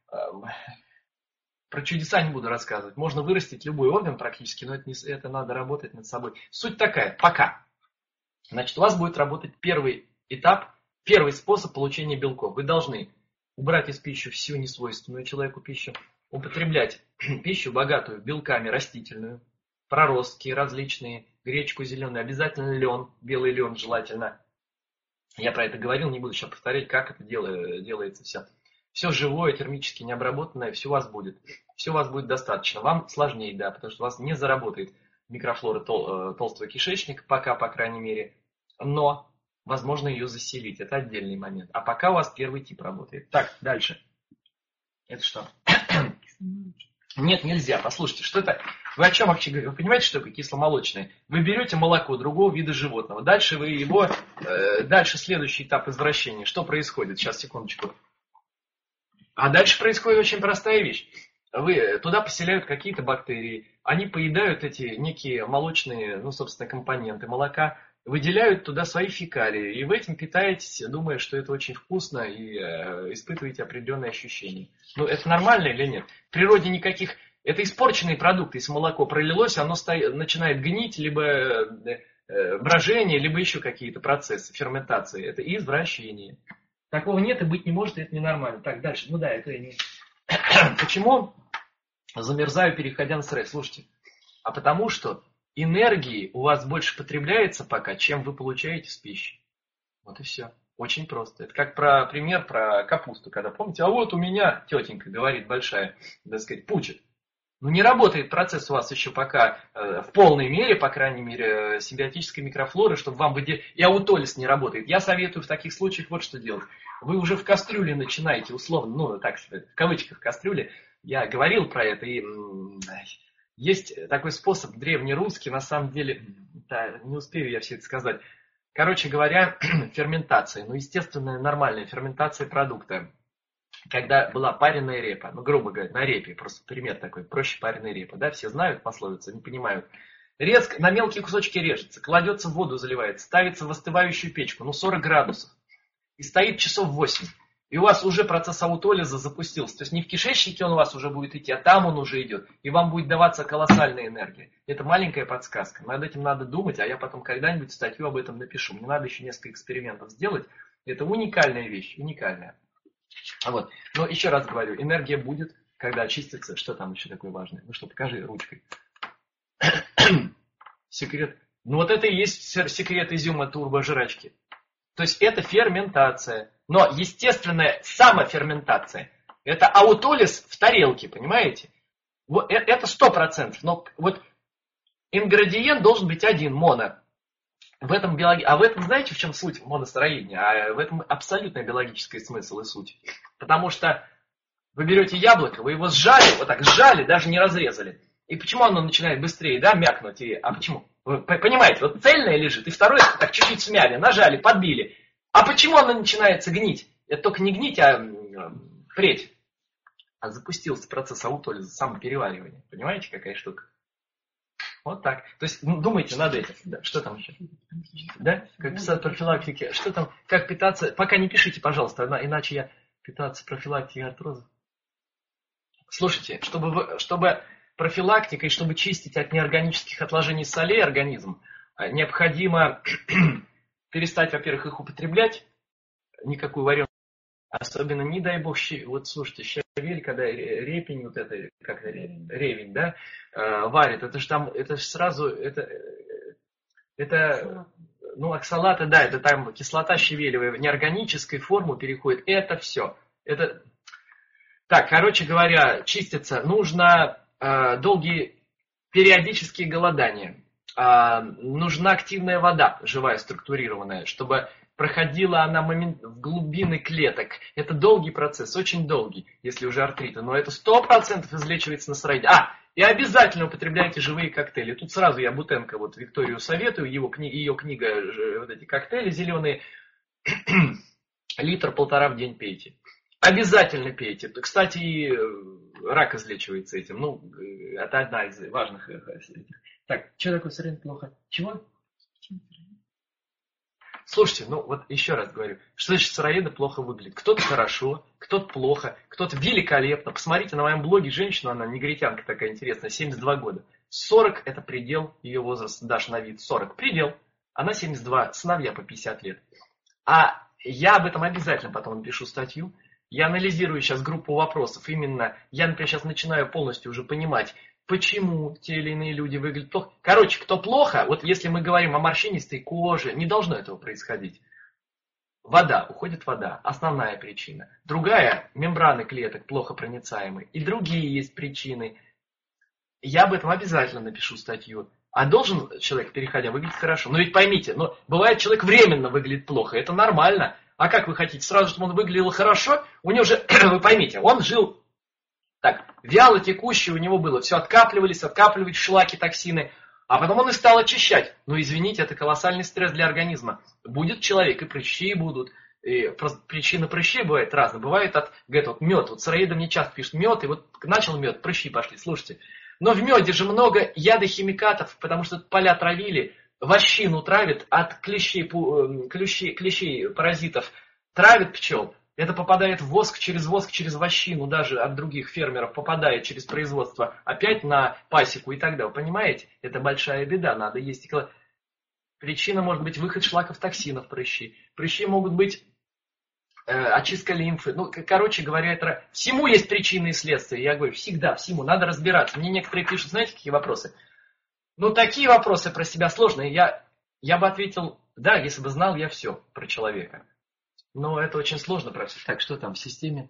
про чудеса не буду рассказывать. Можно вырастить любой орган практически, но это надо работать над собой. Суть такая, пока. Значит, у вас будет работать первый этап, первый способ получения белков. Вы должны убрать из пищи всю несвойственную человеку пищу, употреблять пищу, богатую белками, растительную, проростки различные, гречку зеленую, обязательно лен, белый лен желательно. Я про это говорил, не буду сейчас повторять, как это делается все. Все живое, термически необработанное, все у вас будет. Все у вас будет достаточно. Вам сложнее, да, потому что у вас не заработает микрофлора толстого кишечника, пока, по крайней мере. Но возможно ее заселить. Это отдельный момент. А пока у вас первый тип работает. Так, дальше. Это что? Нет, нельзя. Послушайте, что это? Вы о чем вообще говорите? Вы понимаете, что такое кисломолочное? Вы берете молоко другого вида животного. Дальше вы его... Дальше следующий этап извращения. Что происходит? Сейчас, секундочку. А дальше происходит очень простая вещь. Туда поселяют какие-то бактерии. Они поедают эти некие молочные, собственно, компоненты молока. Выделяют туда свои фекалии. И вы этим питаетесь, думая, что это очень вкусно, и испытываете определенные ощущения. Это нормально или нет? В природе никаких... Это испорченные продукты. Если молоко пролилось, оно начинает гнить, либо брожение, либо еще какие-то процессы ферментации. Это извращение. Такого нет и быть не может, и это ненормально. Так, дальше. Это я не... Почему замерзаю, переходя на стресс? Слушайте. А потому что энергии у вас больше потребляется пока, чем вы получаете с пищи. Вот и все. Очень просто. Это как пример про капусту. Когда помните, а вот у меня тетенька говорит большая, так сказать, пучит. Не работает процесс у вас еще пока в полной мере, по крайней мере, симбиотической микрофлоры, чтобы вам выделить. И аутолиз не работает. Я советую в таких случаях вот что делать. Вы уже в кастрюле начинаете, условно, так сказать, в кавычках кастрюле. Я говорил про это, и есть такой способ древнерусский, на самом деле, не успею я все это сказать. Короче говоря, ферментация. Естественная, нормальная ферментация продукта. Когда была пареная репа, грубо говоря, на репе, просто пример такой, проще пареная репа, да, все знают пословицу, не понимают. Резко, на мелкие кусочки режется, кладется в воду, заливается, ставится в остывающую печку, 40 градусов, и стоит часов 8. И у вас уже процесс аутолиза запустился. То есть не в кишечнике он у вас уже будет идти, а там он уже идет. И вам будет даваться колоссальная энергия. Это маленькая подсказка. Над этим надо думать, а я потом когда-нибудь статью об этом напишу. Мне надо еще несколько экспериментов сделать. Это уникальная вещь, уникальная. Но еще раз говорю, энергия будет, когда очистится, что там еще такое важное? Ну что, покажи ручкой. Секрет. Ну вот это и есть секрет изюма турбожрачки. То есть это ферментация. Но естественная самоферментация. Это аутолиз в тарелке, понимаете? Вот, это 100%. Но вот ингредиент должен быть один, моно. В этом а в этом, знаете, в чем суть моностроения? А в этом абсолютно биологический смысл и суть. Потому что вы берете яблоко, вы его сжали, вот так сжали, даже не разрезали. И почему оно начинает быстрее, да, мякнуть? А почему? Вы понимаете, вот цельное лежит, и второе так чуть-чуть смяли, нажали, подбили. А почему оно начинается гнить? Это только не гнить, а преть. А запустился процесс аутолиза, самопереваривания. Понимаете, какая штука? Вот так. То есть, думайте над этим. Да. Что там еще? Да? Как писать профилактики. Что там? Как питаться? Пока не пишите, пожалуйста, иначе я питаться профилактикой артроза. Слушайте, чтобы профилактикой, чтобы чистить от неорганических отложений солей организм, необходимо перестать, во-первых, их употреблять, никакую вареную, особенно, не дай бог, вот слушайте, щавель, когда репень, вот это, как ревень, да, варит, это же там, это же сразу, ну, оксалаты, да, это там кислота щавелевая в неорганической форму переходит, это все, это... Так, короче говоря, чиститься нужно долгие периодические голодания. Нужна активная вода, живая, структурированная, чтобы проходила она в глубины клеток. Это долгий процесс, очень долгий, если уже артриты. Но это 100% излечивается настроение. И обязательно употребляйте живые коктейли. Тут сразу я Бутенко, вот Викторию советую, ее книга, вот эти коктейли зеленые, 1-1,5 в день пейте. Обязательно пейте. Кстати, и рак излечивается этим. Ну, это одна из важных. Так, что такое сыроин плохо? Чего? Слушайте, ну вот еще раз говорю, что значит сыроеды плохо выглядят? Кто-то хорошо, кто-то плохо, кто-то великолепно. Посмотрите на моем блоге женщину, она негритянка такая интересная, 72 года. 40 это предел ее возраста, даже на вид 40 предел. Она 72, сыновья по 50 лет. А я об этом обязательно потом напишу статью. Я анализирую сейчас группу вопросов. Именно я, например, сейчас начинаю полностью уже понимать, почему те или иные люди выглядят плохо. Короче, кто плохо, вот если мы говорим о морщинистой коже, не должно этого происходить. Вода, уходит вода, основная причина. Другая, мембраны клеток плохо проницаемы. И другие есть причины. Я об этом обязательно напишу статью. А должен человек, переходя, выглядеть хорошо. Но ведь поймите, бывает, человек временно выглядит плохо, это нормально. А как вы хотите, сразу, чтобы он выглядел хорошо? У него же, вы поймите, он жил так, вяло текущее у него было. Все откапливались шлаки, токсины. А потом он и стал очищать. Ну, извините, это колоссальный стресс для организма. Будет человек, и прыщи будут. И причина прыщей бывает разная. Бывает говорят, мед. Вот сыроеды мне часто пишут мед, и вот начал мед, прыщи пошли. Слушайте, но в меде же много ядохимикатов, потому что поля травили, вощину травит, от клещей, паразитов травит пчел. Это попадает в воск, через вощину, даже от других фермеров попадает через производство опять на пасеку и так далее. Понимаете? Это большая беда, надо есть. Причина может быть выход шлаков токсинов прыщи. Прыщи могут быть очистка лимфы. Ну, короче говоря, это всему есть причины и следствия. Я говорю, всему надо разбираться. Мне некоторые пишут, знаете, какие вопросы? Ну, такие вопросы про себя сложные. Я бы ответил, да, если бы знал я все про человека. Но это очень сложно про все. Так, что там в системе?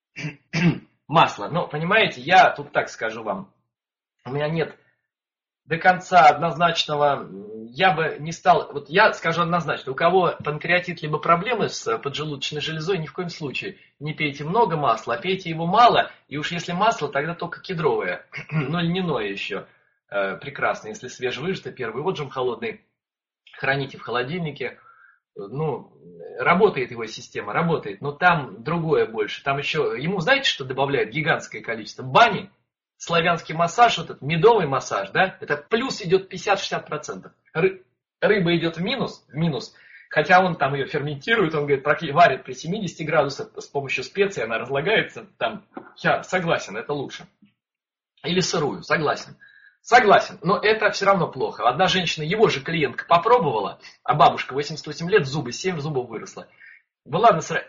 Масло. Ну, понимаете, я тут так скажу вам. У меня нет до конца однозначного, я бы не стал, вот я скажу однозначно, у кого панкреатит либо проблемы с поджелудочной железой, ни в коем случае не пейте много масла, а пейте его мало, и уж если масло, тогда только кедровое, ну льняное еще, прекрасно, если свежевыжатый, первый отжим холодный, храните в холодильнике. Ну, работает его система, работает, но там другое больше. Там еще, ему знаете, что добавляют? Гигантское количество бани, славянский массаж, вот этот медовый массаж, да, это плюс идет 50-60%. Рыба идет в минус, хотя он там ее ферментирует, он говорит, варит при 70 градусах с помощью специй, она разлагается, там, я согласен, это лучше. Или сырую, согласен. Согласен, но это все равно плохо. Одна женщина, его же клиентка, попробовала, а бабушка 88 лет, 7 зубов выросло. Была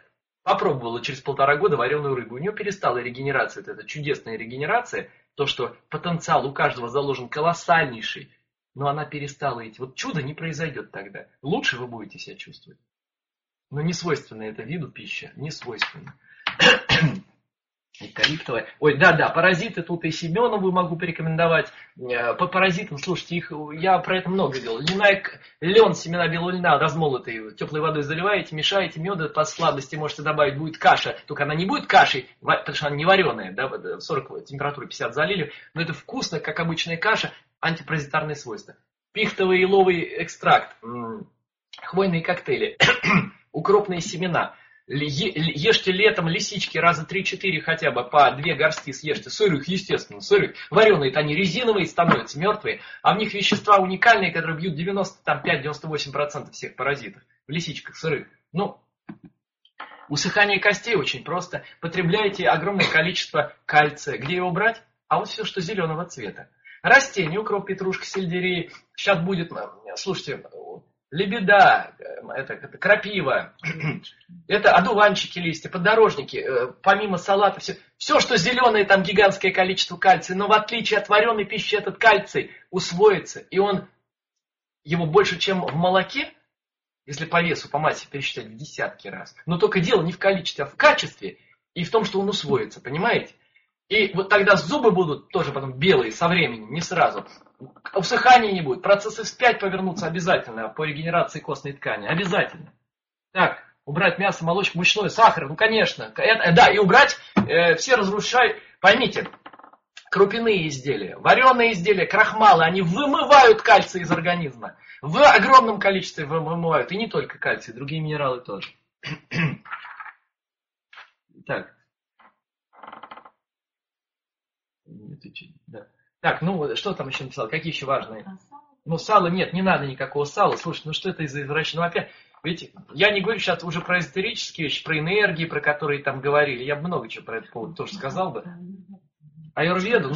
попробовала через 1,5 года вареную рыбу. У нее перестала регенерация, это чудесная регенерация, то, что потенциал у каждого заложен колоссальнейший, но она перестала идти. Вот чудо не произойдет тогда. Лучше вы будете себя чувствовать. Но не свойственно это виду пищи, не свойственно. Эвкалиптовая. Ой, да, паразиты тут и Семенову могу порекомендовать. По паразитам, слушайте, я про это много делал. Лен, семена белого льна размолотые, теплой водой заливаете, мешаете, меда по слабости можете добавить, будет каша. Только она не будет кашей, потому что она не вареная, да, 40 температуры 50 залили, но это вкусно, как обычная каша, антипаразитарные свойства. Пихтовый и еловый экстракт, хвойные коктейли, укропные семена. Ешьте летом лисички раза 3-4 хотя бы, по 2 горсти съешьте, сырых, естественно, сырых. Вареные-то они резиновые становятся, мертвые, а в них вещества уникальные, которые бьют 95-98% всех паразитов. В лисичках сырых. Усыхание костей очень просто. Потребляете огромное количество кальция. Где его брать? А вот все, что зеленого цвета. Растения, укроп, петрушка, сельдерей. Сейчас будет, слушайте, лебеда, это крапива, это одуванчики, листья, поддорожники, помимо салата, все, что зеленое, там гигантское количество кальция, но в отличие от вареной пищи этот кальций усвоится, и его больше, чем в молоке, если по весу, по массе пересчитать в десятки раз. Но только дело не в количестве, а в качестве и в том, что он усвоится, понимаете? И вот тогда зубы будут тоже потом белые со временем, не сразу. Усыхания не будет, процессы вспять повернутся обязательно по регенерации костной ткани, обязательно. Так, убрать мясо, молочку, мучное, сахар, конечно. Да, и убрать все разрушающие, поймите, крупяные изделия, вареные изделия, крахмалы, они вымывают кальций из организма. В огромном количестве вымывают, и не только кальций, другие минералы тоже. Так. Да. Так, что там еще написал? Какие еще важные? Сала нет, не надо никакого сала. Слушай, что это из-за извращения? Опять, ведь я не говорю сейчас уже про эзотерические вещи, про энергии, про которые там говорили. Я бы много чего про это поводу тоже сказал бы. Аюрведу,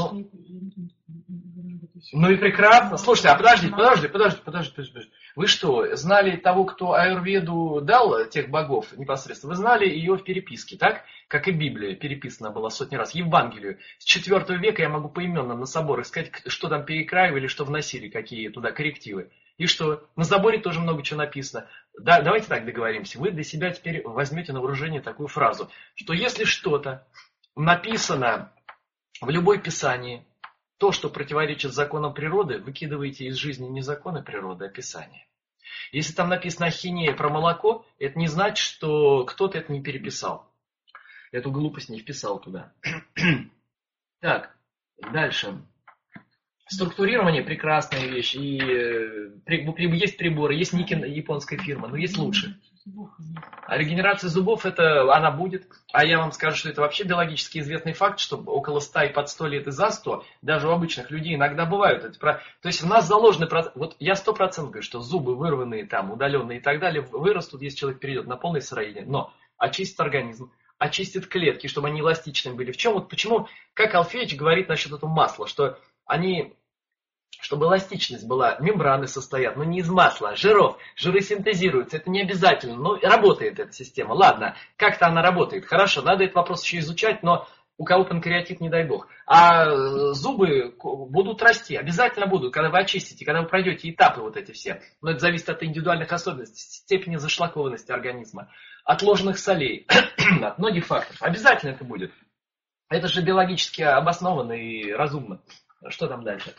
и прекрасно. Слушайте, а подожди. Вы что, знали того, кто аюрведу дал, тех богов непосредственно? Вы знали ее в переписке, так? Как и Библия переписана была сотни раз. Евангелию. С 4 века я могу поименно на соборах сказать, что там перекраивали, что вносили, какие туда коррективы. И что? На заборе тоже много чего написано. Да, давайте так договоримся. Вы для себя теперь возьмете на вооружение такую фразу, что если что-то написано в любой писании, то, что противоречит законам природы, выкидываете из жизни не законы природы, а писание. Если там написано ахинея про молоко, это не значит, что кто-то это не переписал. Эту глупость не вписал туда. Так, дальше. Структурирование прекрасная вещь. И есть приборы, есть Никин, японская фирма, но есть лучше. А регенерация зубов, она будет. А я вам скажу, что это вообще биологически известный факт, что около 100 и под 100 лет и за 100, даже у обычных людей иногда бывают. То есть в нас заложены, вот я 100% говорю, что зубы вырванные, там, удаленные и так далее, вырастут, если человек перейдет на полное сыроедение. Но очистит организм, очистит клетки, чтобы они эластичными были. Почему, как Алфеевич говорит насчет этого масла, что чтобы эластичность была, мембраны состоят, но не из масла, а жиров. Жиры синтезируются, это не обязательно, но работает эта система. Ладно, как-то она работает, хорошо, надо этот вопрос еще изучать, но у кого панкреатит, не дай бог. А зубы будут расти, обязательно будут, когда вы очистите, когда вы пройдете этапы вот эти все. Но это зависит от индивидуальных особенностей, степени зашлакованности организма, от ложных солей, от многих факторов. Обязательно это будет. Это же биологически обоснованно и разумно. Что там дальше?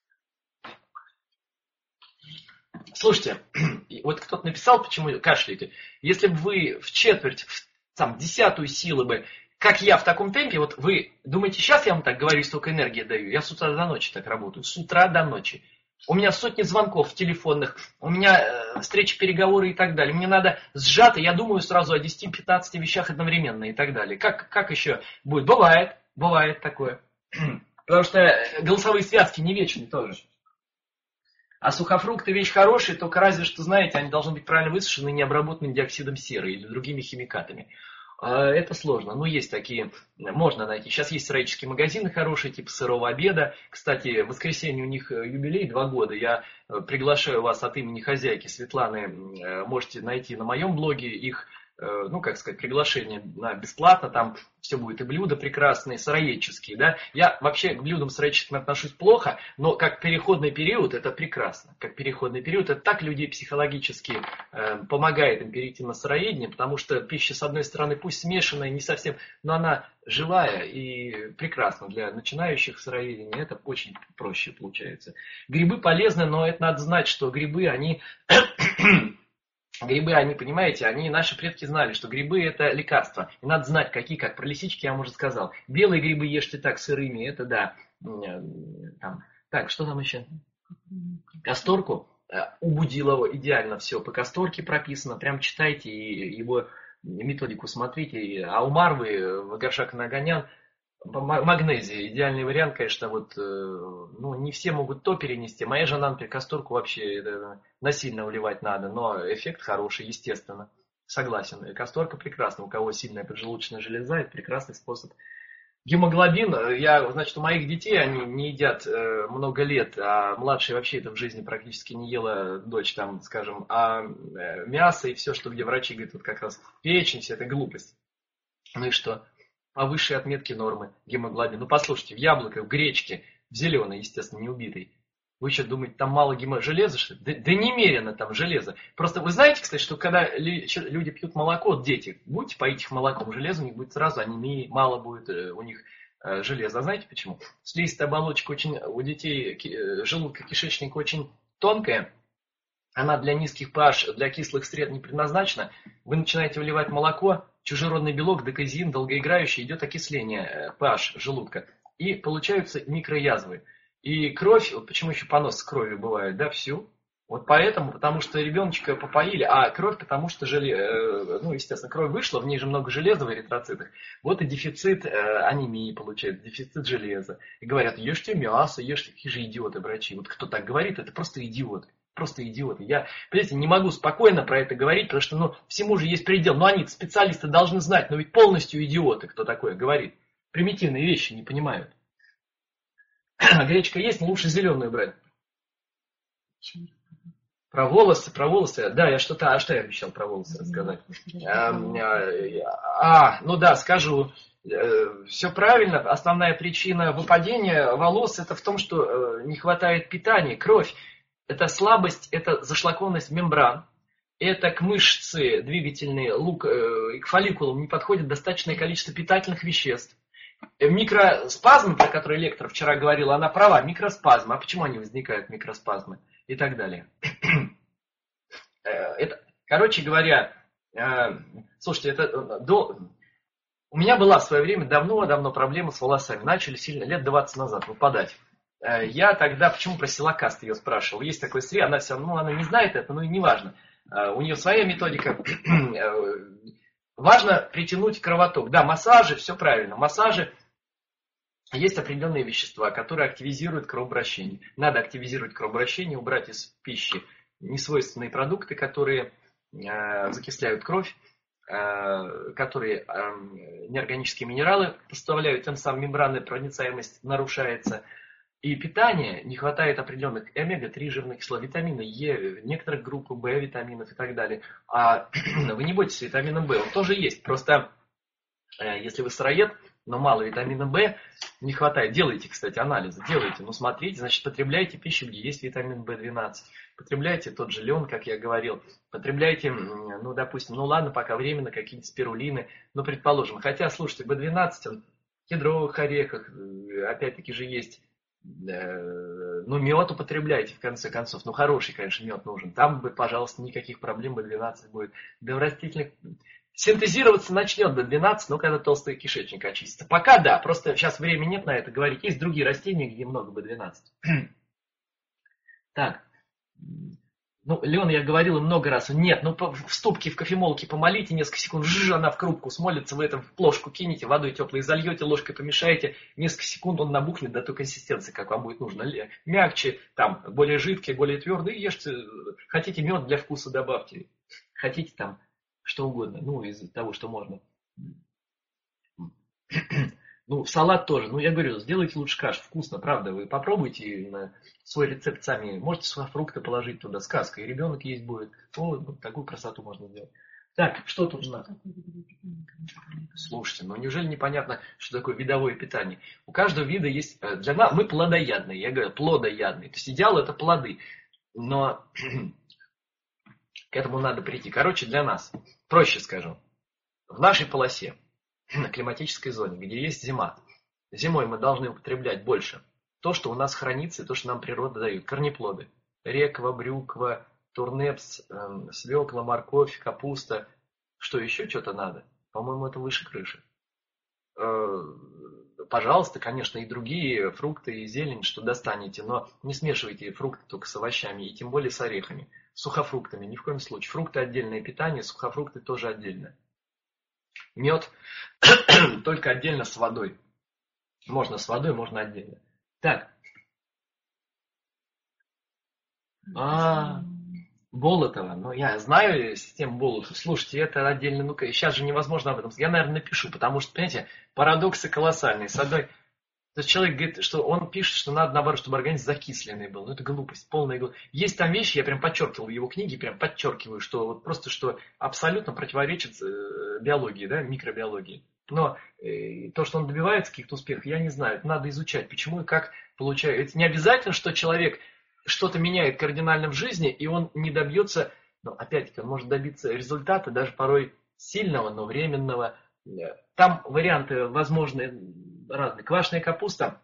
Слушайте, вот кто-то написал, почему кашляете. Если бы вы в четверть, в 10 силы бы, как я в таком темпе, вот вы думаете, сейчас я вам так говорю, столько энергии даю? Я с утра до ночи так работаю, с утра до ночи. У меня сотни звонков телефонных, у меня встречи, переговоры и так далее. Мне надо сжато, я думаю сразу о 10-15 вещах одновременно и так далее. Как еще будет? Бывает такое. Потому что голосовые связки не вечны тоже. А сухофрукты вещь хорошая, только разве что, знаете, они должны быть правильно высушены, не обработаны диоксидом серы или другими химикатами. Это сложно. Но есть такие, можно найти. Сейчас есть сыроедческие магазины хорошие, типа сырого обеда. Кстати, в воскресенье у них юбилей 2 года. Я приглашаю вас от имени хозяйки Светланы. Можете найти на моем блоге их ну, как сказать, приглашение на бесплатно, там все будет, и блюда прекрасные, сыроедческие, да. Я вообще к блюдам сыроедческим отношусь плохо, но как переходный период это прекрасно. Как переходный период это так людей психологически помогает им перейти на сыроедение, потому что пища, с одной стороны, пусть смешанная, не совсем, но она живая и прекрасна для начинающих сыроедения, это очень проще получается. Грибы полезны, но это надо знать, что грибы, они... Грибы, они, понимаете, наши предки знали, что грибы это лекарства. И надо знать, какие, как про лисички я вам уже сказал. Белые грибы ешьте так сырыми, это да. Там. Так, что там еще? Касторку. У Будилова идеально все по касторке прописано. Прям читайте и его методику смотрите. А у Марвы, Вагаршак Наганян, магнезия. Идеальный вариант, конечно, вот, ну, не все могут то перенести. Моя жена, например, касторку вообще насильно вливать надо, но эффект хороший, естественно. Согласен. Касторка прекрасна. У кого сильная поджелудочная железа, это прекрасный способ. Гемоглобин, значит, у моих детей, они не едят много лет, а младшая вообще это в жизни практически не ела, дочь там, скажем, а мясо и все, что где врачи говорят, вот как раз печень, все это глупость. Ну и что? По высшей отметке нормы гемоглобин. Ну послушайте, в яблоках, в гречке, в зеленой, естественно, не убитой. Вы что, думаете, там мало железа, что ли? Да немерено там железа. Просто вы знаете, кстати, что когда люди пьют молоко, дети, будете поить их молоком, железа у них будет сразу, анемии, мало будет у них железа. А знаете почему? Слизистая оболочка очень, у детей желудка, кишечника очень тонкая. Она для низких pH, для кислых сред не предназначена. Вы начинаете вливать молоко, чужеродный белок, декозин, долгоиграющий, идет окисление pH желудка. И получаются микроязвы. И кровь, вот почему еще понос с кровью бывает, да, всю. Вот поэтому, потому что ребеночка попоили, а кровь, потому что, ну, естественно, кровь вышла, в ней же много железа в эритроцитах. Вот и дефицит анемии получается, дефицит железа. И говорят, ешьте мясо, ешьте, какие же идиоты врачи. Вот кто так говорит, это просто идиот. Просто идиоты. Я, понимаете, не могу спокойно про это говорить, потому что, ну, всему же есть предел. Но они, специалисты, должны знать, но ведь полностью идиоты, кто такое говорит. Примитивные вещи не понимают. Гречка есть, но лучше зеленую брать. Про волосы. Да, я что я обещал про волосы рассказать? Ну да, скажу. Все правильно. Основная причина выпадения волос это в том, что не хватает питания, кровь. Это слабость, это зашлакованность мембран. Это к мышце двигательной, к фолликулам не подходит достаточное количество питательных веществ. Микроспазмы, про которые лектор вчера говорил, она права, микроспазмы. А почему они возникают, микроспазмы? И так далее. Короче говоря, слушайте, у меня была в свое время давно проблема с волосами. Начали сильно, лет 20 назад выпадать. Я тогда, почему про силокаст ее спрашивал? Есть такой средство, она все равно, она не знает это, но и не важно. У нее своя методика. Важно притянуть кровоток. Да, массажи, все правильно. Массажи, есть определенные вещества, которые активизируют кровообращение. Надо активизировать кровообращение, убрать из пищи несвойственные продукты, которые закисляют кровь, которые неорганические минералы поставляют, тем самым мембранная проницаемость нарушается. И питание, не хватает определенных омега-3 жирных кислот, витамина Е, некоторых групп В витаминов и так далее. А вы не бойтесь, витамина В, он тоже есть. Просто если вы сыроед, но мало витамина В, не хватает. Делайте, кстати, анализы, делайте. Ну, смотрите, значит, потребляйте пищу, где есть витамин В12. Потребляйте тот же лен, как я говорил. Потребляйте, ну, допустим, ну ладно, пока временно, какие-то спирулины. Ну, предположим. Хотя, слушайте, В12, он в кедровых орехах, опять-таки же есть. Ну, мед употребляйте, в конце концов. Ну, хороший, конечно, мед нужен. Там, пожалуйста, никаких проблем B12 будет. Да в растительных... Синтезироваться начнет B12, но когда толстый кишечник очистится. Пока да, просто сейчас времени нет на это говорить. Есть другие растения, где много B12. Так. Ну, лен, я говорил много раз. Нет, ну в ступке, в кофемолке помолите несколько секунд, она в крупку смолится, вы это в плошку кинете, водой теплой зальете, ложкой помешаете, несколько секунд он набухнет до той консистенции, как вам будет нужно. Мягче, там, более жидкий, более твердый, ешьте. Хотите мед для вкуса добавьте. Хотите там что угодно, ну, из того, что можно. Ну, салат тоже. Ну, я говорю, сделайте лучше кашу. Вкусно, правда. Вы попробуйте на свой рецепт сами. Можете свои фрукты положить туда, сказка. И ребенок есть будет. О, вот такую красоту можно сделать. Так, что тут у нас? Слушайте, ну неужели непонятно, что такое видовое питание? У каждого вида есть... Для нас мы плодоядные, я говорю, плодоядные. То есть идеал это плоды. Но к этому надо прийти. Короче, для нас, проще скажу, в нашей полосе, на климатической зоне, где есть зима, зимой мы должны употреблять больше то, что у нас хранится, и то, что нам природа дает. Корнеплоды. Реква, брюква, турнепс, свекла, морковь, капуста. Что еще что-то надо? По-моему, это выше крыши. Пожалуйста, конечно, и другие фрукты и зелень, что достанете, но не смешивайте фрукты только с овощами, и тем более с орехами. С сухофруктами ни в коем случае. Фрукты отдельное питание, сухофрукты тоже отдельно. Мед только отдельно с водой. Можно с водой, можно отдельно. Так. Болотова. Ну, я знаю систему Болотова. Слушайте, это отдельно. Ну-ка, сейчас же невозможно об этом. Я, наверное, напишу, потому что, понимаете, парадоксы колоссальные. С одной... То есть человек говорит, что он пишет, что надо, наоборот, чтобы организм закисленный был. Ну, это глупость, полная глупость. Есть там вещи, я прям подчеркивал в его книге, прям подчеркиваю, что вот просто, что абсолютно противоречит биологии, да, микробиологии. Но то, что он добивается каких-то успехов, я не знаю. Это надо изучать, почему и как получается. Это не обязательно, что человек что-то меняет кардинально в жизни, и он не добьется, но опять-таки он может добиться результата, даже порой сильного, но временного. Там варианты возможны разные. Квашеная капуста.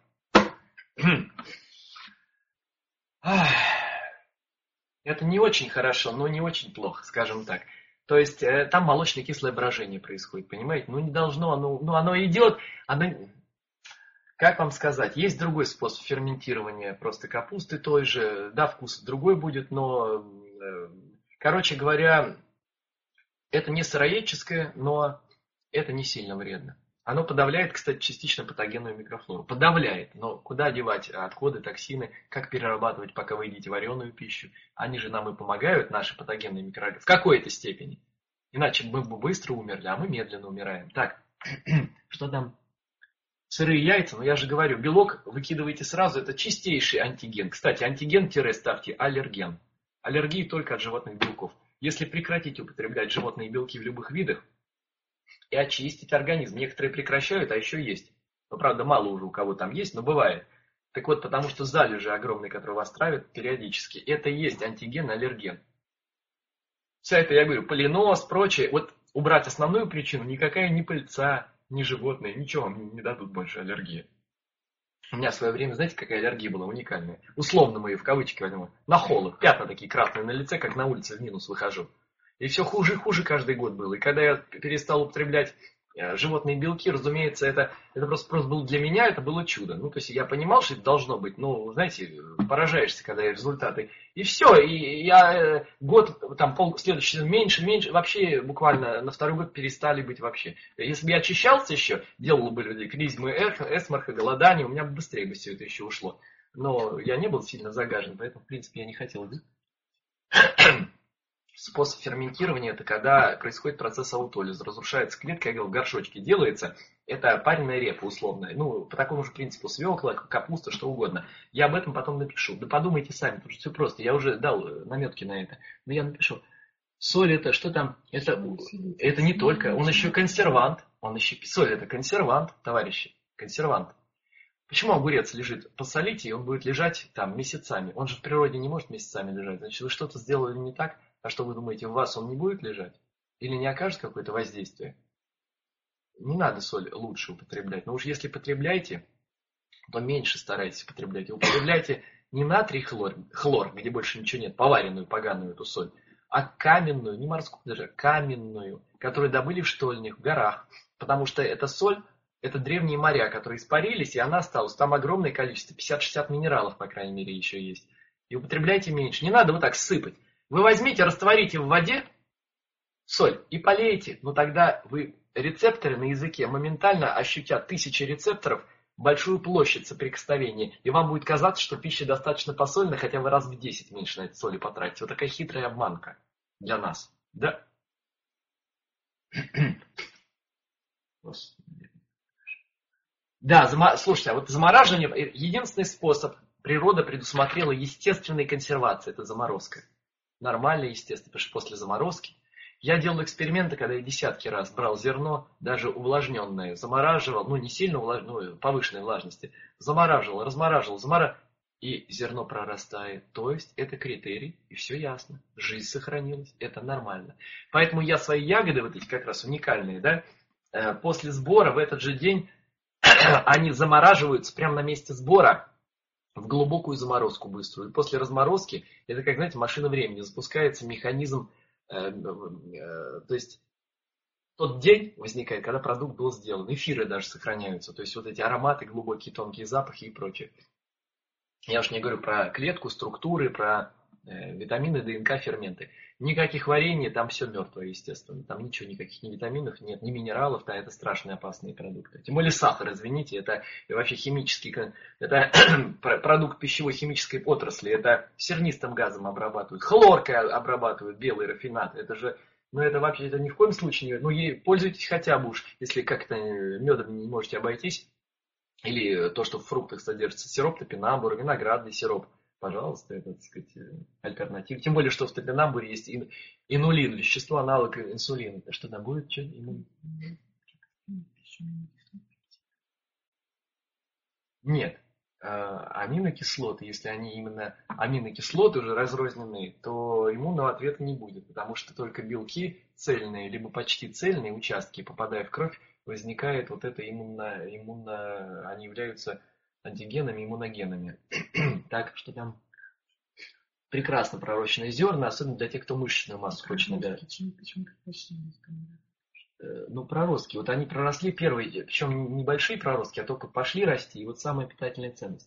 Это не очень хорошо, но не очень плохо, скажем так. То есть там молочно-кислое брожение происходит, понимаете? Ну не должно, оно идет, как вам сказать, есть другой способ ферментирования просто капусты той же, да, вкус другой будет, но, короче говоря, это не сыроедческое, но это не сильно вредно. Оно подавляет, кстати, частично патогенную микрофлору. Подавляет, но куда девать отходы, токсины, как перерабатывать, пока вы едите вареную пищу? Они же нам и помогают, наши патогенные микроорганизмы, в какой-то степени. Иначе мы бы быстро умерли, а мы медленно умираем. Так, что там? Сырые яйца, но я же говорю, белок выкидываете сразу, это чистейший антиген. Кстати, антиген-ставьте аллерген. Аллергии только от животных белков. Если прекратить употреблять животные белки в любых видах и очистить организм, некоторые прекращают, а еще есть. Ну, правда, мало уже у кого там есть, но бывает. Так вот, потому что залежи огромные, которые вас травят периодически, это и есть антиген-аллерген. Вся это, я говорю, поленоз, прочее. Вот убрать основную причину, никакая не пыльца, ни животные, ничего вам не дадут больше аллергии. У меня в свое время, знаете, какая аллергия была уникальная? Условно мы ее в кавычки возьмем. На холод. Пятна такие красные на лице, как на улице в минус выхожу. И все хуже и хуже каждый год было. И когда я перестал употреблять животные белки, разумеется, это просто был для меня, это было чудо. Ну, то есть я понимал, что это должно быть, но, знаете, поражаешься, когда результаты. И все, и я год, там, следующий меньше, вообще буквально на второй год перестали быть вообще. Если бы я очищался еще, делал бы люди клизмы, эсморха, голодание, у меня бы быстрее бы все это еще ушло. Но я не был сильно загажен, поэтому, в принципе, я не хотел быть. Способ ферментирования – это когда происходит процесс аутолиза. Разрушается клетка, я говорил, в горшочке делается. Это пареная репа условная. Ну, по такому же принципу свекла, капуста, что угодно. Я об этом потом напишу. Да подумайте сами, потому что все просто. Я уже дал наметки на это. Но я напишу. Соль это что там? Это не только. Он еще консервант. Соль это консервант, товарищи. Консервант. Почему огурец лежит? Посолите, и он будет лежать там месяцами. Он же в природе не может месяцами лежать. Значит, вы что-то сделали не так. А что вы думаете, в вас он не будет лежать? Или не окажет какое-то воздействие? Не надо соль лучше употреблять. Но уж если потребляете, то меньше старайтесь употреблять. И употребляйте не натрий хлор, где больше ничего нет, поваренную, поганую эту соль, а каменную, не морскую даже, каменную, которую добыли в штольнях, в горах. Потому что эта соль, это древние моря, которые испарились, и она осталась. Там огромное количество, 50-60 минералов, по крайней мере, еще есть. И употребляйте меньше. Не надо вот так сыпать. Вы возьмите, растворите в воде соль и полейте. Но тогда вы рецепторы на языке моментально ощутят тысячи рецепторов, большую площадь соприкосновения. И вам будет казаться, что пища достаточно посольная, хотя вы раз в 10 меньше на этой соли потратите. Вот такая хитрая обманка для нас. Да? Да, слушайте, а вот замораживание, единственный способ, природа предусмотрела естественной консервации, это заморозка. Нормально, естественно, потому что после заморозки Я делал эксперименты, когда я десятки раз брал зерно, даже увлажненное, замораживал, ну не сильно повышенной влажности, замораживал, размораживал, и зерно прорастает. То есть это критерий, и все ясно. Жизнь сохранилась, это нормально. Поэтому я свои ягоды, вот эти как раз уникальные, да, после сбора в этот же день они замораживаются прямо на месте сбора в глубокую заморозку быструю. И после разморозки, это как, знаете, машина времени, запускается механизм, то есть тот день возникает, когда продукт был сделан. Эфиры даже сохраняются, то есть вот эти ароматы, глубокие тонкие запахи и прочее. Я уж не говорю про клетку, структуры, про витамины, ДНК, ферменты. Никаких варений, там все мертвое, естественно. Там ничего, никаких ни витаминов нет, ни минералов, да, это страшные опасные продукты. Тем более сахар, извините, это вообще химический, это продукт пищевой химической отрасли, это сернистым газом обрабатывают, хлоркой обрабатывают, белый рафинат, это же, ну это вообще, это ни в коем случае не, ну пользуйтесь хотя бы уж, если как-то медом не можете обойтись. Или то, что в фруктах содержится сироп топинамбура, виноградный сироп. Пожалуйста, это, так сказать, альтернатива. Тем более, что в топинамбуре есть инулин, вещество, аналог инсулина. Что там будет? Нет. Аминокислоты, если они именно аминокислоты уже разрозненные, то иммунного ответа не будет. Потому что только белки цельные, либо почти цельные участки, попадая в кровь, возникает вот это они являются антигенами, иммуногенами. Так что там прекрасно пророщенные зерна, особенно для тех, кто мышечную массу хочет набирать. Ну, проростки. Вот они проросли первые, причем небольшие проростки, а только пошли расти, и вот самая питательная ценность.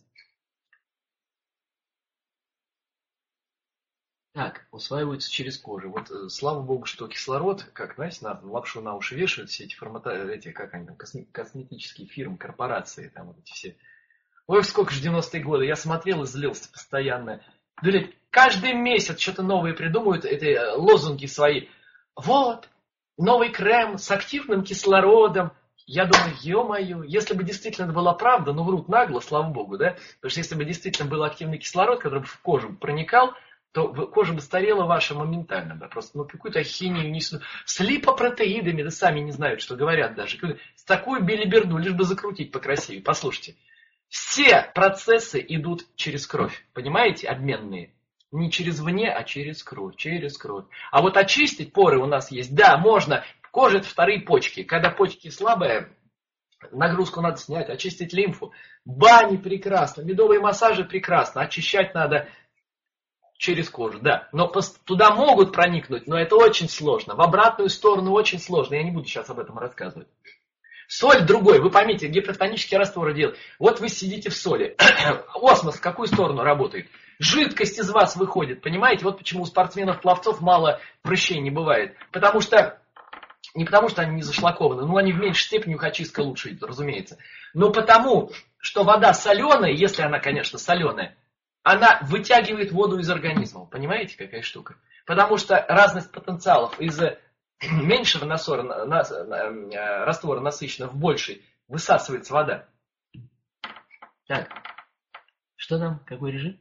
Так, усваиваются через кожу. Вот слава богу, что кислород, как, знаете, лапшу на уши вешают все эти как они там, косметические фирмы, корпорации, там вот эти все. Ой, сколько же 90-е годы, я смотрел и злился постоянно. Блин, каждый месяц что-то новое придумывают, эти лозунги свои. Вот, новый крем с активным кислородом. Я думаю, ё-моё, если бы действительно это была правда, ну врут нагло, слава богу, да? Потому что если бы действительно был активный кислород, который бы в кожу проникал, то кожа бы старела ваша моментально, да, просто, ну, какую-то ахинею несут, с липопротеидами, да сами не знают, что говорят даже, с такой белиберду, лишь бы закрутить покрасивее. Послушайте, все процессы идут через кровь, понимаете, обменные, не через вне, а через кровь. А вот очистить поры у нас есть, да, можно, кожа это вторые почки, когда почки слабые, нагрузку надо снять, очистить лимфу, бани прекрасно, медовые массажи прекрасно, очищать надо через кожу, да. Но туда могут проникнуть, но это очень сложно. В обратную сторону очень сложно. Я не буду сейчас об этом рассказывать. Соль другой. Вы поймите, гипертонические растворы делают. Вот вы сидите в соли. Осмос в какую сторону работает? Жидкость из вас выходит. Понимаете? Вот почему у спортсменов-пловцов мало прыщей не бывает. Не потому что они не зашлакованы, но они в меньшей степени ухачистка лучше идут, разумеется. Но потому, что вода соленая, если она, конечно, соленая, она вытягивает воду из организма. Понимаете, какая штука? Потому что разность потенциалов из меньшего раствора насыщенного в больший высасывается вода. Так, что там? Какой режим?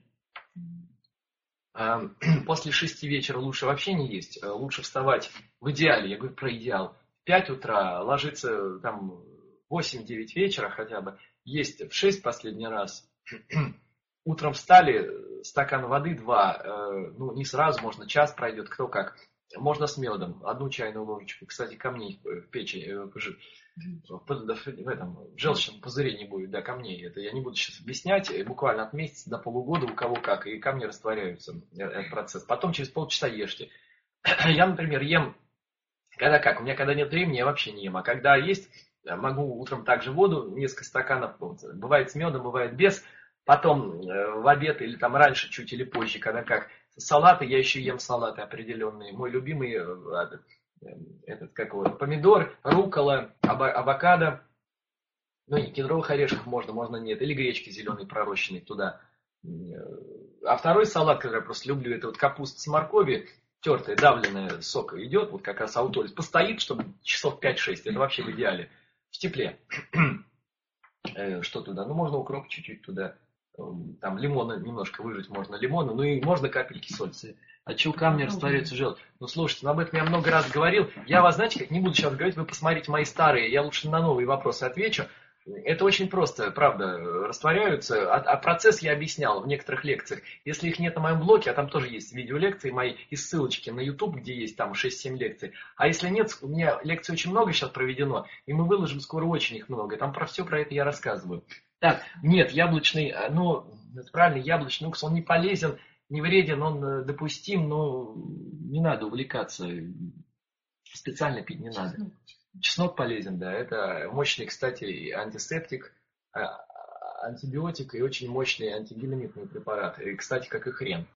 После 6 вечера лучше вообще не есть. Лучше вставать в идеале, я говорю про идеал, в 5 утра, ложиться там 8-9 вечера хотя бы, есть в 6 последний раз. Утром встали, стакан воды 2, ну не сразу, можно час пройдет, кто как. Можно с медом, 1 чайную ложечку. Кстати, камней в печени, в желчном пузыре не будет, да, камней. Это я не буду сейчас объяснять. Буквально от месяца до полугода у кого как, и камни растворяются, этот процесс. Потом через полчаса ешьте. Я, например, ем, когда как, у меня когда нет времени, я вообще не ем. А когда есть, могу утром также воду, несколько стаканов, бывает с медом, бывает без. Потом в обед или там раньше чуть или позже, когда как. Салаты, я еще ем салаты определенные. Мой любимый, помидор, руккола, авокадо. Ну и кедровых орешков можно нет. Или гречки зеленой пророщенной туда. А второй салат, который я просто люблю, это вот капуста с морковью, тертая, давленная, сок идет, вот как раз аутолиз. Постоит, чтобы часов 5-6. Это вообще в идеале. В тепле. Что туда? Ну можно укроп чуть-чуть туда. там лимона немножко выжать можно лимона, ну и можно капельки соли. От чего камни растворяются желчь? Ну слушайте, об этом я много раз говорил. Я вас, знаете, как не буду сейчас говорить, вы посмотрите мои старые, я лучше на новые вопросы отвечу. Это очень просто, правда, растворяются. А процесс я объяснял в некоторых лекциях. Если их нет на моем блоге, а там тоже есть видеолекции мои и ссылочки на YouTube, где есть там 6-7 лекций. А если нет, у меня лекций очень много сейчас проведено, и мы выложим скоро очень их много. Там про все про это я рассказываю. Так, нет, яблочный, ну, это правильно, яблочный уксус, он не полезен, не вреден, он допустим, но не надо увлекаться. Специально пить не надо. Чеснок полезен, да, это мощный, кстати, антисептик, антибиотик и очень мощный антигименитный препарат. И, кстати, как и хрен.